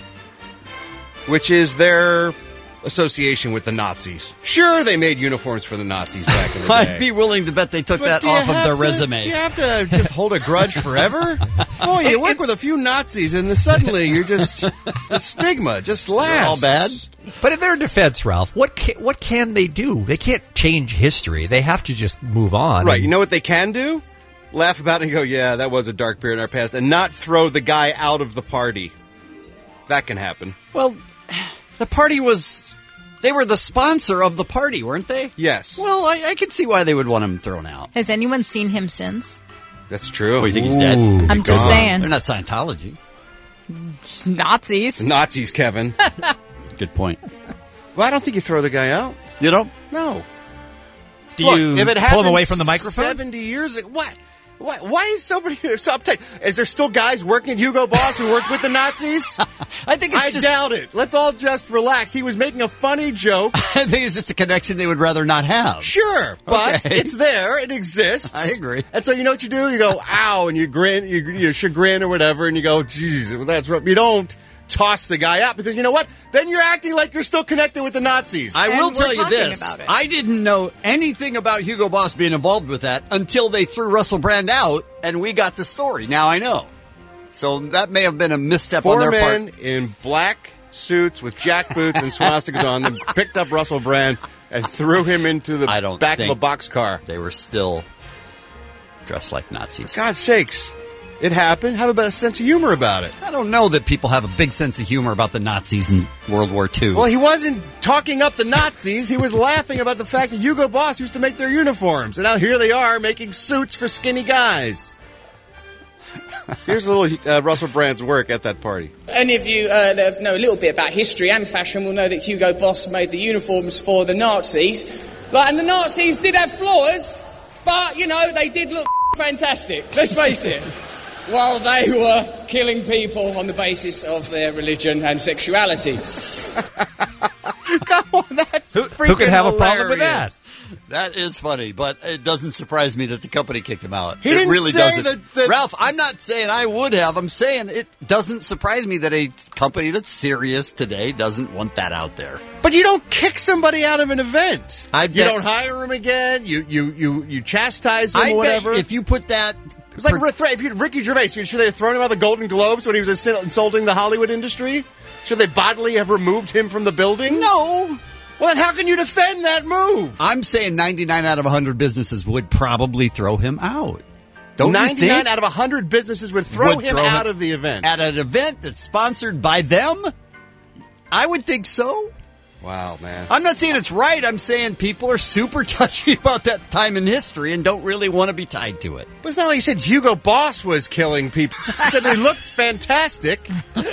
E: which is their association with the Nazis. Sure, they made uniforms for the Nazis back in the day.
I: I'd be willing to bet they took
E: But
I: that
E: do you
I: off of
E: have
I: their
E: to-
I: resume.
E: Do you have to just hold a grudge forever? Boy, you work with a few Nazis, and then suddenly you're just the stigma just lasts.
I: all bad.
C: But in their defense, Ralph, what can, what can they do? They can't change history. They have to just move on.
E: Right. You know what they can do? Laugh about it and go, yeah, that was a dark period in our past, and not throw the guy out of the party. That can happen.
I: Well, the party was... They were the sponsor of the party, weren't they?
E: Yes.
I: Well, I, I can see why they would want him thrown out.
J: Has anyone seen him since?
E: That's true.
I: Oh, you think he's dead?
J: I'm just saying.
I: They're not Scientology.
J: Just Nazis.
E: Nazis, Kevin.
I: Good point.
E: Well, I don't think you throw the guy out.
I: You don't?
E: No.
C: Do
E: Look,
C: you
E: if it
C: pull him
E: happened
C: away from the microphone?
E: seventy years ago, what? Why, why is somebody so uptight? Is there still guys working at Hugo Boss who worked with the Nazis?
I: I think it's
E: I
I: just,
E: doubt it. Let's all just relax. He was making a funny joke.
I: I think it's just a connection they would rather not have.
E: Sure, but
I: Okay.
E: it's there. It exists.
I: I agree.
E: And so you know what you do? You go, ow, and you grin, you, you chagrin or whatever, and you go, geez, well, that's right. You don't toss the guy out because you know what? Then you're acting like you're still connected with the Nazis.
I: I
J: And
I: will
J: we're
I: tell you
J: talking
I: this.
J: about it.
I: I didn't know anything about Hugo Boss being involved with that until they threw Russell Brand out, and we got the story. Now I know. So that may have been a misstep
E: Four
I: on their
E: men
I: part.
E: in black suits with jack boots and swastikas on them picked up Russell Brand and threw him into the
I: I don't
E: back
I: think
E: of a boxcar.
I: They were still dressed like Nazis.
E: For God's sakes. It happened. Have a better sense of humor about it.
I: I don't know that people have a big sense of humor about the Nazis in World War Two.
E: Well, he wasn't talking up the Nazis. He was laughing about the fact that Hugo Boss used to make their uniforms. And now here they are making suits for skinny guys. Here's a little uh, Russell Brand's work at that party.
H: Any of you uh, that know a little bit about history and fashion will know that Hugo Boss made the uniforms for the Nazis. Like, and the Nazis did have flaws, but, you know, they did look fantastic. Let's face it. While they were killing people on the basis of their religion and sexuality.
E: Come on, that's
C: Who, who could have a problem with that?
I: That is funny, but it doesn't surprise me that the company kicked him out.
E: He
I: it
E: didn't
I: really
E: say
I: doesn't.
E: that- that-
I: Ralph, I'm not saying I would have. I'm saying it doesn't surprise me that a company that's serious today doesn't want that out there.
E: But you don't kick somebody out of an event.
I: I
E: you
I: bet-
E: don't hire him again. You you you you chastise him
I: I
E: or whatever.
I: bet if you put that...
E: It was like Rick- if you, Ricky Gervais. You should they have thrown him out of the Golden Globes when he was insulting the Hollywood industry? Should they bodily have removed him from the building?
I: No.
E: Well, then how can you defend that move?
I: I'm saying ninety-nine out of one hundred businesses would probably throw him out. Don't you
E: ninety-nine
I: think?
E: out of one hundred businesses would throw
I: Would
E: him
I: throw
E: out
I: him
E: of the event.
I: At an event that's sponsored by them? I would think so.
E: Wow, man.
I: I'm not saying it's right. I'm saying people are super touchy about that time in history and don't really want to be tied to it.
E: But it's not like you said Hugo Boss was killing people. You said they looked fantastic.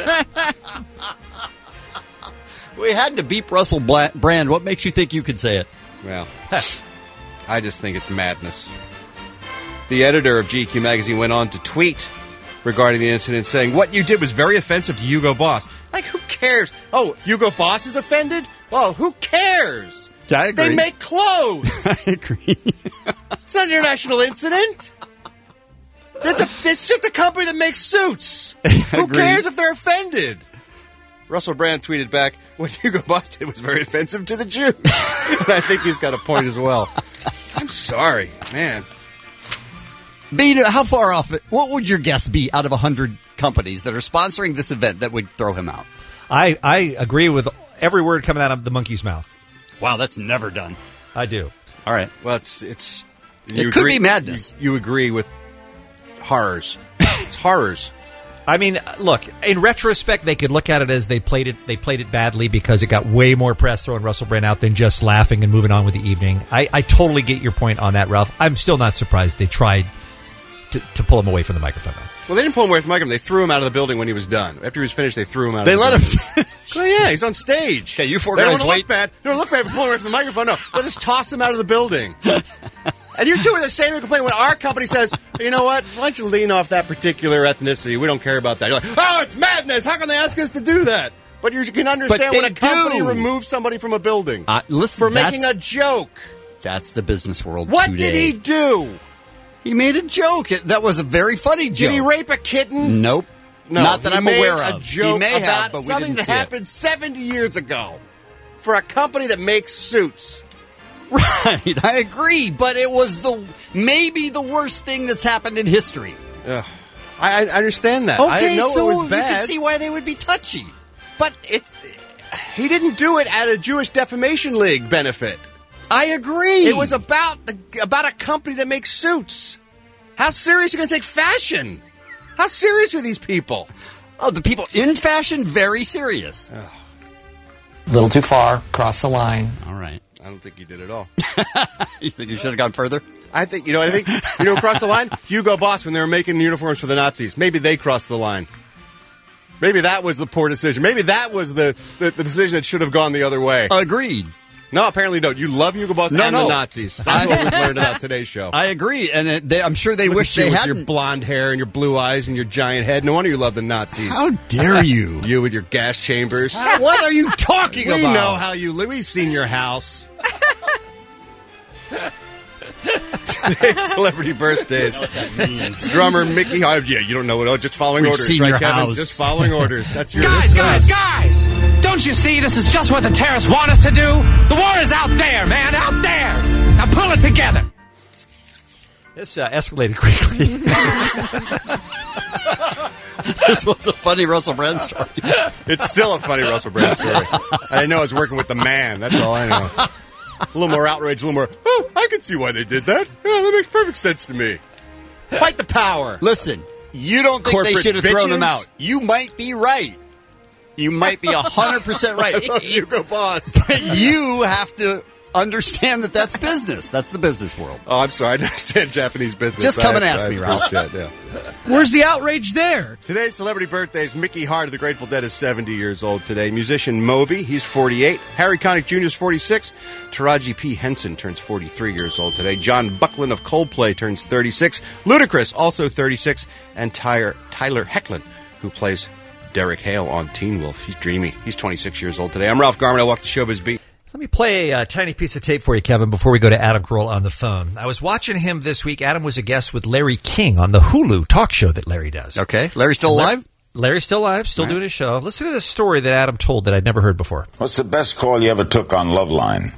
I: We had to beep Russell Bla- Brand. What makes you think you could say it?
E: Well, I just think it's madness. The editor of G Q magazine went on to tweet regarding the incident, saying, "What you did was very offensive to Hugo Boss." Like, who cares? Oh, Hugo Boss is offended? Well, who cares?
I: I agree.
E: They make clothes.
I: I agree.
E: It's not an international incident. It's, a, it's just a company that makes suits. Who
I: Agreed.
E: cares if they're offended? Russell Brand tweeted back, "What Hugo Boss did was very offensive to the Jews." And I think he's got a point as well. I'm sorry, man.
I: Bean, how far off it? What would your guess be out of one hundred companies that are sponsoring this event that would throw him out?
C: I, I agree with every word coming out of the monkey's mouth.
I: Wow, that's never done.
C: I do.
I: All right.
E: Well, it's it's.
I: It could be madness.
E: You, you agree with horrors? It's horrors.
C: I mean, look, in retrospect, they could look at it as they played it they played it badly because it got way more press throwing Russell Brand out than just laughing and moving on with the evening. I, I totally get your point on that, Ralph. I'm still not surprised they tried to, to pull him away from the microphone.
E: Well, they didn't pull him away from the microphone. They threw him out of the building when he was done. After he was finished, they threw him out
I: They
E: of the
I: let
E: building.
I: him
E: Well, yeah, he's on stage.
I: Okay, you four
E: They
I: guys
E: don't
I: wait.
E: look bad. They don't look bad for pulling away from the microphone. No, they'll just toss him out of the building. And you two are the same complaint when our company says, you know what, why don't you lean off that particular ethnicity? We don't care about that. You're like, oh, it's madness. How can they ask us to do that? But you can understand
I: But
E: when a
I: they
E: company
I: do.
E: removes somebody from a building
I: Uh, listen,
E: for making
I: that's-
E: a joke.
I: That's the business world
E: What
I: today.
E: did he do?
I: He made a joke. It, that was a very funny joke.
E: Did he rape a kitten?
I: Nope.
E: No,
I: Not that
E: he
I: I'm
E: made
I: aware
E: a
I: of.
E: joke
I: He may
E: about
I: have, but we
E: something
I: didn't
E: that
I: see it.
E: happened seventy years ago for a company that makes suits.
I: Right, I agree, but it was the maybe the worst thing that's happened in history.
E: Ugh. I, I understand that.
I: Okay,
E: I know
I: so
E: it was
I: you
E: bad.
I: can see why they would be touchy.
E: But it's he didn't do it at a Jewish Defamation League benefit.
I: I agree.
E: It was about the, about a company that makes suits. How serious are you going to take fashion? How serious are these people?
I: Oh, the people in fashion, very serious.
G: A little too far, cross the line.
I: All right.
E: I don't think he did at all.
I: You think you should have gone further?
E: I think, you know what I think? You know who crossed the line? Hugo Boss when they were making uniforms for the Nazis. Maybe they crossed the line. Maybe that was the poor decision. Maybe that was the, the, the decision that should have gone the other way.
I: Agreed.
E: No, apparently don't. You love Hugo Boss
I: No,
E: and
I: no.
E: the Nazis. That's what we've learned about today's show.
I: I agree, and it, they, I'm sure they
E: Look
I: wish
E: at you
I: they
E: with
I: hadn't.
E: your blonde hair and your blue eyes and your giant head. No wonder you love the Nazis.
I: How dare you?
E: You with your gas chambers.
I: What are you talking
E: we
I: about?
E: know how you live. We've seen your house. Today's celebrity birthdays. Drummer Mickey. Oh, yeah, you don't know it. Oh, just following
I: We've
E: orders,
I: seen
E: right,
I: your
E: Kevin?
I: house.
E: Just following orders. That's your
F: Guys,
E: this, uh,
F: guys, guys! Don't you see this is just what the terrorists want us to do? The war is out there, man, out there! Now pull it together!
C: This uh, escalated quickly.
I: This was a funny Russell Brand story.
E: It's still a funny Russell Brand story. I know I was working with the man. That's all I know. A little more outrage, a little more, oh, I can see why they did that. Yeah, that makes perfect sense to me. Fight the power.
I: Listen, you don't think they
E: Corporate
I: should have thrown them
E: bitches.
I: out. You might be right. You might be one hundred percent right.
E: I love Hugo Boss.
I: But you have to understand that that's business. That's the business world.
E: Oh, I'm sorry. I understand Japanese business.
I: Just come
E: I-
I: and ask
E: I
I: me, Ralph.
E: appreciate it, yeah.
B: Where's the outrage there?
E: Today's celebrity birthdays. Mickey Hart of the Grateful Dead is seventy years old today. Musician Moby, he's forty-eight. Harry Connick Junior is forty-six. Taraji P. Henson turns forty-three years old today. John Buckland of Coldplay turns thirty-six. Ludacris, also thirty-six. And Tyler, Tyler Hecklin, who plays Derek Hale on Teen Wolf. He's dreamy. He's twenty-six years old today. I'm Ralph Garman. I walk the Showbiz Beat.
C: Let me play a, uh tiny piece of tape for you, Kevin, before we go to Adam Carolla on the phone. I was watching him this week. Adam was a guest with Larry King on the Hulu talk show that Larry does.
I: Okay. Larry's still
C: La-
I: alive?
C: Larry's still alive, still doing his show. Listen to this story that Adam told that I'd never heard before.
V: What's the best call you ever took on Loveline?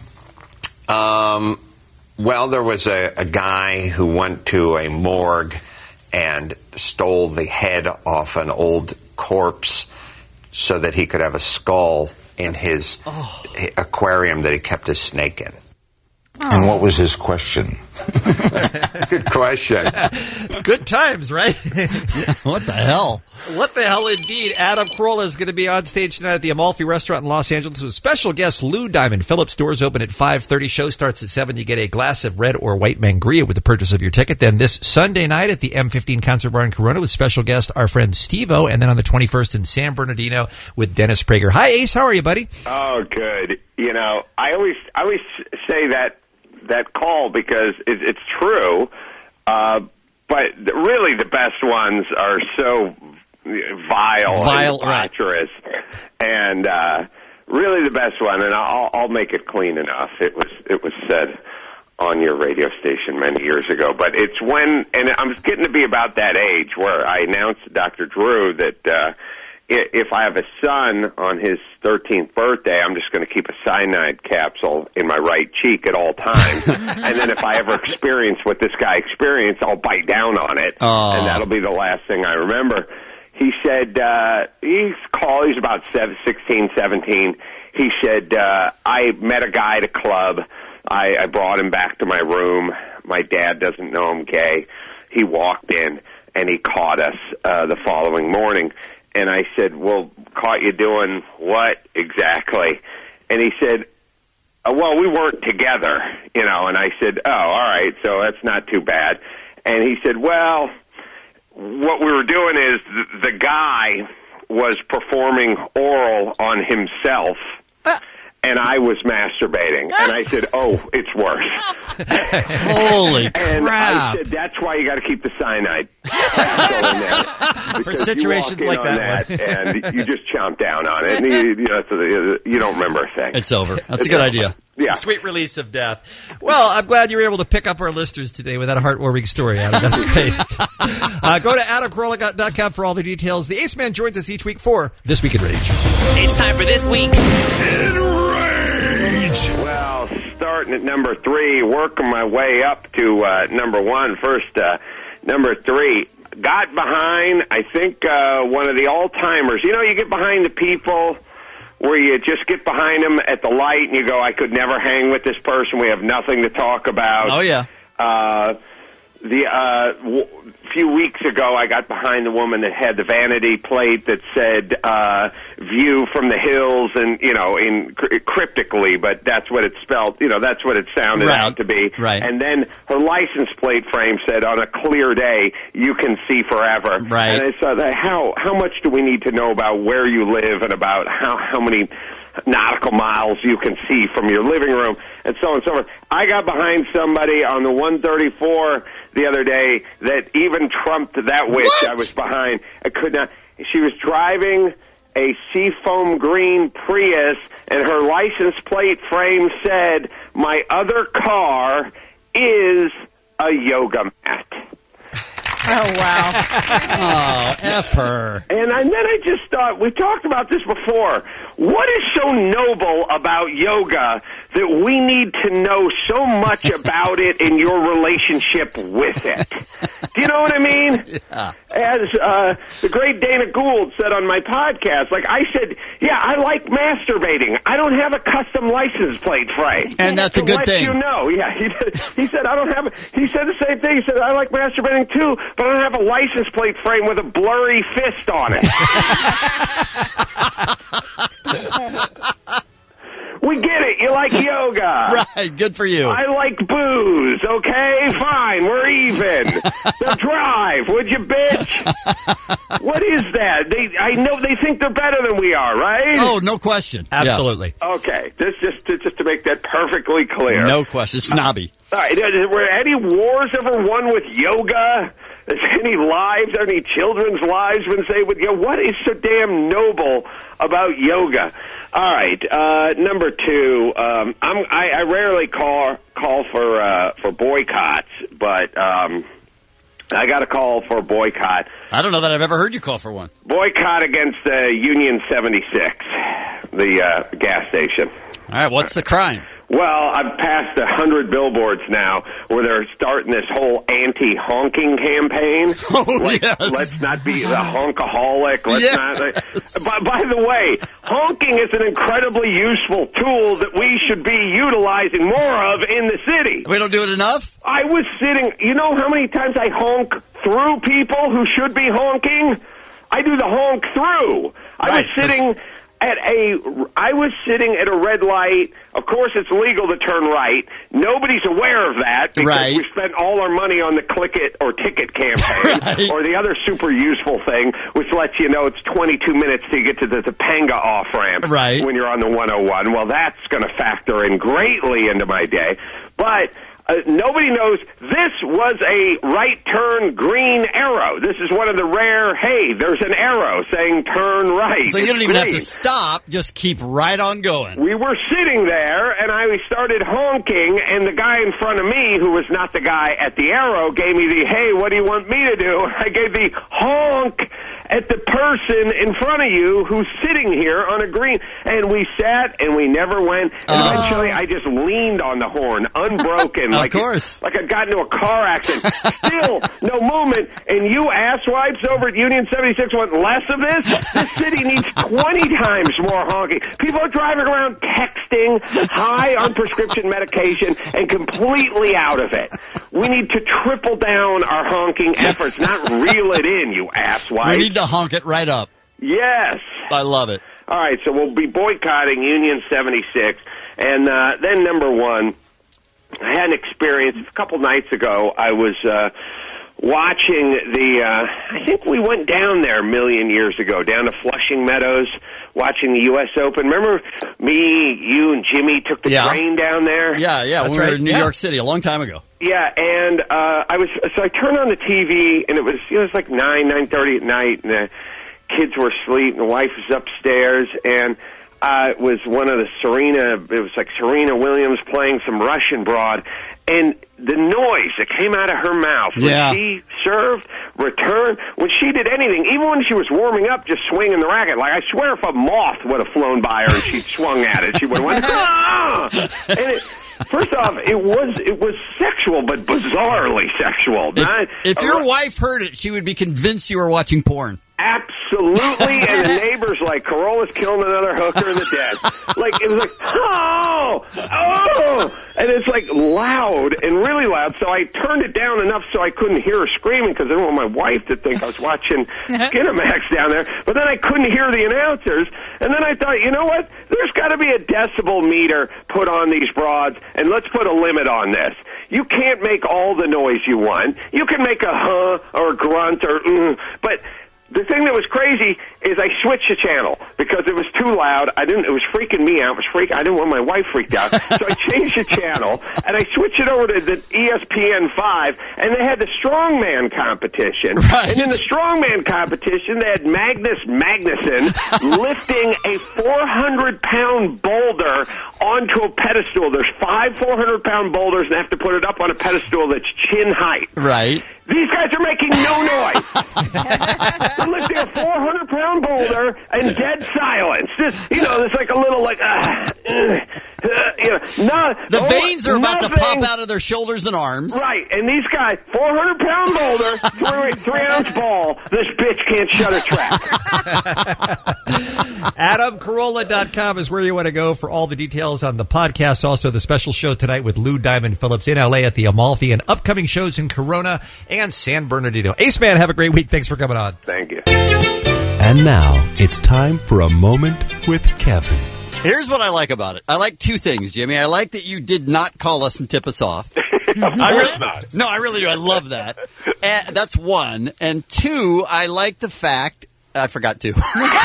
W: Um, well, there was a, a guy who went to a morgue and stole the head off an old corpse so that he could have a skull in his
V: Oh.
W: aquarium that he kept his snake in.
V: And what was his question?
W: Good question.
C: Good times, right?
I: What the hell?
C: What the hell indeed. Adam Carolla is going to be on stage tonight at the Amalfi Restaurant in Los Angeles with special guest Lou Diamond Phillips. Doors open at five thirty. Show starts at seven. You get a glass of red or white Mangria with the purchase of your ticket. Then this Sunday night at the M fifteen Concert Bar in Corona with special guest our friend Steve-O. And then on the twenty-first in San Bernardino with Dennis Prager. Hi, Ace. How are you, buddy?
X: Oh, good. You know, I always, I always say that that call because it, it's true, uh, but really the best ones are so vile,
I: Vile,
X: and debaucherous, and uh, really the best one. And I'll, I'll make it clean enough. It was, it was said on your radio station many years ago, but it's when, and I'm getting to be about that age where I announced to Doctor Drew that. Uh, If I have a son on his thirteenth birthday, I'm just going to keep a cyanide capsule in my right cheek at all times. And then if I ever experience what this guy experienced, I'll bite down on it.
I: Aw.
X: And that'll be the last thing I remember. He said, uh, he's called, he's about sixteen, seventeen. He said, uh, I met a guy at a club. I, I brought him back to my room. My dad doesn't know I'm gay. He walked in and he caught us uh, the following morning. And I said, well, caught you doing what exactly? And he said, oh, well, we weren't together, you know. And I said, oh, all right, so that's not too bad. And he said, well, what we were doing is th- the guy was performing oral on himself, and I was masturbating. And I said, oh, it's worse.
I: Holy
X: and
I: crap.
X: I said, that's why you got to keep the cyanide capsule in there.
C: For
X: Because
C: situations
X: you walk in
C: like
X: on
C: that
X: that and you just chomp down on it. And you, you, know, so the- you don't remember a thing.
I: It's over. That's a good idea.
X: Yeah.
C: Sweet release of death. Well, I'm glad you were able to pick up our listeners today with that heartwarming story, Adam. That's great. uh, go to adam carolla dot com for all the details. The Ace Man joins us each week for This Week in Rage.
K: It's time for This Week in
X: Rage. Well, starting at number three, working my way up to uh, number one. First, uh, number three. Got behind, I think, uh, one of the all-timers. You know, you get behind the people where you just get behind them at the light and you go, I could never hang with this person. We have nothing to talk about.
I: Oh, yeah.
X: Uh, the uh, w- few weeks ago, I got behind the woman that had the vanity plate that said uh, "View from the Hills," and you know, in cryptically, but that's what it spelled. You know, that's what it sounded
I: Right.
X: out to be.
I: Right.
X: And then her license plate frame said, "On a clear day, you can see forever."
I: Right.
X: And I thought, how how much do we need to know about where you live and about how how many nautical miles you can see from your living room, and so on and so forth. I got behind somebody on the one thirty-four the other day that even trumped that witch
I: What?
X: I was behind. I could not. She was driving a seafoam green Prius, and her license plate frame said, "My other car is a yoga mat."
J: Oh, wow.
I: Oh, F her.
X: And, I, and then I just thought, we talked about this before. What is so noble about yoga that we need to know so much about it in your relationship with it? Do you know what I mean?
I: Yeah.
X: As uh, the great Dana Gould said on my podcast, like I said, yeah, I like masturbating. I don't have a custom license plate frame.
I: And that's a
X: To
I: good
X: let
I: thing.
X: You know, yeah. He, did, he said, I don't have. A, he said the same thing. He said, I like masturbating too, but I don't have a license plate frame with a blurry fist on it. We get it. You like yoga.
I: Right. Good for you.
X: I like booze. Okay, fine. We're even. Now drive, would you, bitch? What is that? They, I know they think they're better than we are, right?
I: Oh, no question.
C: Absolutely.
X: Okay, this just to, just to make that perfectly clear.
I: No question. Snobby.
X: All right. Were any wars ever won with yoga? Is any lives, any children's lives been saved with yoga? What is so damn noble about yoga? All right, uh, number two. Um, I'm, I, I rarely call call for uh, for boycotts, but um, I got a call for a boycott.
I: I don't know that I've ever heard you call for one.
X: Boycott against uh, Union seventy-six, the uh, gas station.
I: All right, what's the crime?
X: Well, I've passed a hundred billboards now where they're starting this whole anti-honking campaign.
I: Oh,
X: like,
I: yes.
X: Let's not be the honkaholic. Let's
I: Yes.
X: not. By, by the way, honking is an incredibly useful tool that we should be utilizing more of in the city.
I: We don't do it enough?
X: I was sitting. You know how many times I honk through people who should be honking? I do the honk through. I
I: Right.
X: was sitting at a. I was sitting at a red light. Of course, it's legal to turn right. Nobody's aware of that because
I: Right.
X: we spent all our money on the click it or ticket campaign,
I: Right.
X: or the other super useful thing, which lets you know it's twenty-two minutes to get to the Topanga off ramp
I: Right.
X: when you're on the one oh one. Well, that's going to factor in greatly into my day, but. Uh, nobody knows this was a right turn green arrow. This is one of the rare, hey, there's an arrow saying turn right.
I: So you
X: It's
I: don't even have to
X: green.
I: stop. Just keep right on going.
X: We were sitting there, and I started honking, and the guy in front of me, who was not the guy at the arrow, gave me the, hey, what do you want me to do? I gave the honk at the person in front of you who's sitting here on a green. And we sat, and we never went. And
I: Oh.
X: eventually, I just leaned on the horn, unbroken.
I: Of
X: like
I: course.
X: Like I'd gotten into a car accident. Still, no movement. And you asswipes over at Union seventy-six want less of this? This city needs twenty times more honking. People are driving around texting, high on prescription medication, and completely out of it. We need to triple down our honking efforts, not reel it in, you asswipe.
I: We need to honk it right up.
X: Yes.
I: I love it.
X: All right, so we'll be boycotting Union seventy-six. And uh, then number one, I had an experience a couple nights ago. I was uh, watching the, uh, I think we went down there a million years ago, down to Flushing Meadows, watching the U S Open. Remember me, you, and Jimmy took the
I: Yeah.
X: train down there?
I: Yeah, yeah.
X: That's
I: when we were
X: right.
I: in New
X: Yeah.
I: York City a long time ago.
X: Yeah, and uh, I was so I turned on the T V, and it was it was like nine nine thirty at night, and the kids were asleep, and the wife was upstairs, and uh, it was one of the Serena. It was like Serena Williams playing some Russian broad, and the noise that came out of her mouth when
I: Yeah.
X: she served, returned, when she did anything, even when she was warming up, just swinging the racket. Like I swear, if a moth would have flown by her and she swung at it, she would have went ah! And it, first off, it was it was sexual, but bizarrely sexual.
I: If,
X: Not,
I: if your wife heard it, she would be convinced you were watching porn.
X: Absolutely, and the neighbors like, Corolla's killing another hooker in the dead. Like, it was like, oh, oh, and it's like loud and really loud, so I turned it down enough so I couldn't hear her screaming because I didn't want my wife to think I was watching Skinamax down there, but then I couldn't hear the announcers, and then I thought, you know what, there's got to be a decibel meter put on these broads, and let's put a limit on this. You can't make all the noise you want. You can make a huh or a grunt or mm, but the thing that was crazy is I switched the channel because it was too loud. I didn't. It was freaking me out. It was freak. I didn't want my wife freaked out, so I changed the channel and I switched it over to the E S P N five. And they had the strongman competition. Right. And in the strongman competition, they had Magnus Magnuson lifting a four hundred pound boulder onto a pedestal. There's five four hundred pound boulders, and they have to put it up on a pedestal that's chin height.
I: Right.
X: These guys are making no noise. They're lifting a four hundred pound boulder and dead silence. Just, you know, there's like a little like, uh, uh, uh, you know, no,
I: The
X: oh,
I: veins are about
X: nothing.
I: to pop out of their shoulders and arms.
X: Right, and these guys, four hundred pound boulder, three, three ounce ball, this bitch can't shut a trap.
C: Adam Carolla dot com is where you want to go for all the details on the podcast. Also, the special show tonight with Lou Diamond Phillips in L A at the Amalfi, and upcoming shows in Corona and San Bernardino. Ace Man, have a great week. Thanks for coming on.
X: Thank you.
L: And now it's time for a moment with Kevin.
I: Here's what I like about it. I like two things, Jimmy. I like that you did not call us and tip us off. I really,
X: not.
I: No, I really do. I love that. And that's one. And two, I like the fact I forgot to.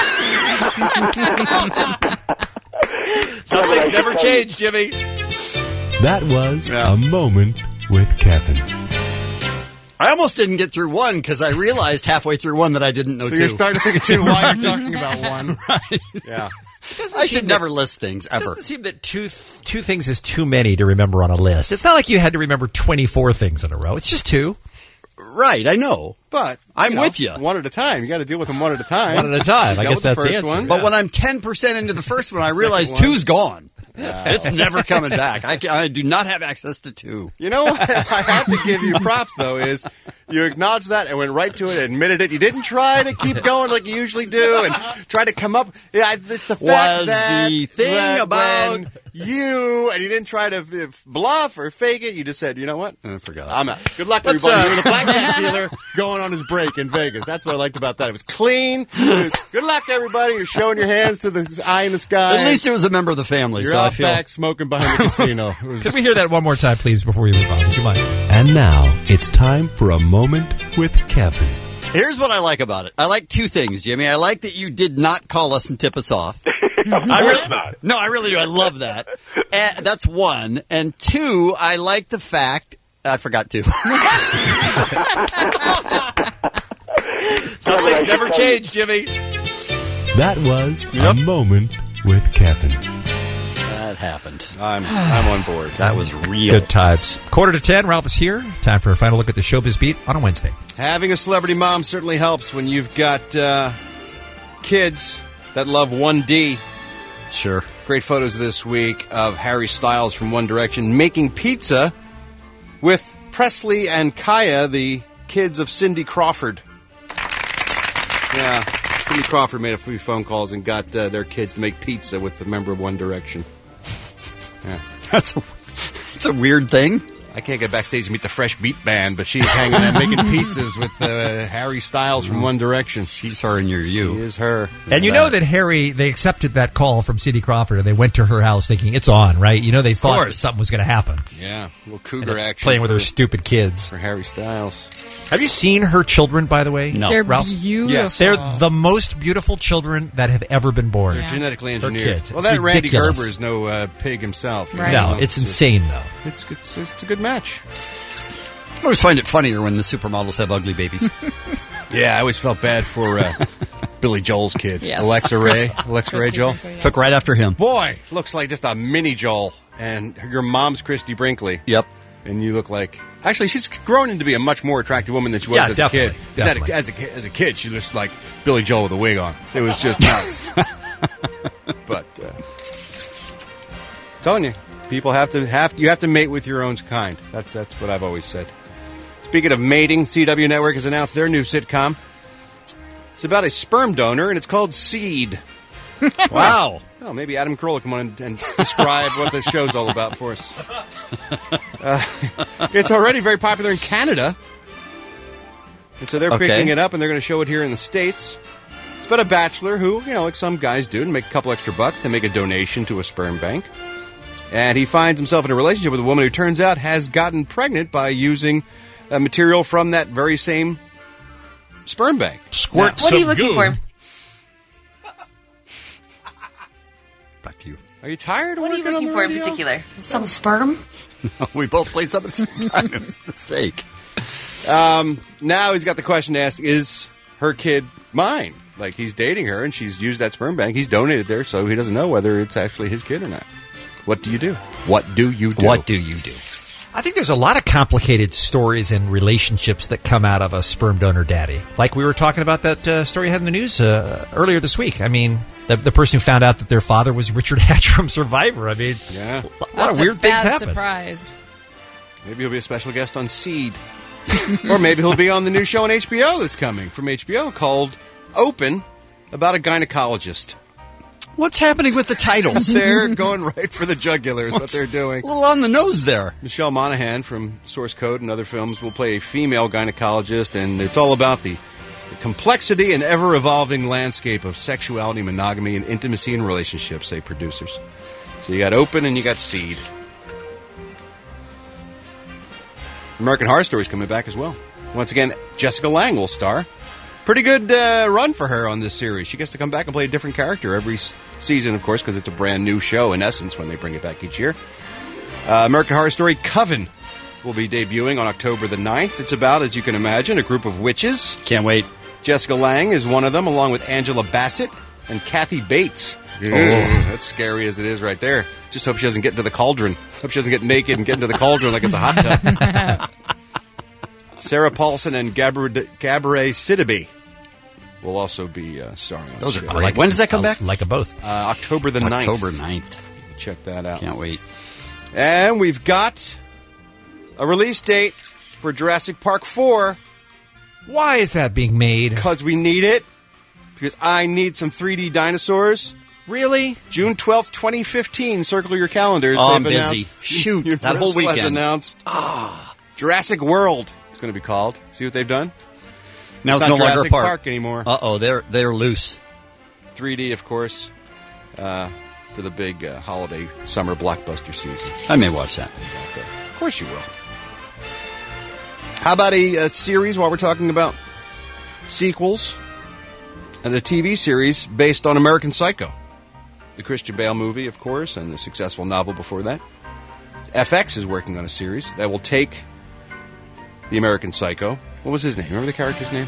C: Some things never change, Jimmy.
L: That was a moment with Kevin.
I: I almost didn't get through one because I realized halfway through one that I didn't know
E: So
I: two.
E: you're starting to think of two while you're talking about one.
I: Right.
E: Yeah.
I: I should never list things
C: It
I: ever.
C: doesn't seem that two two things is too many to remember on a list. It's not like you had to remember twenty-four things in a row. It's just two.
I: Right, I know.
E: But
I: I'm
E: you know,
I: with you.
E: One at a time. You got to deal with them one at a time.
C: One at a time. I
E: Dealt
C: guess
E: with the
C: that's the
E: first
C: answer.
E: one.
I: But when I'm ten percent into the first one, I realize
E: Second one.
I: two's gone.
E: Yeah.
I: It's never coming back. I, ca- I do not have access to two.
E: You know what I have to give you props, though, is you acknowledged that and went right to it, admitted it. You didn't try to keep going like you usually do and try to come up. Yeah, it's the fact
I: Was
E: that
I: the thing
E: that
I: about-
E: when you, and you didn't try to uh, bluff or fake it. You just said, you know what?
I: I forgot.
E: I'm out. Good luck,
C: Let's,
E: everybody.
C: uh,
E: You're the blackjack dealer going on his break in Vegas. That's what I liked about that. It was clean. It was, good luck, everybody. You're showing your hands to the eye in the sky.
I: At least it was a member of the family,
E: You're
I: so I
E: out
I: feel.
E: back smoking behind the casino. It was-
C: Can we hear that one more time, please, before we move on? Would you mind?
L: And now it's time for a moment with Kevin.
I: Here's what I like about it. I like two things, Jimmy. I like that you did not call us and tip us off. I really,
X: not.
I: No, I really do. I love that. And that's one. And two, I like the fact I forgot to.
C: Some things never change, Jimmy.
L: That was
I: Yep.
L: a moment with Kevin.
I: That happened.
E: I'm, I'm on board.
I: That was real.
C: Good times. Quarter to ten, Ralph is here. Time for a final look at the Showbiz Beat on a Wednesday.
E: Having a celebrity mom certainly helps when you've got uh, kids that love one D.
I: Sure.
E: Great photos this week of Harry Styles from One Direction making pizza with Presley and Kaya, the kids of Cindy Crawford. Yeah, Cindy Crawford made a few phone calls and got uh, their kids to make pizza with the member of One Direction. Yeah.
I: That's a, that's a weird thing.
E: I can't get backstage and meet the Fresh Beat Band, but she's hanging out making pizzas with uh, Harry Styles from One Direction.
I: She's her and you're you.
E: She is her.
C: And you know that Harry, they accepted that call from Cindy Crawford, and they went to her house thinking, it's on, right? You know, they thought that something was going to happen.
E: Yeah, a little
C: And
E: cougar
C: it's
E: action.
C: playing with her
E: for-
C: stupid kids.
E: For Harry Styles.
C: Have you seen her children, by the way?
I: No.
J: They're
C: Ralph?
J: beautiful.
E: Yes.
C: They're the most beautiful children that have ever been born.
E: They're genetically
C: They're
E: engineered.
C: kids.
E: Well,
C: It's
E: that Randy
C: ridiculous.
E: Gerber is no uh, pig himself.
J: Right.
C: No,
E: You know,
C: it's insane, though.
E: It's, it's, it's a good match.
I: I always find it funnier when the supermodels have ugly babies.
E: Yeah, I always felt bad for uh, Billy Joel's kid,
J: Yes.
E: Alexa Ray. Alexa Ray
J: Christy
E: Joel.
J: Brinkley, yeah.
I: Took right after him.
E: Boy, looks like just a mini Joel. And your mom's Christy Brinkley.
I: Yep.
E: And you look like... Actually, she's grown into be a much more attractive woman than she was
C: Yeah,
E: as
C: definitely,
E: a kid. 'Cause As a, as, a, ki- as a kid, she looked like Billy Joel with a wig on. It was just nuts. But, uh, telling you, people have to have you have to mate with your own kind. That's that's what I've always said. Speaking of mating, C W Network has announced their new sitcom. It's about a sperm donor, and it's called Seed.
I: Wow.
E: Oh, maybe Adam Carolla come on and, and describe what this show's all about for us. Uh, it's already very popular in Canada. And so they're
I: Okay.
E: picking it up, and they're going to show it here in the States. It's about a bachelor who, you know, like some guys do, and make a couple extra bucks. They make a donation to a sperm bank. And he finds himself in a relationship with a woman who turns out has gotten pregnant by using uh, material from that very same sperm bank.
C: Squirt
A: What are you looking for?
I: Back to you.
E: Are you tired? of
A: What are you
E: working on
A: looking
E: the
A: for in
E: radio?
A: particular? Some sperm?
I: We both played something at the same time. It was a mistake.
E: Um, now he's got the question to ask, is her kid mine? Like, he's dating her, and she's used that sperm bank. He's donated there, so he doesn't know whether it's actually his kid or not. What do you do? What do you do?
I: What do you do?
C: I think there's a lot of complicated stories and relationships that come out of a sperm donor daddy. Like we were talking about that uh, story I had in the news uh, earlier this week. I mean, the, the person who found out that their father was Richard Hatch from Survivor. I mean,
E: Yeah.
C: a lot
J: That's
C: of weird
J: a
C: things
J: bad
C: happen.
J: surprise.
E: Maybe he'll be a special guest on Seed. Or maybe he'll be on the new show on H B O that's coming from H B O called Open, about a gynecologist.
I: What's happening with the titles?
E: They're going right for the jugular is what they're doing.
I: A little on the nose there.
E: Michelle Monaghan from Source Code and other films will play a female gynecologist, and it's all about the, the complexity and ever-evolving landscape of sexuality, monogamy, and intimacy in relationships, say producers. So you got Open and you got Seed. American Horror Story is coming back as well. Once again, Jessica Lange will star. Pretty good uh, run for her on this series. She gets to come back and play a different character every s- season, of course, because it's a brand new show, in essence, when they bring it back each year. Uh, American Horror Story Coven will be debuting on October the ninth. It's about, as you can imagine, a group of witches.
I: Can't wait.
E: Jessica Lange is one of them, along with Angela Bassett and Kathy Bates. Oh, that's scary as it is right there. Just hope she doesn't get into the cauldron. Hope she doesn't get naked and get into the cauldron like it's a hot tub. Sarah Paulson and Gabrielle Gabrielle Sidibe will also be uh, starring on
I: Those
E: the
I: are
E: show.
I: great.
C: Like-
I: when does that come
C: I
I: back?
C: Like them both.
E: Uh, October the ninth.
I: October ninth.
E: Check that out.
I: Can't wait.
E: And we've got a release date for Jurassic Park four.
C: Why is that being made?
E: Because we need it. Because I need some three D dinosaurs.
C: Really?
E: June twelfth, twenty fifteen. Circle your calendars.
I: Oh, I'm
E: They've
I: busy.
E: announced-
I: Shoot,
E: Universal
I: that whole
E: has
I: weekend.
E: announced ah, Jurassic World. It's going to be called. See what they've done?
I: Now it's,
E: It's
I: no
E: not
I: longer a
E: Jurassic
I: park.
E: Park anymore.
I: Uh oh, they're they're loose.
E: three D, of course, uh, for the big uh, holiday summer blockbuster season.
I: I may watch that.
E: Of course you will. How about a, uh series while we're talking about sequels and a T V series based on American Psycho? The Christian Bale movie, of course, and the successful novel before that. F X is working on a series that will take the American Psycho. What was his name? Remember the character's name?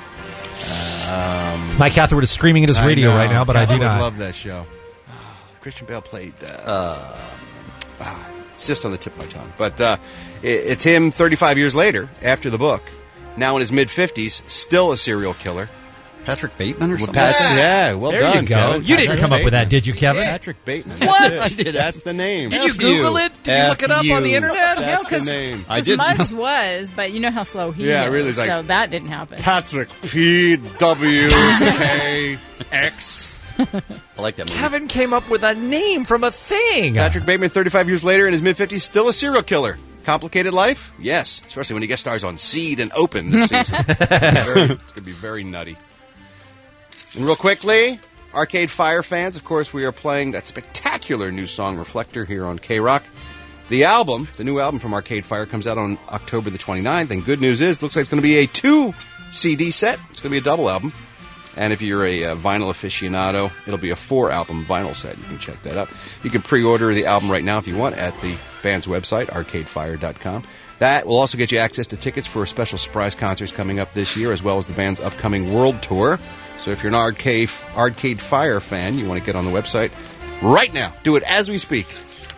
E: Um,
C: Mike Hathaway is screaming at his
E: I
C: radio
E: know.
C: right now, but I do
E: Catholic would
C: not.
E: love that show. Christian Bale played. Uh, ah, it's just on the tip of my tongue. But uh, it, it's him thirty-five years later, after the book, now in his mid-fifties, still a serial killer.
I: Patrick Bateman or
E: Well,
I: something?
E: Pat- yeah, well
C: There
E: done,
C: you go.
E: Kevin.
C: You didn't
E: Patrick
C: come up with that,
E: Bateman.
C: did you, Kevin?
E: Patrick Bateman.
C: What?
E: That's it. That's the name.
C: Did you
E: F
C: Google it? Did you look it up on the internet?
E: That's
J: No,
E: the
J: 'cause-
E: name.
I: I
J: Because
I: didn't.
J: Muzz was, but you know how slow he
E: Yeah,
J: is.
E: really, it's like-
J: so that didn't happen.
E: Patrick P W K X.
I: I like that movie.
C: Kevin came up with a name from a thing.
E: Patrick Bateman, thirty-five years later, in his mid-fifties, still a serial killer. Complicated life? Yes. Especially when he guest stars on Seed and Open this season. Very- it's going to be very nutty. And real quickly, Arcade Fire fans, of course, we are playing that spectacular new song, Reflector, here on K-Rock. The album, the new album from Arcade Fire, comes out on October the twenty-ninth, and good news is, looks like it's going to be a two C D set. It's going to be a double album. And if you're a uh, vinyl aficionado, it'll be a four-album vinyl set. You can check that out. You can pre-order the album right now if you want at the band's website, arcade fire dot com. That will also get you access to tickets for special surprise concerts coming up this year, as well as the band's upcoming world tour. So if you're an Arcade, Arcade Fire fan, you want to get on the website right now. Do it as we speak.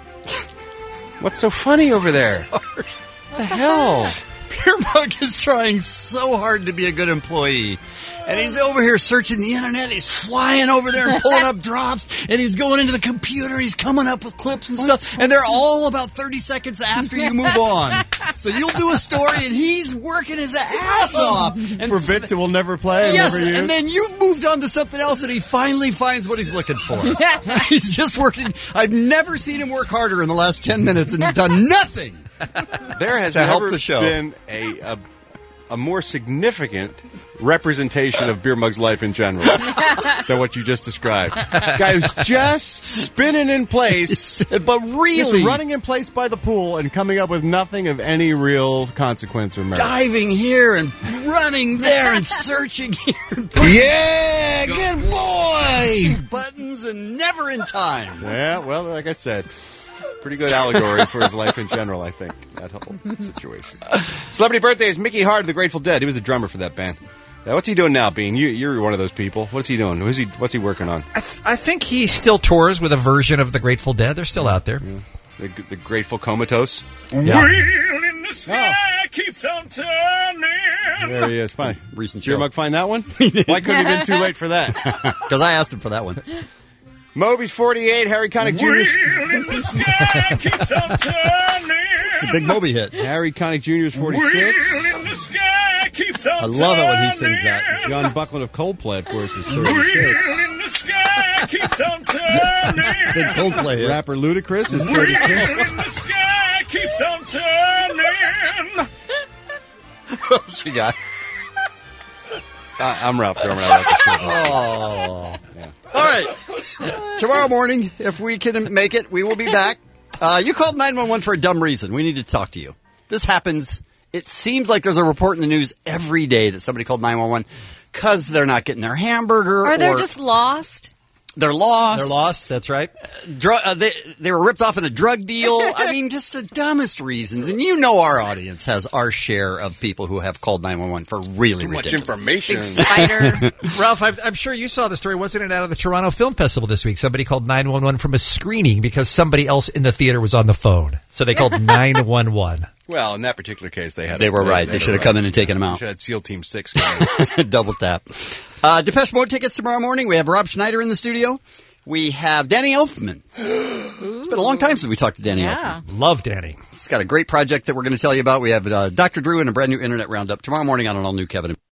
E: What's so funny over there? What the hell?
I: Beer Mug is trying so hard to be a good employee. And he's over here searching the internet. He's flying over there and pulling up drops. And he's going into the computer. He's coming up with clips and stuff. And they're all about thirty seconds after you move on. So you'll do a story, and he's working his ass off. And
E: for bits that we'll never play and
I: yes,
E: never use.
I: And then you've moved on to something else, and he finally finds what he's looking for. He's just working. I've never seen him work harder in the last ten minutes and done nothing.
E: There has
I: to help
E: never
I: the show.
E: been a, a a more significant representation of Beer Mug's life in general than what you just described. Guy who's just spinning in place,
I: but really
E: just running in place by the pool and coming up with nothing of any real consequence or merit.
I: Diving here and running there and searching here. And pushing,
E: Yeah, good boy!
I: pushing buttons and never in time.
E: Yeah, well, like I said, pretty good allegory for his life in general, I think, that whole situation. Celebrity birthday is Mickey Hart of the Grateful Dead. He was the drummer for that band. Now, what's he doing now, Bean? You, you're one of those people. What's he doing? Who's he? What's he working on?
C: I, th- I think he still tours with a version of the Grateful Dead. They're still out there.
E: Yeah. The, the Grateful Comatose.
C: Yeah.
B: Wheel in the sky keeps on turning.
E: There he is. Fine.
I: Recent
E: Beer
I: show.
E: Mug find that one? Why couldn't he have been too late for that?
I: Because I asked him for that one.
E: Moby's forty-eight, Harry Connick Junior
B: Wheel in the sky keeps on turning.
I: It's a big Moby hit.
E: Harry Connick Junior is forty-six.
B: Wheel in the sky keeps on
I: I love it when he sings that.
E: John Buckland of Coldplay, of course, is
B: Wheel
E: thirty-six.
B: in the sky keeps on turning.
I: Big Coldplay hit.
E: Rapper Ludacris is
B: Wheel
E: thirty-six.
B: in the sky keeps on turning.
I: What else you got?
E: Uh, I'm Ralph Gorman. I like the show.
I: Oh. Yeah. All right. Tomorrow morning, if we can make it, we will be back. Uh, you called nine one one for a dumb reason. We need to talk to you. This happens. It seems like there's a report in the news every day that somebody called nine one one because they're not getting their hamburger.
J: Or they're
I: or
J: just lost.
I: They're lost.
C: They're lost. That's right.
I: Dr- uh, they, they were ripped off in a drug deal. I mean, just the dumbest reasons. And you know our audience has our share of people who have called nine one one for really
E: Too much
I: ridiculous.
E: information.
J: Big spider.
C: Ralph, I'm, I'm sure you saw the story. Wasn't it out of the Toronto Film Festival this week? Somebody called nine one one from a screening because somebody else in the theater was on the phone. So they called nine one one.
E: Well, in that particular case, they had.
I: They were right. They, they should have come in and taken them out.
E: Should have had SEAL Team Six.
I: Double tap. Uh, Depeche Mode tickets tomorrow morning. We have Rob Schneider in the studio. We have Danny Elfman. It's been a long time since we talked to Danny
J: Yeah.
I: Elfman.
C: Love Danny.
I: He's got a great project that we're going to tell you about. We have uh, Doctor Drew and a brand new Internet Roundup tomorrow morning on an all-new Kevin.